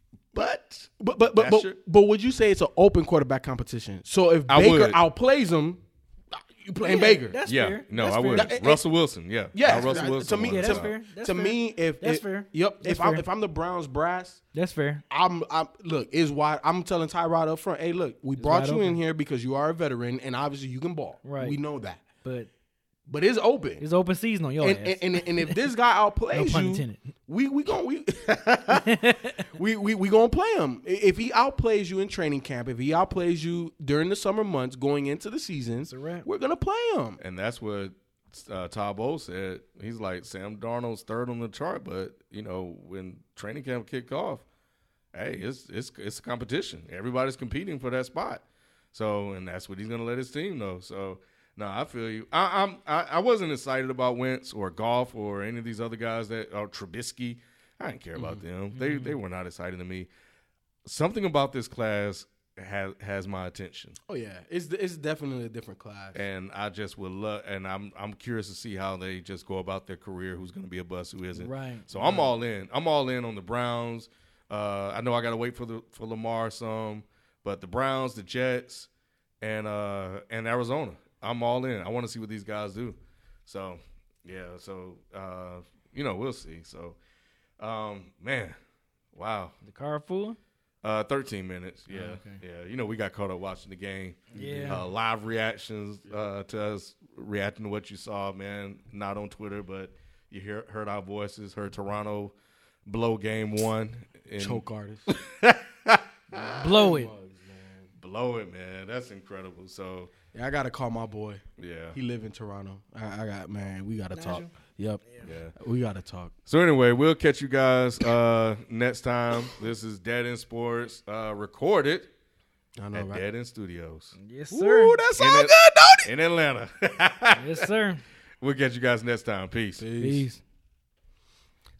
But but but but That's but, your- but would you say it's an open quarterback competition? So if I Baker would. outplays him, you playing Yeah, Baker. That's yeah, fair. no, That's I fair. would. That- Russell Wilson, yeah, Yeah, Now, Russell Wilson. to me, on Yeah, the that's side. fair. That's to fair. me, if That's if- fair. Yep. That's if I'm fair. if I'm the Browns brass, That's fair. I'm, I'm look is why I'm telling Tyrod up front. Hey, look, we brought wide you in open. here because you are a veteran and obviously you can ball. Right. We know that, But but it's open. it's open season on your and, ass. and, and and if this guy outplays No pun you, intended. we we going we we we we gonna play him. If he outplays you in training camp, if he outplays you during the summer months going into the season, a wrap. we're gonna play him. And that's what uh, Todd Bowles said. He's like, Sam Darnold's third on the chart, but you know when training camp kicked off, hey, it's it's it's a competition. Everybody's competing for that spot. So, and that's what he's gonna let his team know. So, no, I feel you. I, I'm I, I wasn't excited about Wentz or Goff or any of these other guys that or Trubisky. I didn't care about them. They they were not exciting to me. Something about this class has has my attention. Oh yeah, it's it's definitely a different class. And I just would love, and I'm I'm curious to see how they just go about their career. Who's going to be a bust? Who isn't? Right. So I'm all in. I'm all in on the Browns. Uh, I know I got to wait for the for Lamar some, but the Browns, the Jets, and uh and Arizona. I'm all in. I want to see what these guys do. So yeah. So uh, you know, we'll see. So um, man, wow. The car full? Uh, thirteen minutes. Yeah, Oh, okay. yeah. You know, we got caught up watching the game. Yeah. Uh, live reactions uh, to us reacting to what you saw, man. Not on Twitter, but you hear, heard our voices. Heard Toronto blow game one. And Choke artist. Blow it. blow it, man. That's incredible. So Yeah, I gotta call my boy. yeah, He live in Toronto. I, I got man. We gotta talk. Nigel? Yep. yeah. We gotta talk. So anyway, we'll catch you guys uh, next time. This is Dead End Sports, uh, recorded I know, at right? Dead End Studios Yes, sir. Ooh, that In sounds it- good, don't it? in Atlanta. Yes, sir. We'll catch you guys next time. Peace. Peace.